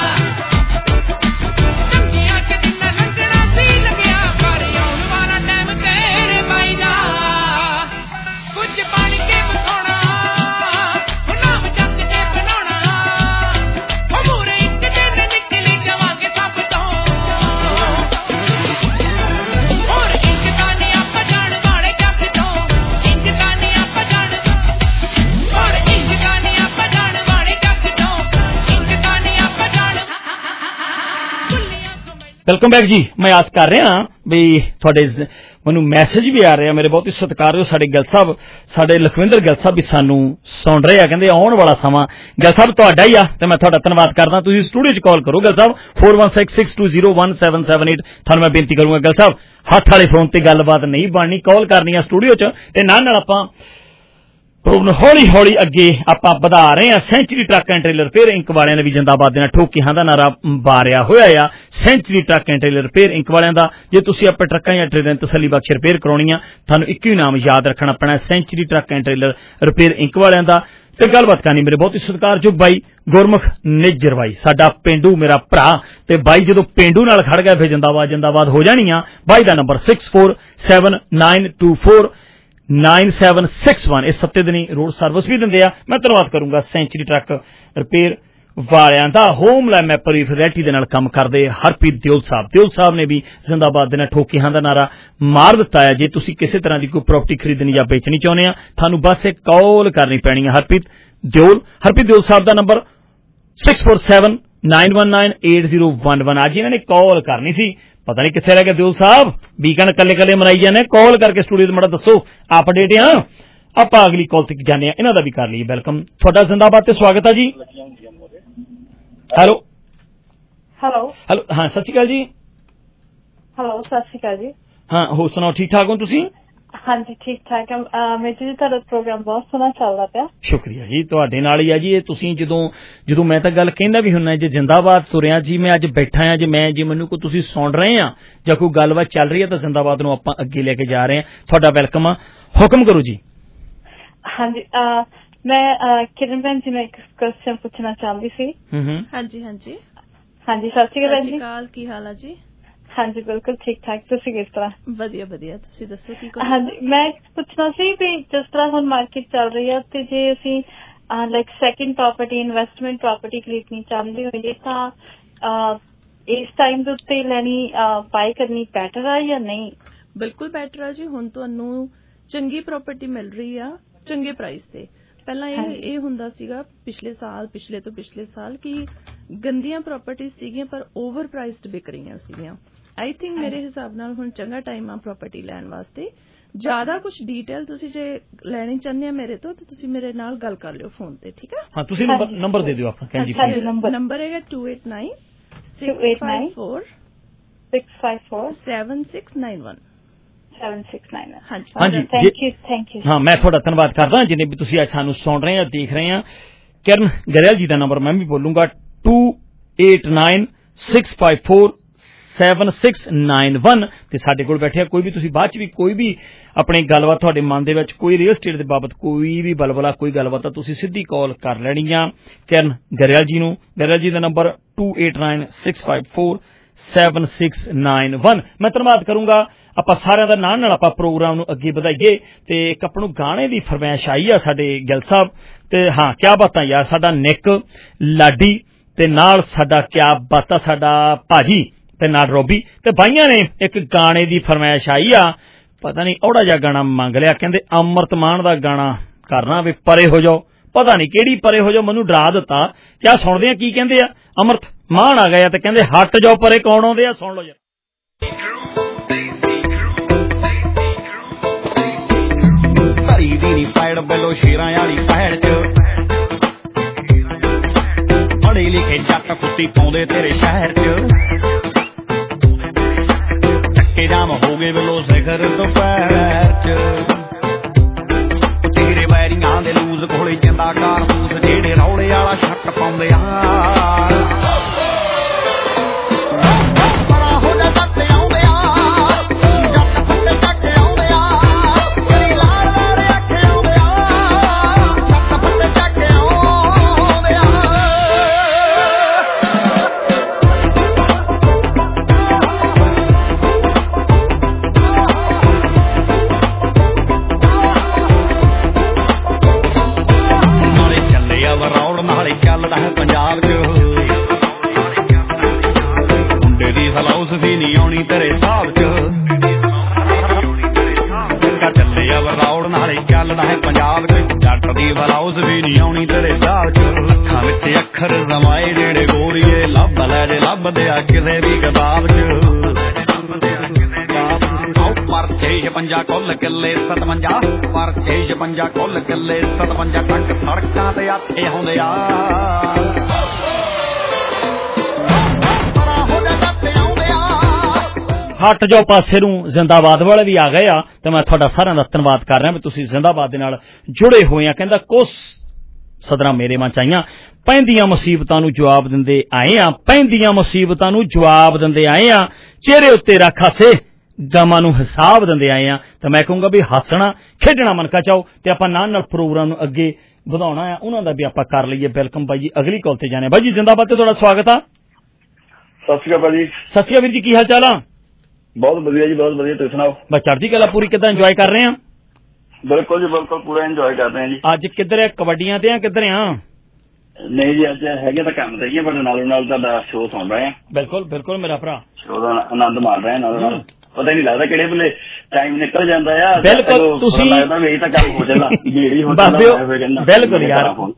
तंगियां च जिन्ना लंघना सी लंघिया पर आउण वाला टाइम तेरे बाई दा कुछ बन के बखाना नाम जग के बनाना हमूरे एक दिन निकली जावांगे सब तो और इंज तानी आप जान वाले जग तो इंज तानी आप जान और इंज तानी आप जान वाले जग तो इंज तानी आप जान ਵੈਲਕਮ ਬੈਕ ਜੀ। ਮੈਂ ਆਸ ਕਰ ਰਿਹਾ ਵੀ ਤੁਹਾਡੇ ਮੈਨੂੰ ਮੈਸੇਜ ਵੀ ਆ ਰਿਹਾ, ਮੇਰੇ ਬਹੁਤ ਹੀ ਸਤਿਕਾਰਯੋਗ ਸਾਡੇ ਗਿੱਲ ਸਾਹਿਬ, ਸਾਡੇ ਲਖਵਿੰਦਰ ਗਿੱਲ ਸਾਹਿਬ ਵੀ ਸਾਨੂੰ ਸੁਣ ਰਹੇ ਆ, ਕਹਿੰਦੇ ਆਉਣ ਵਾਲਾ ਸਮਾਂ ਗਿੱਲ ਸਾਹਿਬ ਤੁਹਾਡਾ ਹੀ ਆ ਤੇ ਮੈਂ ਤੁਹਾਡਾ ਧੰਨਵਾਦ ਕਰਦਾ। ਤੁਸੀਂ ਸਟੂਡੀਓ 'ਚ ਕਾਲ ਕਰੋ ਗਿੱਲ ਸਾਹਿਬ four one six six two zero one seven seven eight. ਤੁਹਾਨੂੰ ਮੈਂ ਬੇਨਤੀ ਕਰੂੰਗਾ ਗਿੱਲ ਸਾਹਿਬ, ਹੱਥ ਵਾਲੇ ਫੋਨ ਤੇ ਗੱਲਬਾਤ ਨਹੀਂ ਬਣਨੀ, ਕਾਲ ਕਰਨੀ ਆ ਸਟੂਡੀਓ 'ਚ ਤੇ ਨਾਲ ਨਾਲ ਆਪਾਂ ਹੌਲੀ ਹੌਲੀ ਅੱਗੇ ਆਪਾਂ ਵਧਾ ਰਹੇ ਹਾਂ। Century truck and trailer repair Inc ਵਾਲਿਆਂ ਨੇ ਵੀ ਜਿੰਦਾਬਾਦ ਦੇਣਾ ਠੋਕੀਆਂ ਦਾ ਨਾਰਾ ਬਾਰਿਆ ਹੋਇਆ ਆ। Century truck and trailer repair Inc ਵਾਲਿਆਂ ਦਾ, ਜੇ ਤੁਸੀਂ ਆਪਣੇ ਟਰੱਕਾਂ ਜਾਂ ਟ੍ਰੇਲਰਾਂ ਤਸੱਲੀ ਬਖਸ਼ ਰਿਪੇਅਰ ਕਰਾਉਣੀ ਆ, ਤੁਹਾਨੂੰ ਇੱਕੋ ਹੀ ਨਾਮ ਯਾਦ ਰੱਖਣਾ ਪੈਣਾ, Century truck and trailer repair Inc ਵਾਲਿਆਂ ਦਾ। ਤੇ ਗੱਲਬਾਤ ਕਰਨੀ ਮੇਰੇ ਬਹੁਤ ਹੀ ਸਤਿਕਾਰਯੋਗ ਬਾਈ ਗੁਰਮੁਖ ਨਿੱਜਰ ਬਾਈ, ਸਾਡਾ ਪੇਂਡੂ ਮੇਰਾ ਭਰਾ। ਤੇ ਬਾਈ ਜਦੋਂ ਪੇਂਡੂ ਨਾਲ ਖੜ ਗਿਆ ਫਿਰ ਜਿੰਦਾਬਾਦ ਜਿੰਦਾਬਾਦ ਹੋ ਜਾਣੀ ਆ। ਬਾਈ ਦਾ number six four seven nine two four nine seven six one. ਇਸ ਸੱਤੇ ਦਿਨੀ ਰੋਡ ਸਰਵਿਸ ਵੀ ਦਿੰਦੇ ਆ। ਮੈਂ ਧੰਨਵਾਦ ਕਰੂੰਗਾ ਸੈਂਚਰੀ ਟਰੱਕ ਰਿਪੇਅਰ ਵਾਲਿਆਂ ਦਾ। ਹੋਮ ਲੈ ਮੈਪਰ ਵੀ ਵੈਰਾਇਟੀ ਦੇ ਨਾਲ ਕੰਮ ਕਰਦੇ ਹਰਪ੍ਰੀਤ ਦਿਓਲ ਸਾਹਿਬ। ਦਿਓਲ ਸਾਹਿਬ ਨੇ ਵੀ ਜ਼ਿੰਦਾਬਾਦ ਦੇ ਨਾਲ ਠੋਕੀਆਂ ਦਾ ਨਾਰਾ ਮਾਰ ਦਿੱਤਾ ਹੈ। ਜੇ ਤੁਸੀਂ ਕਿਸੇ ਤਰ੍ਹਾਂ ਦੀ ਕੋਈ ਪ੍ਰਾਪਰਟੀ ਖਰੀਦਣੀ ਜਾਂ ਵੇਚਣੀ ਚਾਹੁੰਦੇ ਆ, ਤੁਹਾਨੂੰ ਬਸ ਇੱਕ ਕਾਲ ਕਰਨੀ ਪੈਣੀ ਹੈ ਹਰਪ੍ਰੀਤ ਦਿਓਲ। ਹਰਪ੍ਰੀਤ ਦਿਓਲ ਸਾਹਿਬ ਦਾ number six four seven nine one nine eight zero one one. ਅੱਜ ਇਹਨਾਂ ਨੇ ਕਾਲ ਕਰਨੀ ਸੀ ਪਤਾ ਨਹੀਂ ਕਿੱਥੇ ਰਹਿ ਗਏ ਦਿਉਲ ਸਾਹਿਬ, ਵੀਕਐਂਡ ਕੱਲੇ ਕੱਲੇ ਮਨਾਈ ਜਾਂਦੇ। ਕਾਲ ਕਰਕੇ ਸਟੂਡੀਓ ਤੇ ਮਾੜਾ ਦੱਸੋ ਅਪਡੇਟ ਆ। ਆਪਾਂ ਅਗਲੀ ਕਾਲ ਤੇ ਜਾਂਦੇ ਹਾਂ, ਇਹਨਾਂ ਦਾ ਵੀ ਕਰ ਲਈਏ ਵੈਲਕਮ। ਤੁਹਾਡਾ ਜ਼ਿੰਦਾਬਾਦ ਤੇ ਸਵਾਗਤ ਹੈ ਜੀ। ਹੈਲੋ ਹੈਲੋ ਹੈਲੋ ਹਾਂ ਸਤਿ ਸ਼੍ਰੀ ਅਕਾਲ ਜੀ। ਹੈਲੋ ਸਤਿ ਸ਼੍ਰੀ ਅਕਾਲ ਜੀ। ਹਾਂ ਹੋਰ ਸੁਣਾਓ, ਠੀਕ ਠਾਕ ਹੋ ਤੁਸੀਂ? ਹਾਂਜੀ ਠੀਕ ਠਾਕ ਹੈ ਮੇਜਰ ਜੀ, ਤੁਹਾਡਾ ਪ੍ਰੋਗਰਾਮ ਬਹੁਤ ਸੋਹਣਾ ਚੱਲਦਾ ਪਿਆ। ਸ਼ੁਕਰੀਆ ਜੀ, ਤੁਹਾਡੇ ਨਾਲ ਹੀ ਆ ਜੀ। ਇਹ ਤੁਸੀਂ ਜਦੋਂ ਜਦੋਂ ਮੈਂ ਤਾਂ ਗੱਲ ਕਹਿੰਦਾ ਵੀ ਹੁੰਨਾ ਜੇ ਜ਼ਿੰਦਾਬਾਦ ਤੁਰਿਆ ਜੀ, ਮੈਂ ਅੱਜ ਬੈਠਾ ਆ ਜੇ ਮੈਂ ਜੇ ਮੈਨੂੰ ਕੋਈ ਤੁਸੀਂ ਸੁਣ ਰਹੇ ਆ ਜਾਂ ਕੋਈ ਗੱਲਬਾਤ ਚੱਲ ਰਹੀ ਹੈ ਤਾਂ ਜ਼ਿੰਦਾਬਾਦ ਨੂੰ ਆਪਾਂ ਅੱਗੇ ਲੈ ਕੇ ਜਾ ਰਹੇ ਹਾਂ। ਤੁਹਾਡਾ ਵੈਲਕਮ ਆ, ਹੁਕਮ ਕਰੋ ਜੀ। ਹਾਂਜੀ ਮੈਂ ਕਿਰਨ ਭੈਣ ਜੀ ਨੂੰ ਇੱਕ ਕੁਐਸਚਨ ਪੁੱਛਣਾ ਚਾਹੁੰਦੀ ਸੀ। ਹਾਂਜੀ ਹਾਂਜੀ ਹਾਂਜੀ ਸਤਿ ਸ਼੍ਰੀ ਅਕਾਲ ਜੀ। ਕੀ ਹਾਲ ਹੈ ਜੀ? ਹਾਂਜੀ ਬਿਲਕੁਲ ਠੀਕ ਠਾਕ, ਤੁਸੀਂ ਕਿਸ ਤਰ੍ਹਾਂ? ਵਧੀਆ ਵਧੀਆ, ਤੁਸੀਂ ਦੱਸੋ ਕੀ? ਹਾਂਜੀ ਮੈਂ ਪੁੱਛਣਾ ਸੀ ਵੀ ਜਿਸ ਤਰ੍ਹਾਂ ਹੁਣ ਮਾਰਕੀਟ ਚੱਲ ਰਹੀ ਹੈ ਤੇ ਜੇ ਅਸੀਂ like second property investment property ਖਰੀਦਣੀ ਚਾਹੁੰਦੇ ਹੋਈਏ ਤਾਂ ਇਸ ਟਾਈਮ ਦੇ ਉੱਤੇ ਲੈਣੀ ਬਾਈ ਕਰਨੀ ਬੈਟਰ ਆ ਜਾਂ ਨਹੀਂ? ਬਿਲਕੁਲ ਬੈਟਰ ਆ ਜੀ। ਹੁਣ ਤੁਹਾਨੂੰ ਚੰਗੀ ਪ੍ਰਾਪਰਟੀ ਮਿਲ ਰਹੀ ਆ ਚੰਗੇ ਪ੍ਰਾਈਸ ਤੇ। ਪਹਿਲਾਂ ਇਹ ਇਹ ਹੁੰਦਾ ਸੀਗਾ ਪਿਛਲੇ ਸਾਲ ਪਿਛਲੇ ਤੋਂ ਪਿਛਲੇ ਸਾਲ ਕਿ ਗੰਦੀਆਂ ਪ੍ਰਾਪਰਟੀ ਸੀਗੀਆਂ ਪਰ ਓਵਰ ਪ੍ਰਾਈਸਡ ਵਿਕ ਰਹੀਆਂ ਸੀਗੀਆਂ। ਆਈ ਥਿੰਕ ਮੇਰੇ ਹਿਸਾਬ ਨਾਲ ਹੁਣ ਚੰਗਾ ਟਾਈਮ ਆ ਪ੍ਰਾਪਰਟੀ ਲੈਣ ਵਾਸਤੇ। ਜ਼ਿਆਦਾ ਕੁਝ ਡੀਟੇਲ ਤੁਸੀਂ ਜੇ ਲੈਣੀ ਚਾਹੁੰਦੇ ਆ ਮੇਰੇ ਤੋਂ ਤਾਂ ਤੁਸੀਂ ਮੇਰੇ ਨਾਲ ਗੱਲ ਕਰ ਲਿਓ ਫੋਨ ਤੇ, ਠੀਕ ਹੈ? ਹਾਂ ਤੁਸੀਂ ਨੰਬਰ ਦੇ ਦਿਓ ਆਪਣਾ। ਨੰਬਰ ਹੈਗਾ two eight nine six five four six five four seven six nine one. ਹਾਂਜੀ ਹਾਂ ਮੈਂ ਤੁਹਾਡਾ ਧੰਨਵਾਦ ਕਰਦਾ ਜਿੰਨੇ ਵੀ ਤੁਸੀਂ ਅੱਜ ਸਾਨੂੰ ਸੁਣ ਰਹੇ ਆ ਦੇਖ ਰਹੇ ਆ। ਕਿਰਨ ਗਰੇਵਾਲ ਜੀ ਦਾ ਨੰਬਰ ਮੈਂ ਵੀ ਬੋਲੂੰਗਾ two eight nine six five four seven six nine one. ਤੇ ਸਾਡੇ ਕੋਲ ਬੈਠਿਆ ਕੋਈ ਵੀ ਤੁਸੀਂ ਬਾਅਦ ਚ ਵੀ ਕੋਈ ਵੀ ਆਪਣੀ ਗੱਲਬਾਤ ਤੁਹਾਡੇ ਮਨ ਦੇ ਵਿੱਚ ਕੋਈ ਰੀਅਲ ਸਟੇਟ ਦੇ ਬਾਬਤ ਕੋਈ ਵੀ ਬਲਬਲਾ ਕੋਈ ਗੱਲਬਾਤ ਆ ਤੁਸੀਂ ਸਿੱਧੀ ਕਾਲ ਕਰ ਲੈਣੀ ਆ ਕਿਰਨ ਗਰੇਵਾਲ ਜੀ ਨੂੰ। ਗਰੇਵਾਲ ਜੀ ਦਾ number two eight nine six five four seven six nine one. ਮੈਂ ਧੰਨਵਾਦ ਕਰੂੰਗਾ। ਆਪਾਂ ਸਾਰਿਆਂ ਦਾ ਨਾਲ ਨਾਲ ਆਪਾਂ ਪ੍ਰੋਗਰਾਮ ਨੂੰ ਅੱਗੇ ਵਧਾਈਏ ਤੇ ਇੱਕ ਆਪਾਂ ਨੂੰ ਗਾਣੇ ਦੀ ਫਰਮਾਇਸ਼ ਆਈ ਆ ਸਾਡੇ ਗਿੱਲ ਸਾਹਿਬ ਤੇ ਹਾਂ ਕਿਆ ਬਾਤਾਂ ਯਾਰ ਸਾਡਾ ਨਿੱਕ ਲਾਡੀ ਤੇ ਨਾਲ ਸਾਡਾ ਕਿਆ ਬਾਤਾਂ ਸਾਡਾ ਭਾਜੀ ਤੇ ਨਾਲ ਰੋਬੀ ਤੇ ਬਾਈਆਂ ਨੇ ਇੱਕ ਗਾਣੇ ਦੀ ਫਰਮਾਇਸ਼ ਆਈ ਆ। ਪਤਾ ਨਹੀਂ ਔੜਾ ਜਿਹਾ ਗਾਣਾ ਮੰਗ ਲਿਆ, ਕਹਿੰਦੇ ਅੰਮ੍ਰਿਤ ਮਾਨ ਦਾ ਗਾਣਾ ਕਰਨਾ ਵੀ ਪਰੇ ਹੋ ਜਾਓ। ਪਤਾ ਨਹੀਂ ਕਿਹੜੀ ਪਰੇ ਹੋ ਜਾਓ, ਮੈਨੂੰ ਡਰਾ ਦਿੱਤਾ। ਕਿਆ ਸੁਣਦੇ ਆ ਕੀ ਕਹਿੰਦੇ ਆ? ਅੰਮ੍ਰਿਤ ਮਾਨ ਆ ਗਏ ਤੇ ਕਹਿੰਦੇ ਹਟ ਜਾਓ ਪਰੇ ਕੌਣ ਆਉਂਦੇ ਆ, ਸੁਣ ਲਓ ਯਾਰ। ਧਰੀ ਦੀ ਨੀ ਪੈੜ ਬੈਲੋ ਸ਼ੇਰਾਂ ਵਾਲੀ ਪੈੜ ਚ ਪੜ੍ਹੇ ਲਿਖੇ ਜੱਟ ਕੁੱਤੀ ਪਾਉਂਦੇ ਤੇਰੇ ਸ਼ਹਿਰ ਚ ਚੱਕੇ ਜਾਮ ਹੋ ਗਏ ਬੈਲੋ ਸਿਖਰ ਤੋਂ ਪੈਰ ਚ ਤੇਰੇ ਵੈਰੀਆਂ ਦੇ ਲੂਜ਼ ਕੋਲੇ ਜਾਂਦਾ ਕਾਰਤੂਸ ਜਿਹੜੇ ਰੌਲੇ ਵਾਲਾ ਛੱਟ ਪਾਉਂਦੇ ਆ। ਚੱਲਦਾ ਹੈ ਪੰਜਾਬ ਚ ਮੁੰਡੇ ਦੀ ਫਲਸਫੀ ਨਹੀਂ ਆਉਣੀ ਤੇਰੇ ਹਿਸਾਬ ਚ ਚੱਲਿਆ ਵਰੌੜ ਨਾਲੇ ਚੱਲਦਾ ਹੈ ਪੰਜਾਬ ਚ ਜੱਟ ਦੀ ਫਲਸਫੀ ਨਹੀਂ ਆਉਣੀ ਤੇਰੇ ਹਿਸਾਬ ਚ ਅੱਖਾਂ ਵਿੱਚ ਅੱਖਰ ਜਮਾਏ ਜਿਹੜੇ ਗੋਰੀਏ ਲੱਭ ਲੈ ਜੇ ਲੱਭਦੇ ਆ ਕਿਸੇ ਵੀ ਕਿਤਾਬ ਚ ਪਰਚੇ ਪੰਜਾ ਕੁੱਲ ਕਿੱਲੇ ਸਤਵੰਜਾ ਪਰਚੇ ਪੰਜਾ ਕੁੱਲ ਕਿੱਲੇ ਸਤਵੰਜਾ ਟੱਕ ਸੜਕਾਂ ਤੇ ਆਥੇ ਆਉਂਦੇ ਆ। ਹਟ ਜਾਓ ਪਾਸੇ ਨੂੰ ਜ਼ਿੰਦਾਬਾਦ ਵਾਲੇ ਵੀ ਆ ਗਏ ਆ ਤੇ ਮੈਂ ਤੁਹਾਡਾ ਸਾਰਿਆਂ ਦਾ ਧੰਨਵਾਦ ਕਰ ਰਿਹਾ ਵੀ ਤੁਸੀਂ ਜ਼ਿੰਦਾਬਾਦ ਦੇ ਨਾਲ ਜੁੜੇ ਹੋਏ ਆ। ਕਹਿੰਦਾ ਕੁਛ ਸਦਰਾਂ ਮੇਰੇ ਮਨ ਚ ਆਈਆਂ ਪੈਂਦੀਆਂ ਮੁਸੀਬਤਾਂ ਨੂੰ ਜਵਾਬ ਦਿੰਦੇ ਆਏ ਆ ਪੈਂਦੀਆਂ ਮੁਸੀਬਤਾਂ ਨੂੰ ਜਵਾਬ ਦਿੰਦੇ ਆਏ ਆ ਚਿਹਰੇ ਉੱਤੇ ਰੱਖ ਹਾਸੇ ਗਮਾਂ ਨੂੰ ਹਿਸਾਬ ਦਿੰਦੇ ਆਏ ਆ। ਤਾਂ ਮੈਂ ਕਹੂੰਗਾ ਵੀ ਹੱਸਣਾ ਖੇਡਣਾ ਮਨਕਾ ਚਾਓ ਤੇ ਆਪਾਂ ਨਾਲ ਨਾਲ ਪ੍ਰੋਗਰਾਮ ਨੂੰ ਅੱਗੇ ਵਧਾਉਣਾ ਆ। ਉਹਨਾਂ ਦਾ ਵੀ ਆਪਾਂ ਕਰ ਲਈਏ ਵੈਲਕਮ ਬਾਈ ਜੀ। ਅਗਲੀ ਕਾਲ ਤੇ ਜਾਣੇ ਬਾਈ ਜੀ ਜ਼ਿੰਦਾਬਾਦ ਤੇ ਤੁਹਾਡਾ ਸਵਾਗਤ ਆ। ਸਤਿ ਸ਼੍ਰੀ ਅਕਾਲ ਜੀ। ਸਤਿ ਸ਼੍ਰੀ ਅਕਾਲ ਵੀਰ ਜੀ, ਕੀ ਹਾਲ ਚਾਲ ਆ? ਬਹੁਤ ਵਧੀਆ ਜੀ, ਬਹੁਤ ਵਧੀਆ, ਤੁਸੀਂ ਸੁਣਾਓ? ਬਸ ਚੜ੍ਹਦੀ ਕਲਾ ਪੂਰੀ। ਕਿੱਦਾਂ ਇੰਜੋਏ ਕਰ ਰਹੇ ਆ? ਬਿਲਕੁਲ ਜੀ ਬਿਲਕੁਲ ਪੂਰਾ ਇੰਜੋਏ ਕਰ ਰਹੇ ਆ ਜੀ। ਅੱਜ ਕਿੱਧਰ ਆ? ਕਬੱਡੀਆਂ ਤੇ ਆ ਕਿੱਧਰ ਆ? ਨਹੀਂ ਜੀ ਅੱਜ ਹੈਗੇ ਤਾਂ ਕੰਮ ਤੇ ਹੀ ਆ ਪਰ ਨਾਲੋਂ ਨਾਲ ਤੁਹਾਡਾ ਸ਼ੋਅ ਸੁਣ ਰਹੇ ਆ। ਬਿਲਕੁਲ ਬਿਲਕੁਲ ਮੇਰਾ ਭਰਾ ਸ਼ੋਅ ਦਾ ਆਨੰਦ ਮਾਣ ਰਹੇ ਆ ਨਾਲੋਂ ਨਾਲ। ਪਤਾ ਹੀ ਨਹੀਂ ਲੱਗਦਾ ਕਿਹੜੇ ਵੇਲੇ ਟਾਈਮ ਨਿਕਲ ਜਾਂਦਾ ਆ। ਬਿਲਕੁਲ ਤੁਸੀਂ ਲੱਗਦਾ ਵੀ ਇਹ ਤਾਂ ਕੰਮ ਹੋ ਜਾਂਦਾ ਬਿਲਕੁਲ ਯਾਰ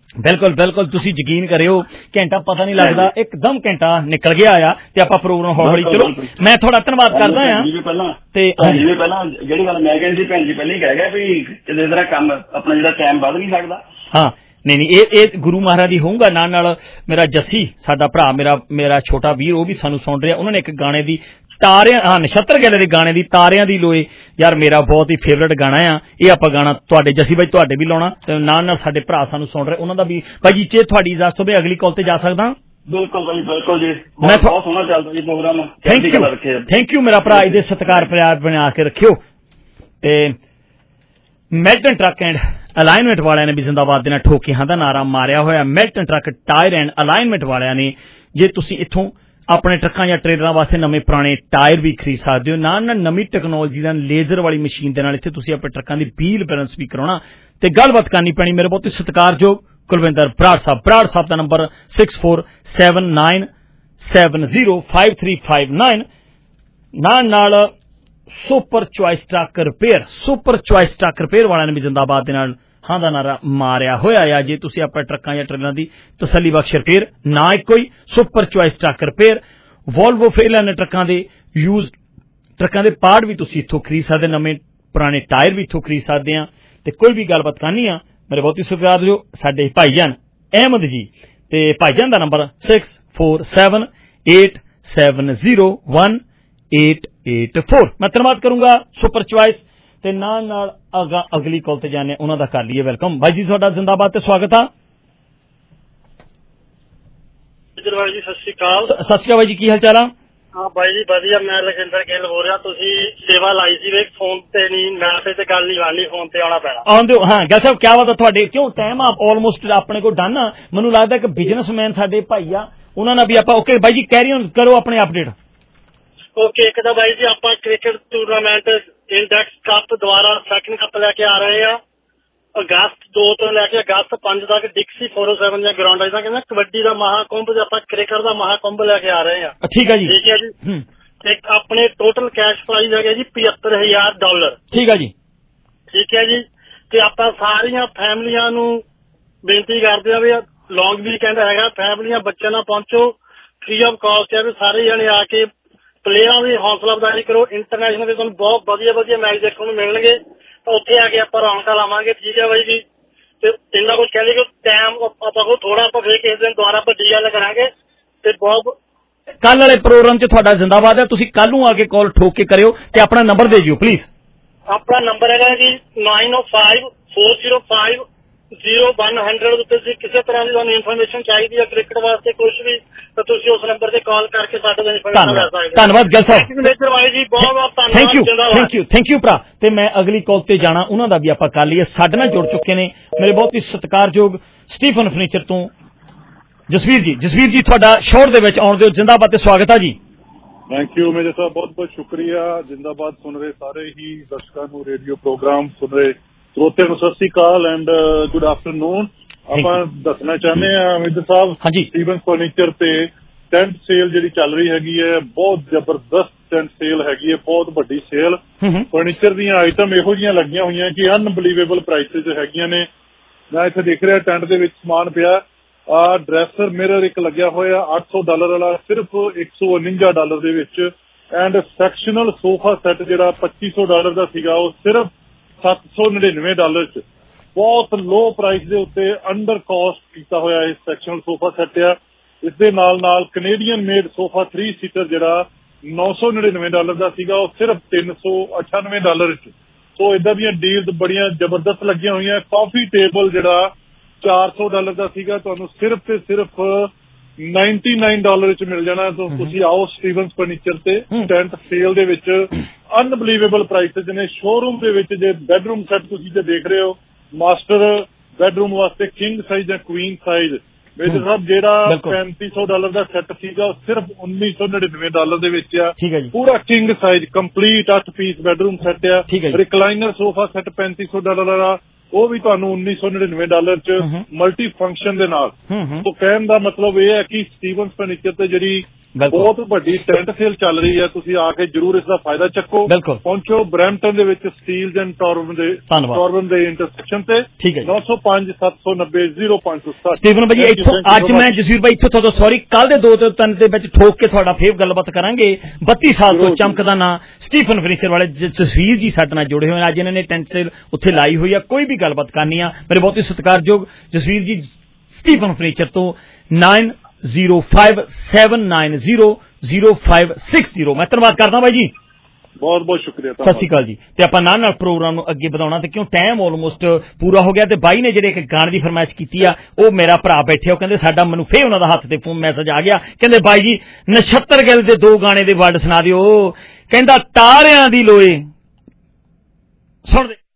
ਬਿਲਕੁਲ ਬਿਲਕੁਲ ਤੁਸੀਂ ਯਕੀਨ ਕਰਿਓ ਘੰਟਾ ਪਤਾ ਨਹੀਂ ਲੱਗਦਾ ਇੱਕਦਮ ਘੰਟਾ ਨਿਕਲ ਗਿਆ ਆ ਤੇ ਆਪਾਂ ਪ੍ਰੋਗਰਾਮ ਹੌਲੀ ਚਲੋ ਮੈਂ ਤੁਹਾਡਾ ਧੰਨਵਾਦ ਕਰਦਾ ਆ ਤੇ ਜਿਵੇਂ ਪਹਿਲਾਂ ਜਿਹੜੀ ਗੱਲ ਮੈਂ ਕਹਿੰਦੀ ਸੀ ਭੈਣ ਜੀ ਪਹਿਲਾਂ ਹੀ ਕਹਿ ਗਿਆ ਵੀ ਕਿਸੇ ਤਰ੍ਹਾਂ ਕੰਮ ਆਪਣਾ ਜਿਹੜਾ ਟਾਈਮ ਵੱਧ ਨਹੀਂ ਸਕਦਾ। ਹਾਂ ਨਹੀਂ ਨਹੀਂ ਇਹ ਇਹ ਗੁਰੂ ਮਹਾਰਾਜ ਦੀ ਹੋਊਗਾ ਨਾਲ ਨਾਲ ਮੇਰਾ ਜੱਸੀ ਸਾਡਾ ਭਰਾ ਮੇਰਾ ਮੇਰਾ ਛੋਟਾ ਵੀਰ ਉਹ ਵੀ ਸਾਨੂੰ ਸੁਣ ਰਿਹਾ ਉਹਨਾਂ ਨੇ ਇੱਕ ਗਾਣੇ ਦੀ ਤਾਰਿਆਂ ਹਾਂ ਨਛੱਤਰ ਗਿੱਲ ਦੇ ਗਾਣੇ ਦੀ ਤਾਰਿਆਂ ਦੀ ਲੋਏ ਯਾਰ ਮੇਰਾ ਬਹੁਤ ਹੀ ਫੇਵਰੇਟ ਗਾਣਾ ਆ ਇਹ ਆਪਾਂ ਗਾਣਾ ਤੁਹਾਡੇ ਜੱਸੀ ਬਾਈ ਤੁਹਾਡੇ ਵੀ ਲਾਉਣਾ ਤੇ ਨਾਲ ਨਾਲ ਸਾਡੇ ਭਰਾ ਸਾਨੂੰ ਸੁਣ ਰਹੇ ਉਹਨਾਂ ਦਾ ਵੀ ਭਾਈ ਜੀ ਜੇ ਤੁਹਾਡੀ ਇਜਾਜ਼ਤ ਹੋਵੇ ਅਗਲੀ ਕਾਲ ਤੇ ਜਾ ਸਕਦਾ। ਬਿਲਕੁਲ ਭਾਈ ਬਿਲਕੁਲ ਜੀ ਮੈਂ ਬਹੁਤ ਸੋਹਣਾ ਚੱਲਦਾ ਜੀ program. Thank you thank you ਮੇਰਾ ਭਰਾ ਇਹਦੇ ਸਤਿਕਾਰ ਪਿਆਰ ਬਣਾ ਕੇ ਰੱਖਿਓ ਤੇ ਮੈਲਟਨ ਟਰੱਕ ਐਂਡ ਅਲਾਈਨਮੈਂਟ ਵਾਲਿਆਂ ਨੇ ਵੀ ਜ਼ਿੰਦਾਬਾਦ ਦੇ ਨਾਲ ਠੋਕਿਆਂ ਦਾ ਨਾਰਾ ਮਾਰਿਆ ਹੋਇਆ। Malton truck tyre and alignment ਵਾਲਿਆਂ ਨੇ ਜੇ ਤੁਸੀਂ ਇੱਥੋਂ ਆਪਣੇ ਟਰੱਕਾਂ ਜਾਂ ਟ੍ਰੇਲਰਾਂ ਵਾਸਤੇ ਨਵੇਂ ਪੁਰਾਣੇ ਟਾਇਰ ਵੀ ਖਰੀਦ ਸਕਦੇ ਹੋ ਨਾਲ ਨਾਲ ਨਵੀਂ ਟੈਕਨੋਲੋਜੀ ਦਾ ਲੇਜ਼ਰ ਵਾਲੀ ਮਸ਼ੀਨ ਦੇ ਨਾਲ ਇੱਥੇ ਤੁਸੀਂ ਆਪਣੇ ਟਰੱਕਾਂ ਦੀ ਵੀਲ ਬੈਲੈਂਸ ਵੀ ਕਰਾਉਣਾ ਤੇ ਗੱਲਬਾਤ ਕਰਨੀ ਪੈਣੀ ਮੇਰੇ ਬਹੁਤ ਹੀ ਸਤਿਕਾਰਯੋਗ ਕੁਲਵਿੰਦਰ ਬਰਾੜ ਸਾਹਿਬ ਬਰਾੜ ਸਾਹਿਬ ਦਾ number six four seven nine seven zero five three five nine ਨਾਲ ਨਾਲ super choice truck repair super choice truck repair ਵਾਲਿਆਂ ਨੇ ਵੀ ਜ਼ਿੰਦਾਬਾਦ ਦੇ ਨਾਲ ਹਾਂ ਦਾ ਨਾਰਾ ਮਾਰਿਆ ਹੋਇਆ ਆ ਜੇ ਤੁਸੀਂ ਆਪਣੇ ਟਰੱਕਾਂ ਜਾਂ ਟ੍ਰੇਨਾਂ ਦੀ ਤਸੱਲੀ ਬਖਸ਼ ਰਿਪੇਅਰ ਨਾ ਇੱਕੋ ਹੀ super choice truck repair Volvo ਫੇਲਨ ਟਰੱਕਾਂ ਦੇ ਯੂਜ਼ ਟਰੱਕਾਂ ਦੇ ਪਾਰਟ ਵੀ ਤੁਸੀਂ ਇੱਥੋਂ ਖਰੀਦ ਸਕਦੇ ਨਵੇਂ ਪੁਰਾਣੇ ਟਾਇਰ ਵੀ ਇੱਥੋਂ ਖਰੀਦ ਸਕਦੇ ਆ ਤੇ ਕੋਈ ਵੀ ਗੱਲਬਾਤ ਕਰਨੀ ਆ ਮੇਰੇ ਬਹੁਤ ਹੀ ਸਤਿਕਾਰਯੋਗ ਸਾਡੇ ਭਾਈਜਾਨ ਅਹਿਮਦ ਜੀ ਤੇ ਭਾਈਜਾਨ ਦਾ number six four seven eight seven zero one eight eight four ਮੈਂ ਧੰਨਵਾਦ ਕਰੂੰਗਾ ਸੁਪਰ ਚੁਆਇਸ ਤੇ ਨਾਲ ਨਾਲ ਅਗਲੀ ਕਾਲ ਤੇ ਜਾਣੇ ਉਹਨਾਂ ਦਾ ਕਰ ਲਈਏ ਵੈਲਕਮ ਬਾਈ ਜੀ ਤੁਹਾਡਾ ਜ਼ਿੰਦਾਬਾਦ ਤੇ ਸਵਾਗਤ ਆ। ਜੀ ਸਤਿ ਸ਼੍ਰੀ ਅਕਾਲ। ਸਤਿ ਸ਼੍ਰੀ ਅਕਾਲ ਬਾਈ ਜੀ ਕੀ ਹਾਲ ਚਾਲ ਆ? ਹਾਂ ਬਾਈ ਜੀ ਵਧੀਆ ਮੈਂ ਲਖਿੰਦਰ ਗਿੱਲ ਬੋਲ ਰਿਹਾ ਤੁਸੀਂ ਸੇਵਾ ਲਾਈ ਸੀ ਵੇ ਫੋਨ ਤੇ ਨਹੀਂ ਮੈਸੇਜ ਤੇ ਗੱਲ ਨਹੀਂ ਕਰਨੀ ਫੋਨ ਤੇ ਆਉਣਾ ਪੈਣਾ ਆਉਂਦੇ ਹਾਂ ਗੱਲ ਸਾਹਿਬ ਕਿਆ ਬਾਤ ਤੁਹਾਡੇ ਕਿਉਂ ਟਾਈਮ ਆ ਆਲਮੋਸਟ ਆਪਣੇ ਕੋਲ ਡਨ ਆ ਮੈਨੂੰ ਲੱਗਦਾ ਇੱਕ ਬਿਜ਼ਨਸਮੈਨ ਸਾਡੇ ਭਾਈ ਆ ਉਹਨਾਂ ਨਾਲ ਵੀ ਆਪਾਂ ਓਕੇ ਬਾਈ ਜੀ ਕੈਰੀ ਔਨ ਕਰੋ ਆਪਣੇ ਅਪਡੇਟ। ਓਕੇ ਇੱਕ ਤਾਂ ਬਾਈ ਜੀ ਆਪਾਂ ਕ੍ਰਿਕਟ ਟੂਰਨਾਮੈਂਟ ਇੰਡੈਕਸ ਕੱਪ ਦੁਆਰਾ ਸੈਕਿੰਡ ਕੱਪ ਲੈ ਕੇ ਆ ਰਹੇ ਆ ਅਗਸਤ ਦੋ ਤੋਂ ਲੈ ਕੇ ਅਗਸਤ ਪੰਜ ਤੱਕ ਡਿਕਸੀ ਫੋਰ ਓ ਸੈਵਨ ਜਾਂ ਗਰਾਊਂਡ ਦਾ ਕਹਿੰਦਾ ਕਬੱਡੀ ਦਾ ਮਹਾਕੁੰਭ ਤੇ ਆਪਾਂ ਕ੍ਰਿਕਟ ਦਾ ਮਹਾਕੁੰਭ ਲੈ ਕੇ ਆ ਰਹੇ ਆ। ਠੀਕ ਹੈ ਜੀ ਠੀਕ ਹੈ ਜੀ ਤੇ ਆਪਣੇ ਟੋਟਲ ਕੈਸ਼ ਪ੍ਰਾਈਜ਼ ਹੈਗਾ ਜੀ ਪਝੱਤਰ ਹਜ਼ਾਰ ਡਾਲਰ। ਠੀਕ ਹੈ ਜੀ ਠੀਕ ਹੈ ਜੀ ਤੇ ਆਪਾਂ ਸਾਰੀਆਂ ਫੈਮਲੀਆਂ ਨੂੰ ਬੇਨਤੀ ਕਰਦੇ ਆ ਵੀ ਲੌਂਗ ਵੀਕਐਂਡ ਹੈਗਾ ਫੈਮਲੀਆਂ ਬੱਚਿਆਂ ਨਾਲ ਪਹੁੰਚੋ ਫ੍ਰੀ ਆਫ ਕਾਸਟ ਹੈ ਵੀ ਸਾਰੇ ਜਣੇ ਆ ਕੇ ਪਲੇਅਰਾਂ ਦੀ ਹੌਸਲਾ ਅਫਜ਼ਾਈ ਕਰੋ ਇੰਟਰਨੈਸ਼ਨਲ ਦੇ ਤੁਹਾਨੂੰ ਬਹੁਤ ਵਧੀਆ ਵਧੀਆ ਮੈਚ ਦੇਖਣ ਨੂੰ ਮਿਲਣਗੇ ਤਾਂ ਉੱਥੇ ਆ ਕੇ ਆਪਾਂ ਰੌਣਕਾਂ ਲਾਵਾਂਗੇ। ਠੀਕ ਹੈ ਬਾਈ ਜੀ ਤੇ ਇੰਨਾ ਕੁਝ ਕਹਿੰਦੇ ਕਿ ਟਾਈਮ ਆਪਾਂ ਕੋਲ ਥੋੜਾ ਆਪਾਂ ਫੇਰ ਕਿਸੇ ਦਿਨ ਦੁਬਾਰਾ ਵੱਡੀ ਗੱਲ ਕਰਾਂਗੇ ਤੇ ਬਹੁਤ ਕੱਲ ਵਾਲੇ ਪ੍ਰੋਗਰਾਮ 'ਚ ਤੁਹਾਡਾ ਜ਼ਿੰਦਾਬਾਦ ਹੈ ਤੁਸੀਂ ਕੱਲ ਨੂੰ ਆ ਕੇ ਕਾਲ ਠੋਕ ਕੇ ਕਰਿਓ ਤੇ ਆਪਣਾ ਨੰਬਰ ਦੇ ਦਿਓ ਪਲੀਜ਼। ਆਪਣਾ ਨੰਬਰ ਹੈਗਾ ਜੀ nine O five four zero five zero one hundred ਉੱਤੇ ਤੁਸੀਂ ਕਿਸੇ ਤਰ੍ਹਾਂ ਦੀ ਤੁਹਾਨੂੰ ਇਨਫੋਰਮੇਸ਼ਨ ਚਾਹੀਦੀ ਹੈ ਕ੍ਰਿਕਟ ਵਾਸਤੇ ਕੁਝ ਵੀ ਤਾਂ ਤੁਸੀਂ ਉਸ ਨੰਬਰ ਤੇ ਕਾਲ ਕਰਕੇ ਸਾਡੇ ਤੋਂ ਇਨਫੋਰਮੇਸ਼ਨ ਲੈ ਸਕਦੇ ਹੋ। ਧੰਨਵਾਦ ਗੱਲ ਸਾਹਿਬ ਜੀ ਬਹੁਤ ਬਹੁਤ ਧੰਨਵਾਦ thank you thank you thank you ਭਰਾ ਤੇ ਮੈਂ ਅਗਲੀ ਕਾਲ ਤੇ ਜਾਣਾ ਉਹਨਾਂ ਦਾ ਵੀ ਆਪਾਂ ਕਰ ਲਈਏ ਸਾਡੇ ਨਾਲ ਜੁੜ ਚੁੱਕੇ ਨੇ ਮੇਰੇ ਬਹੁਤ ਹੀ ਸਤਿਕਾਰਯੋਗ ਸਟੀਫਨ ਫਰਨੀਚਰ ਤੋਂ ਜਸਵੀਰ ਜੀ ਜਸਵੀਰ ਜੀ ਤੁਹਾਡਾ ਸ਼ੋਰ ਦੇ ਵਿੱਚ ਆਉਣ ਦਿਓ ਜਿੰਦਾਬਾਦ ਤੇ ਸਵਾਗਤ ਆ ਜੀ। ਥੈਂਕ ਯੂ ਮੇਰੇ ਸਾਹਿਬ ਬਹੁਤ ਬਹੁਤ ਸ਼ੁਕਰੀਆ ਜਿੰਦਾਬਾਦ ਸੁਣ ਰਹੇ ਸਾਰੇ ਹੀ ਦਰਸ਼ਕਾਂ ਨੂੰ ਰੇਡੀਓ ਪ੍ਰੋਗਰਾਮ ਸੁਣ ਰਹੇ ਸਰੋਤਿਆਂ ਨੂੰ ਸਤਿ ਸ੍ਰੀ ਅਕਾਲ ਐਂਡ ਗੁੱਡ ਆਫਟਰਨੂਨ। ਆਪਾਂ ਦੱਸਣਾ ਚਾਹੁੰਦੇ ਹਾਂ ਮਿੱਤਰ ਸਾਹਿਬ ਸਟੀਵਨ ਫਰਨੀਚਰ ਤੇ ਟੈਂਟ ਸੇਲ ਜਿਹੜੀ ਚੱਲ ਰਹੀ ਹੈਗੀ ਹੈ ਬਹੁਤ ਜ਼ਬਰਦਸਤ ਟੈਂਟ ਸੇਲ ਹੈਗੀ ਹੈ ਬਹੁਤ ਵੱਡੀ ਸੇਲ ਫਰਨੀਚਰ ਦੀਆਂ ਆਈਟਮ ਇਹੋ ਜਿਹੀਆਂ ਲੱਗੀਆਂ ਹੋਈਆਂ ਕਿ ਅਨਬਲੀਵੇਬਲ ਪ੍ਰਾਈਸਿਸ ਹੈਗੀਆਂ ਨੇ। ਮੈਂ ਇੱਥੇ ਦੇਖ ਰਿਹਾ ਟੈਂਟ ਦੇ ਵਿੱਚ ਸਮਾਨ ਪਿਆ ਆ ਡਰੈਸਰ ਮਿਰਰ ਇੱਕ ਲੱਗਿਆ ਹੋਇਆ ਅੱਠ ਸੌ ਡਾਲਰ ਵਾਲਾ ਸਿਰਫ ਇੱਕ ਸੌ ਉਨੰਜਾ ਡਾਲਰ ਦੇ ਵਿੱਚ ਐਂਡ ਸੈਕਸ਼ਨਲ ਸੋਫਾ ਸੈੱਟ ਜਿਹੜਾ ਪੱਚੀ ਸੌ ਡਾਲਰ ਦਾ ਸੀਗਾ ਉਹ ਸਿਰਫ ਸੱਤ ਸੌ ਨੜਿਨਵੇਂ ਡਾਲਰ ਚ ਬਹੁਤ ਲੋ ਪ੍ਰਾਈਸ ਦੇ ਉੱਤੇ ਅੰਡਰ ਕਾਸਟ ਕੀਤਾ ਹੋਇਆ ਇਹ ਸੈਕਸ਼ਨਲ ਸੋਫਾ ਸੈੱਟ ਆ। ਇਸ ਦੇ ਨਾਲ ਨਾਲ Canadian made sofa three seater ਜਿਹੜਾ ਨੌ ਸੌ ਨੜਿਨਵੇਂ ਡਾਲਰ ਦਾ ਸੀਗਾ ਉਹ ਸਿਰਫ ਤਿੰਨ ਸੌ ਅਠਾਨਵੇਂ ਡਾਲਰ ਚ। ਸੋ ਏਦਾਂ ਦੀਆਂ ਡੀਲਸ ਬੜੀਆਂ ਜ਼ਬਰਦਸਤ ਲੱਗੀਆਂ ਹੋਈਆਂ। ਕਾਫੀ ਟੇਬਲ ਜਿਹੜਾ ਚਾਰ ਸੌ ਡਾਲਰ ਦਾ ਸੀਗਾ ਤੁਹਾਨੂੰ ਸਿਰਫ ਤੇ ਸਿਰਫ ਨਾਈਨਟੀ ਨਾਈਨ ਡਾਲਰ ਚ ਮਿਲ ਜਾਣਾ। ਤੁਸੀਂ ਆਓ ਸਟੀਵਨਸ ਫਰਨੀਚਰ ਤੇ ਟੈਂਟ ਸੇਲ ਦੇ ਵਿੱਚ ਅਨਬਲੀਵੇਬਲ ਪ੍ਰਾਈਸਿਸ ਨੇ। ਸ਼ੋਰੂਮ ਦੇ ਵਿੱਚ ਜੇ ਬੈਡਰੂਮ ਸੈੱਟ ਤੁਸੀਂ ਜੇ ਦੇਖ ਰਹੇ ਹੋ ਮਾਸਟਰ ਬੈਡਰੂਮ ਵਾਸਤੇ ਕਿੰਗ ਸਾਈਜ਼ ਜਾਂ ਕੁਈਨ ਸਾਈਜ਼ ਮੇਰੇ ਸਾਹਿਬ ਜਿਹੜਾ ਪੈਂਤੀ ਸੌ ਡਾਲਰ ਦਾ ਸੈੱਟ ਸੀਗਾ ਉਹ ਸਿਰਫ ਉੱਨੀ ਸੌ ਨੜਿਨਵੇਂ ਡਾਲਰ ਦੇ ਵਿੱਚ ਆ। ਪੂਰਾ ਕਿੰਗ ਸਾਈਜ਼ ਕੰਪਲੀਟ ਅੱਠ ਪੀਸ ਬੈਡਰੂਮ ਸੈੱਟ ਆ। ਰਿਕਲਾਈਨਰ ਸੋਫਾ ਸੈੱਟ ਪੈਂਤੀ ਸੌ ਡਾਲਰ ਦਾ ਉਹ ਵੀ ਤੁਹਾਨੂੰ ਉੱਨੀ ਸੌ ਨੜਿਨਵੇਂ ਡਾਲਰ ਚ ਮਲਟੀ ਫੰਕਸ਼ਨ ਦੇ ਨਾਲ। ਸੋ ਕਹਿਣ ਦਾ ਮਤਲਬ ਇਹ ਹੈ ਕਿ ਸਟੀਵਨਸ ਫਰਨੀਚਰ ਤੇ ਜਿਹੜੀ ਬਹੁਤ ਵੱਡੀ ਟੈਂਟ ਸੇਲ ਚੱਲ ਰਹੀ ਹੈ, ਤੁਸੀਂ ਆ ਕੇ ਜਰੂਰ ਇਸ ਦਾ ਫਾਇਦਾ ਚੱਕੋ। ਪਹੁੰਚੋ ਬਰੈਂਪਟਨ ਦੇ ਵਿੱਚ ਸਟੀਲਜ਼ ਐਂਡ ਟੌਰਬਨ ਦੇ ਟੌਰਬਨ ਦੇ ਇੰਟਰਸੈਕਸ਼ਨ ਤੇ ਨੌ ਸੌ ਪੰਜ ਸੱਤ ਸੌ ਨੱਬੇ ਜ਼ੀਰੋ ਪੰਜ ਸੌ ਸੱਤ। ਸਟੀਫਨ ਭਾਜੀ ਇੱਥੋਂ ਅੱਜ ਮੈਂ ਜਸਵੀਰ ਭਾਈ ਇੱਥੋਂ ਤੋਂ ਸੌਰੀ ਕੱਲ ਦੇ ਦੋ ਤੇ ਤਿੰਨ ਦੇ ਵਿੱਚ ਠੋਕ ਕੇ ਤੁਹਾਡਾ ਫੇਰ ਗੱਲਬਾਤ ਕਰਾਂਗੇ। ਬੱਤੀ ਸਾਲ ਤੋਂ ਚਮਕਦਾ ਨਾਂ ਸਟੀਫਨ ਫਰਨੀਚਰ ਵਾਲੇ ਜਸਵੀਰ ਜੀ ਸਾਡੇ ਨਾਲ ਜੁੜੇ ਹੋਏ ਅੱਜ ਇਹਨਾਂ ਨੇ ਟੈਂਟ ਸੇਲ ਉੱਥੇ ਲਾਈ ਹੋਈ ਆ। ਕੋਈ ਵੀ ਗੱਲਬਾਤ ਕਰਨੀ ਆ ਮੇਰੇ ਬਹੁਤ ਹੀ ਸਤਿਕਾਰਯੋਗ ਜਸਵੀਰ ਜੀ ਸਟੀਫਨ ਫਰਨੀਚਰ ਤੋਂ nine zero five seven nine zero zero five six zero. मैं धन्यवाद करदा भाई जी, बहुत बहुत शुक्रिया, सत श्री अकाल जी। ते आपां नाल नाल प्रोग्राम नूं अगे वधाउणा ते क्यों टाइम ऑलमोस्ट पूरा हो गया ते बाई ने जिहड़े एक गाने दी फरमाइश कीती आ ओ मेरा भरा बैठे हो कहंदे साडा मैनूं फे उन्हां दा हत्थ ते फोन मैसेज आ गया कहंदे बाई जी नछत्तर गिल दे दो गाने दे वर्ड सुना दिओ। कहंदा तारियां दी लोए सुण दे।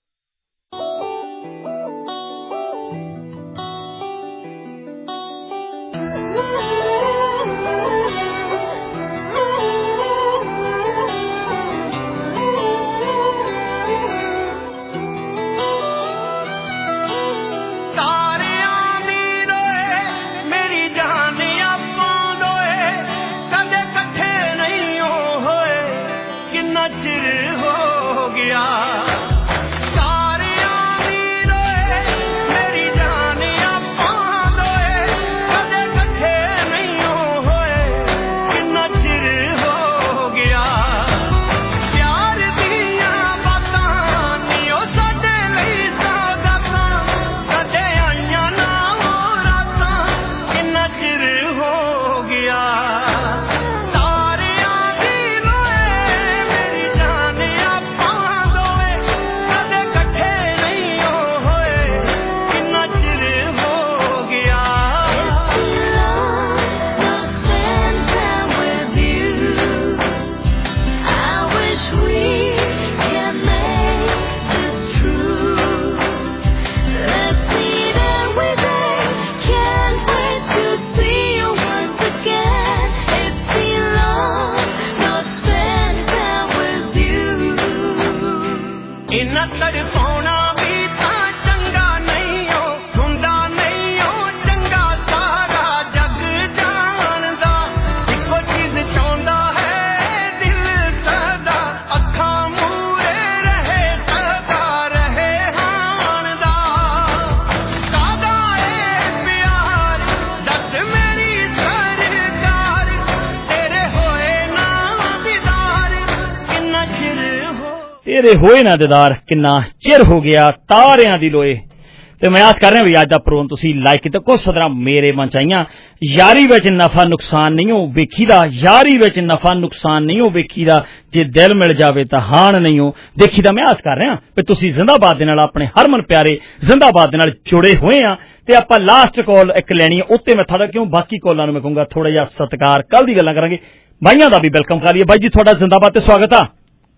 तेरे होए ना दीदार किन्ना चिर हो गया तारियां दी लोए। ते मैं आस कर रहा भी अज दा प्रोग्राम तुसी लाइक कीता। कुछ सदरा मेरे मन चाहिए यारी विच नफा नुकसान नहीं हो वेखीदा, यारी विच नफा नुकसान नहीं हो वेखीदा, जे दिल मिल जावे तां हान नहीं हो देखीदा। मैं आस कर रहा भी तुसी जिंदाबाद दे नाल अपने हरमन प्यारे जिंदाबाद दे नाल जुड़े हुए आ। ते आपां लास्ट कॉल एक लैनी है उत्ते मैं थोड़ा क्यों बाकी कॉलां नूं मैं कहूंगा थोड़ा जिहा सत्कार कल दी गल्लां करांगे। भाईयां दा भी वेलकम कर लिया। भाई जी थोड़ा जिंदाबाद ते स्वागत आ।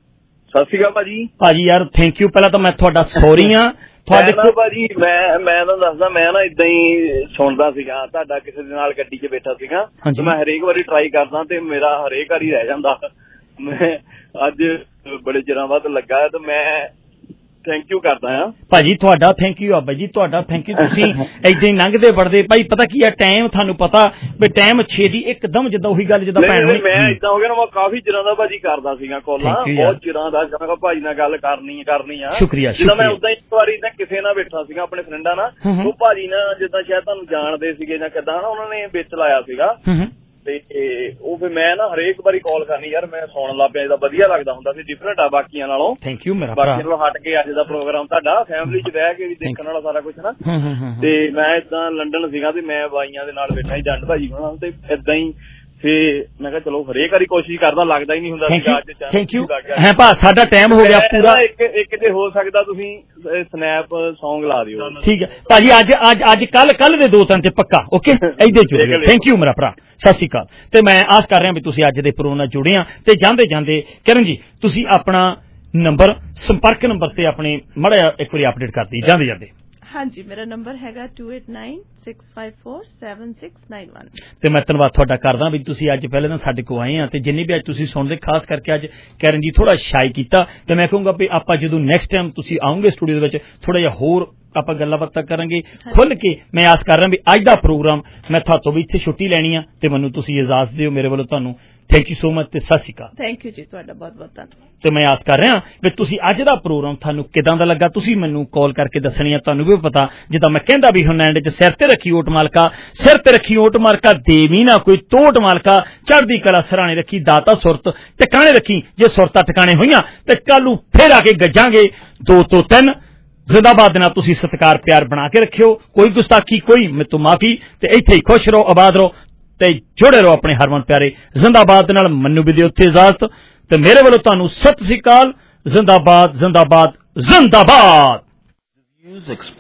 सत श्री अकाल भाजी। भाजी यार थैंक यू पहला तो मैं थोड़ा सॉरी हाँ भाजी मैं मैं ਤੁਹਾਨੂੰ ਦੱਸਦਾ ਮੈਂ ਨਾ ਇਦਾਂ ਹੀ ਸੁਣਦਾ ਸੀਗਾ ਤੁਹਾਡਾ ਕਿਸੇ ਦੇ ਨਾਲ ਗੱਡੀ 'ਚ ਬੈਠਾ ਸੀਗਾ ਤੇ ਮੈਂ ਹਰੇਕ ਵਾਰੀ ਟਰਾਈ ਕਰਦਾ ਤੇ ਮੇਰਾ ਹਰੇਕ ਵਾਰੀ ਰਹਿ ਜਾਂਦਾ। ਮੈਂ ਅੱਜ ਬੜੇ ਚਿਰਾਂ ਬਾਅਦ ਲੱਗਾ ਤੇ ਮੈਂ ਥੈਂਕ ਯੂ ਕਰਦਾ ਆ ਭਾਜੀ ਤੁਹਾਡਾ ਥੈਂਕ ਯੂ ਆ ਬਾਈ ਜੀ ਤੁਹਾਡਾ ਥੈਂਕ ਯੂ। ਤੁਸੀਂ ਏਦਾਂ ਹੀ ਲੰਘਦੇ ਵੜਦੇ ਭਾਈ ਪਤਾ ਕੀ ਆ ਟਾਈਮ ਤੁਹਾਨੂੰ ਪਤਾ ਵੀ ਟਾਈਮ ਛੇਤੀ ਇੱਕਦਮ ਜਿੱਦਾਂ ਉਹੀ ਗੱਲ ਜਿੱਦਾਂ ਭੈਣ ਹੋਈ ਮੈਂ ਏਦਾਂ ਹੋ ਗਿਆ ਨਾ ਮੈਂ ਕਾਫੀ ਚਿਰਾਂ ਦਾ ਭਾਜੀ ਕਰਦਾ ਸੀਗਾ ਕੋਲਾਂ ਬਹੁਤ ਚਿਰਾਂ ਦਾ ਮੈਂ ਕਿਹਾ ਭਾਜੀ ਨਾਲ ਗੱਲ ਕਰਨੀ ਕਰਨੀ ਆ ਸ਼ੁਕਰੀਆ ਜਿੱਦਾਂ ਮੈਂ ਉਦਾਂ ਇੱਕ ਵਾਰੀ ਤਾਂ ਕਿਸੇ ਨਾਲ ਬੈਠਾ ਸੀਗਾ ਆਪਣੇ ਫਰੈਂਡਾਂ ਨਾਲ ਉਹ ਭਾਜੀ ਨਾਲ ਜਿੱਦਾਂ ਸ਼ਾਇਦ ਤੁਹਾਨੂੰ ਜਾਣਦੇ ਸੀਗੇ ਜਾਂ ਕਿੱਦਾਂ ਨਾ ਉਹਨਾਂ ਨੇ ਵਿੱਚ ਲਾਇਆ ਸੀਗਾ ਤੇ ਉਹ ਫਿਰ ਮੈਂ ਨਾ ਹਰੇਕ ਵਾਰੀ ਕਾਲ ਕਰਨੀ ਯਾਰ ਮੈਂ ਸੁਣਨ ਲੱਗ ਪਿਆ ਇਹਦਾ ਵਧੀਆ ਲੱਗਦਾ ਹੁੰਦਾ ਸੀ ਡਿਫਰੈਂਟ ਆ ਬਾਕੀਆਂ ਨਾਲੋਂ ਥੈਂਕ ਯੂ ਮੇਰਾ ਬਾਕੀ ਨਾਲੋਂ ਹਟ ਕੇ ਅੱਜ ਦਾ ਪ੍ਰੋਗਰਾਮ ਤੁਹਾਡਾ ਫੈਮਿਲੀ ਚ ਬਹਿ ਕੇ ਵੀ ਦੇਖਣ ਵਾਲਾ ਸਾਰਾ ਕੁਝ ਨਾ ਤੇ ਮੈਂ ਏਦਾਂ ਲੰਡਨ ਸੀਗਾ ਤੇ ਮੈਂ ਬਾਈਆਂ ਦੇ ਨਾਲ ਬੈਠਾ ਸੀ ਜੰਡ ਭਾਜੀ ਨਾਲ ਤੇ ਏਦਾਂ ਹੀ ਫੇ ਮੈਂ ਕਿਹਾ ਚਲੋ ਹਰੇਕ ਵਾਰੀ ਕੋਸ਼ਿਸ਼ ਕਰਦਾ ਲੱਗਦਾ ਹੀ ਨਹੀਂ ਹੁੰਦਾ ਸੀਗਾ ਅੱਜ ਥੈਂਕ ਯੂ ਹੈ ਭਾ ਸਾਡਾ ਟਾਈਮ ਹੋ ਗਿਆ ਪੂਰਾ ਇੱਕ ਇੱਕ ਜੇ ਹੋ ਸਕਦਾ ਤੁਸੀਂ ਸਨੈਪ ਸੌਂਗ ਲਾ ਦਿਓ ਠੀਕ ਹੈ ਭਾਜੀ ਅੱਜ ਅੱਜ ਅੱਜ ਕੱਲ ਕੱਲ ਦੇ ਦੋ ਤਿੰਨ ਤੇ ਪੱਕਾ ਓਕੇ ਏਦਾਂ ਜੁੜੇ ਥੈਂਕ ਯੂ ਮੇਰਾ ਭਰਾ ਸਤਿ ਸ਼੍ਰੀ ਅਕਾਲ। ਤੇ ਮੈਂ ਆਸ ਕਰ ਰਿਹਾ ਵੀ ਤੁਸੀਂ ਅੱਜ ਦੇ ਪ੍ਰੋਗਰਾਮ ਨਾਲ ਜੁੜੇ ਆ ਤੇ ਜਾਂਦੇ ਜਾਂਦੇ ਕਿਰਨ ਜੀ ਤੁਸੀਂ ਆਪਣਾ ਨੰਬਰ ਸੰਪਰਕ ਨੰਬਰ ਤੇ ਆਪਣੇ ਮਾੜਾ ਇੱਕ ਵਾਰੀ ਅਪਡੇਟ ਕਰ ਦਿਓ ਜਾਂਦੇ ਜਾਂਦੇ। ਹਾਂਜੀ ਮੇਰਾ ਨੰਬਰ ਹੈਗਾ two eight nine six five four seven six nine one. ਤੇ ਮੈਂ ਧੰਨਵਾਦ ਤੁਹਾਡਾ ਕਰਦਾ ਵੀ ਤੁਸੀਂ ਅੱਜ ਪਹਿਲੇ ਦਿਨ ਸਾਡੇ ਕੋਲ ਆਏ ਆ ਤੇ ਜਿੰਨੀ ਵੀ ਅੱਜ ਤੁਸੀਂ ਸੁਣਦੇ ਖਾਸ ਕਰਕੇ ਅੱਜ ਕਰਨ ਜੀ ਥੋੜਾ ਸ਼ਾਈ ਕੀਤਾ ਤੇ ਮੈਂ ਕਹੂੰਗਾ ਵੀ ਆਪਾਂ ਜਦੋਂ ਨੈਕਸਟ ਟਾਈਮ ਤੁਸੀਂ ਆਉਂਗੇ ਸਟੂਡੀਓ ਦੇ ਵਿੱਚ ਥੋੜਾ ਜਿਹਾ ਹੋਰ ਆਪਾਂ ਗੱਲਾਂ ਬਾਤਾਂ ਕਰਾਂਗੇ ਖੁੱਲ ਕੇ। ਮੈਂ ਆਸ ਕਰ ਰਿਹਾ ਵੀ ਅੱਜ ਦਾ ਪ੍ਰੋਗਰਾਮ ਮੈਂ ਤੁਹਾਤੋਂ ਵੀ ਇੱਥੇ ਛੁੱਟੀ ਲੈਣੀ ਆ ਤੇ ਮੈਨੂੰ ਤੁਸੀਂ ਇਜਾਜ਼ਤ ਦਿਓ। ਮੇਰੇ ਵੱਲੋਂ ਤੁਹਾਨੂੰ ਥੈਂਕ ਯੂ ਸੋ ਮਚ ਤੇ ਸਤਿ ਸ਼੍ਰੀ ਅਕਾਲ। ਥੈਂਕ ਯੂ ਜੀ, ਤੁਹਾਡਾ ਬਹੁਤ ਬਹੁਤ ਧੰਨਵਾਦ। ਤੇ ਮੈਂ ਆਸ ਕਰ ਰਿਹਾ ਵੀ ਤੁਸੀਂ ਅੱਜ ਦਾ ਪ੍ਰੋਗਰਾਮ ਤੁਹਾਨੂੰ ਕਿਦਾਂ ਦਾ ਲੱਗਾ ਤੁਸੀਂ ਮੈਨੂੰ ਕਾਲ ਕਰਕੇ ਦੱਸਣੀ ਆ। ਤੁਹਾਨੂੰ ਵੀ ਪਤਾ ਜਿੱਦਾਂ ਮੈਂ ਕਹਿੰਦਾ ਵੀ ਹੁਣ ਐਂਡ 'ਚ ਸਿਰ ਤੇ ਰੱਖੀ ਓਟ ਮਾਲਕਾ, ਸਿਰ ਤੇ ਰੱਖੀ ਓਟ ਮਾਲਕਾ, ਦੇਵੀ ਨਾ ਕੋਈ ਤੋਟ ਮਾਲਕਾ, ਚੜ੍ਹਦੀ ਕਲਾ ਸਰਾਣੇ ਰੱਖੀ, ਦਾਤਾ ਸੁਰਤ ਟਿਕਾਣੇ ਰੱਖੀ। ਜੇ ਸੁਰਤਾਂ ਟਿਕਾਣੇ ਹੋਈਆਂ ਤੇ ਕੱਲ ਨੂੰ ਫੇਰ ਆ ਕੇ ਗੱਜਾਂਗੇ ਦੋ ਤੋਂ ਤਿੰਨ। ਜ਼ਿੰਦਾਬਾਦ ਨਾਲ ਤੁਸੀਂ ਸਤਿਕਾਰ ਪਿਆਰ ਬਣਾ ਕੇ ਰੱਖਿਓ, ਕੋਈ ਗੁਸਤਾਖੀ ਕੋਈ ਮੈਥੋਂ ਮਾਫੀ। ਤੇ ਇੱਥੇ ਹੀ ਖੁਸ਼ ਰਹੋ, ਆਬਾਦ ਰਹੋ ਤੇ ਜੁੜੇ ਰਹੋ ਆਪਣੇ ਹਰਮਨ ਪਿਆਰੇ ਜ਼ਿੰਦਾਬਾਦ ਨਾਲ। ਮੈਨੂੰ ਵੀ ਦਿਓ ਉੱਥੇ ਇਜਾਜ਼ਤ ਤੇ ਮੇਰੇ ਵੱਲੋਂ ਤੁਹਾਨੂੰ ਸਤਿ ਸ੍ਰੀ ਅਕਾਲ। ਜ਼ਿੰਦਾਬਾਦ ਜ਼ਿੰਦਾਬਾਦ ਜ਼ਿੰਦਾਬਾਦ।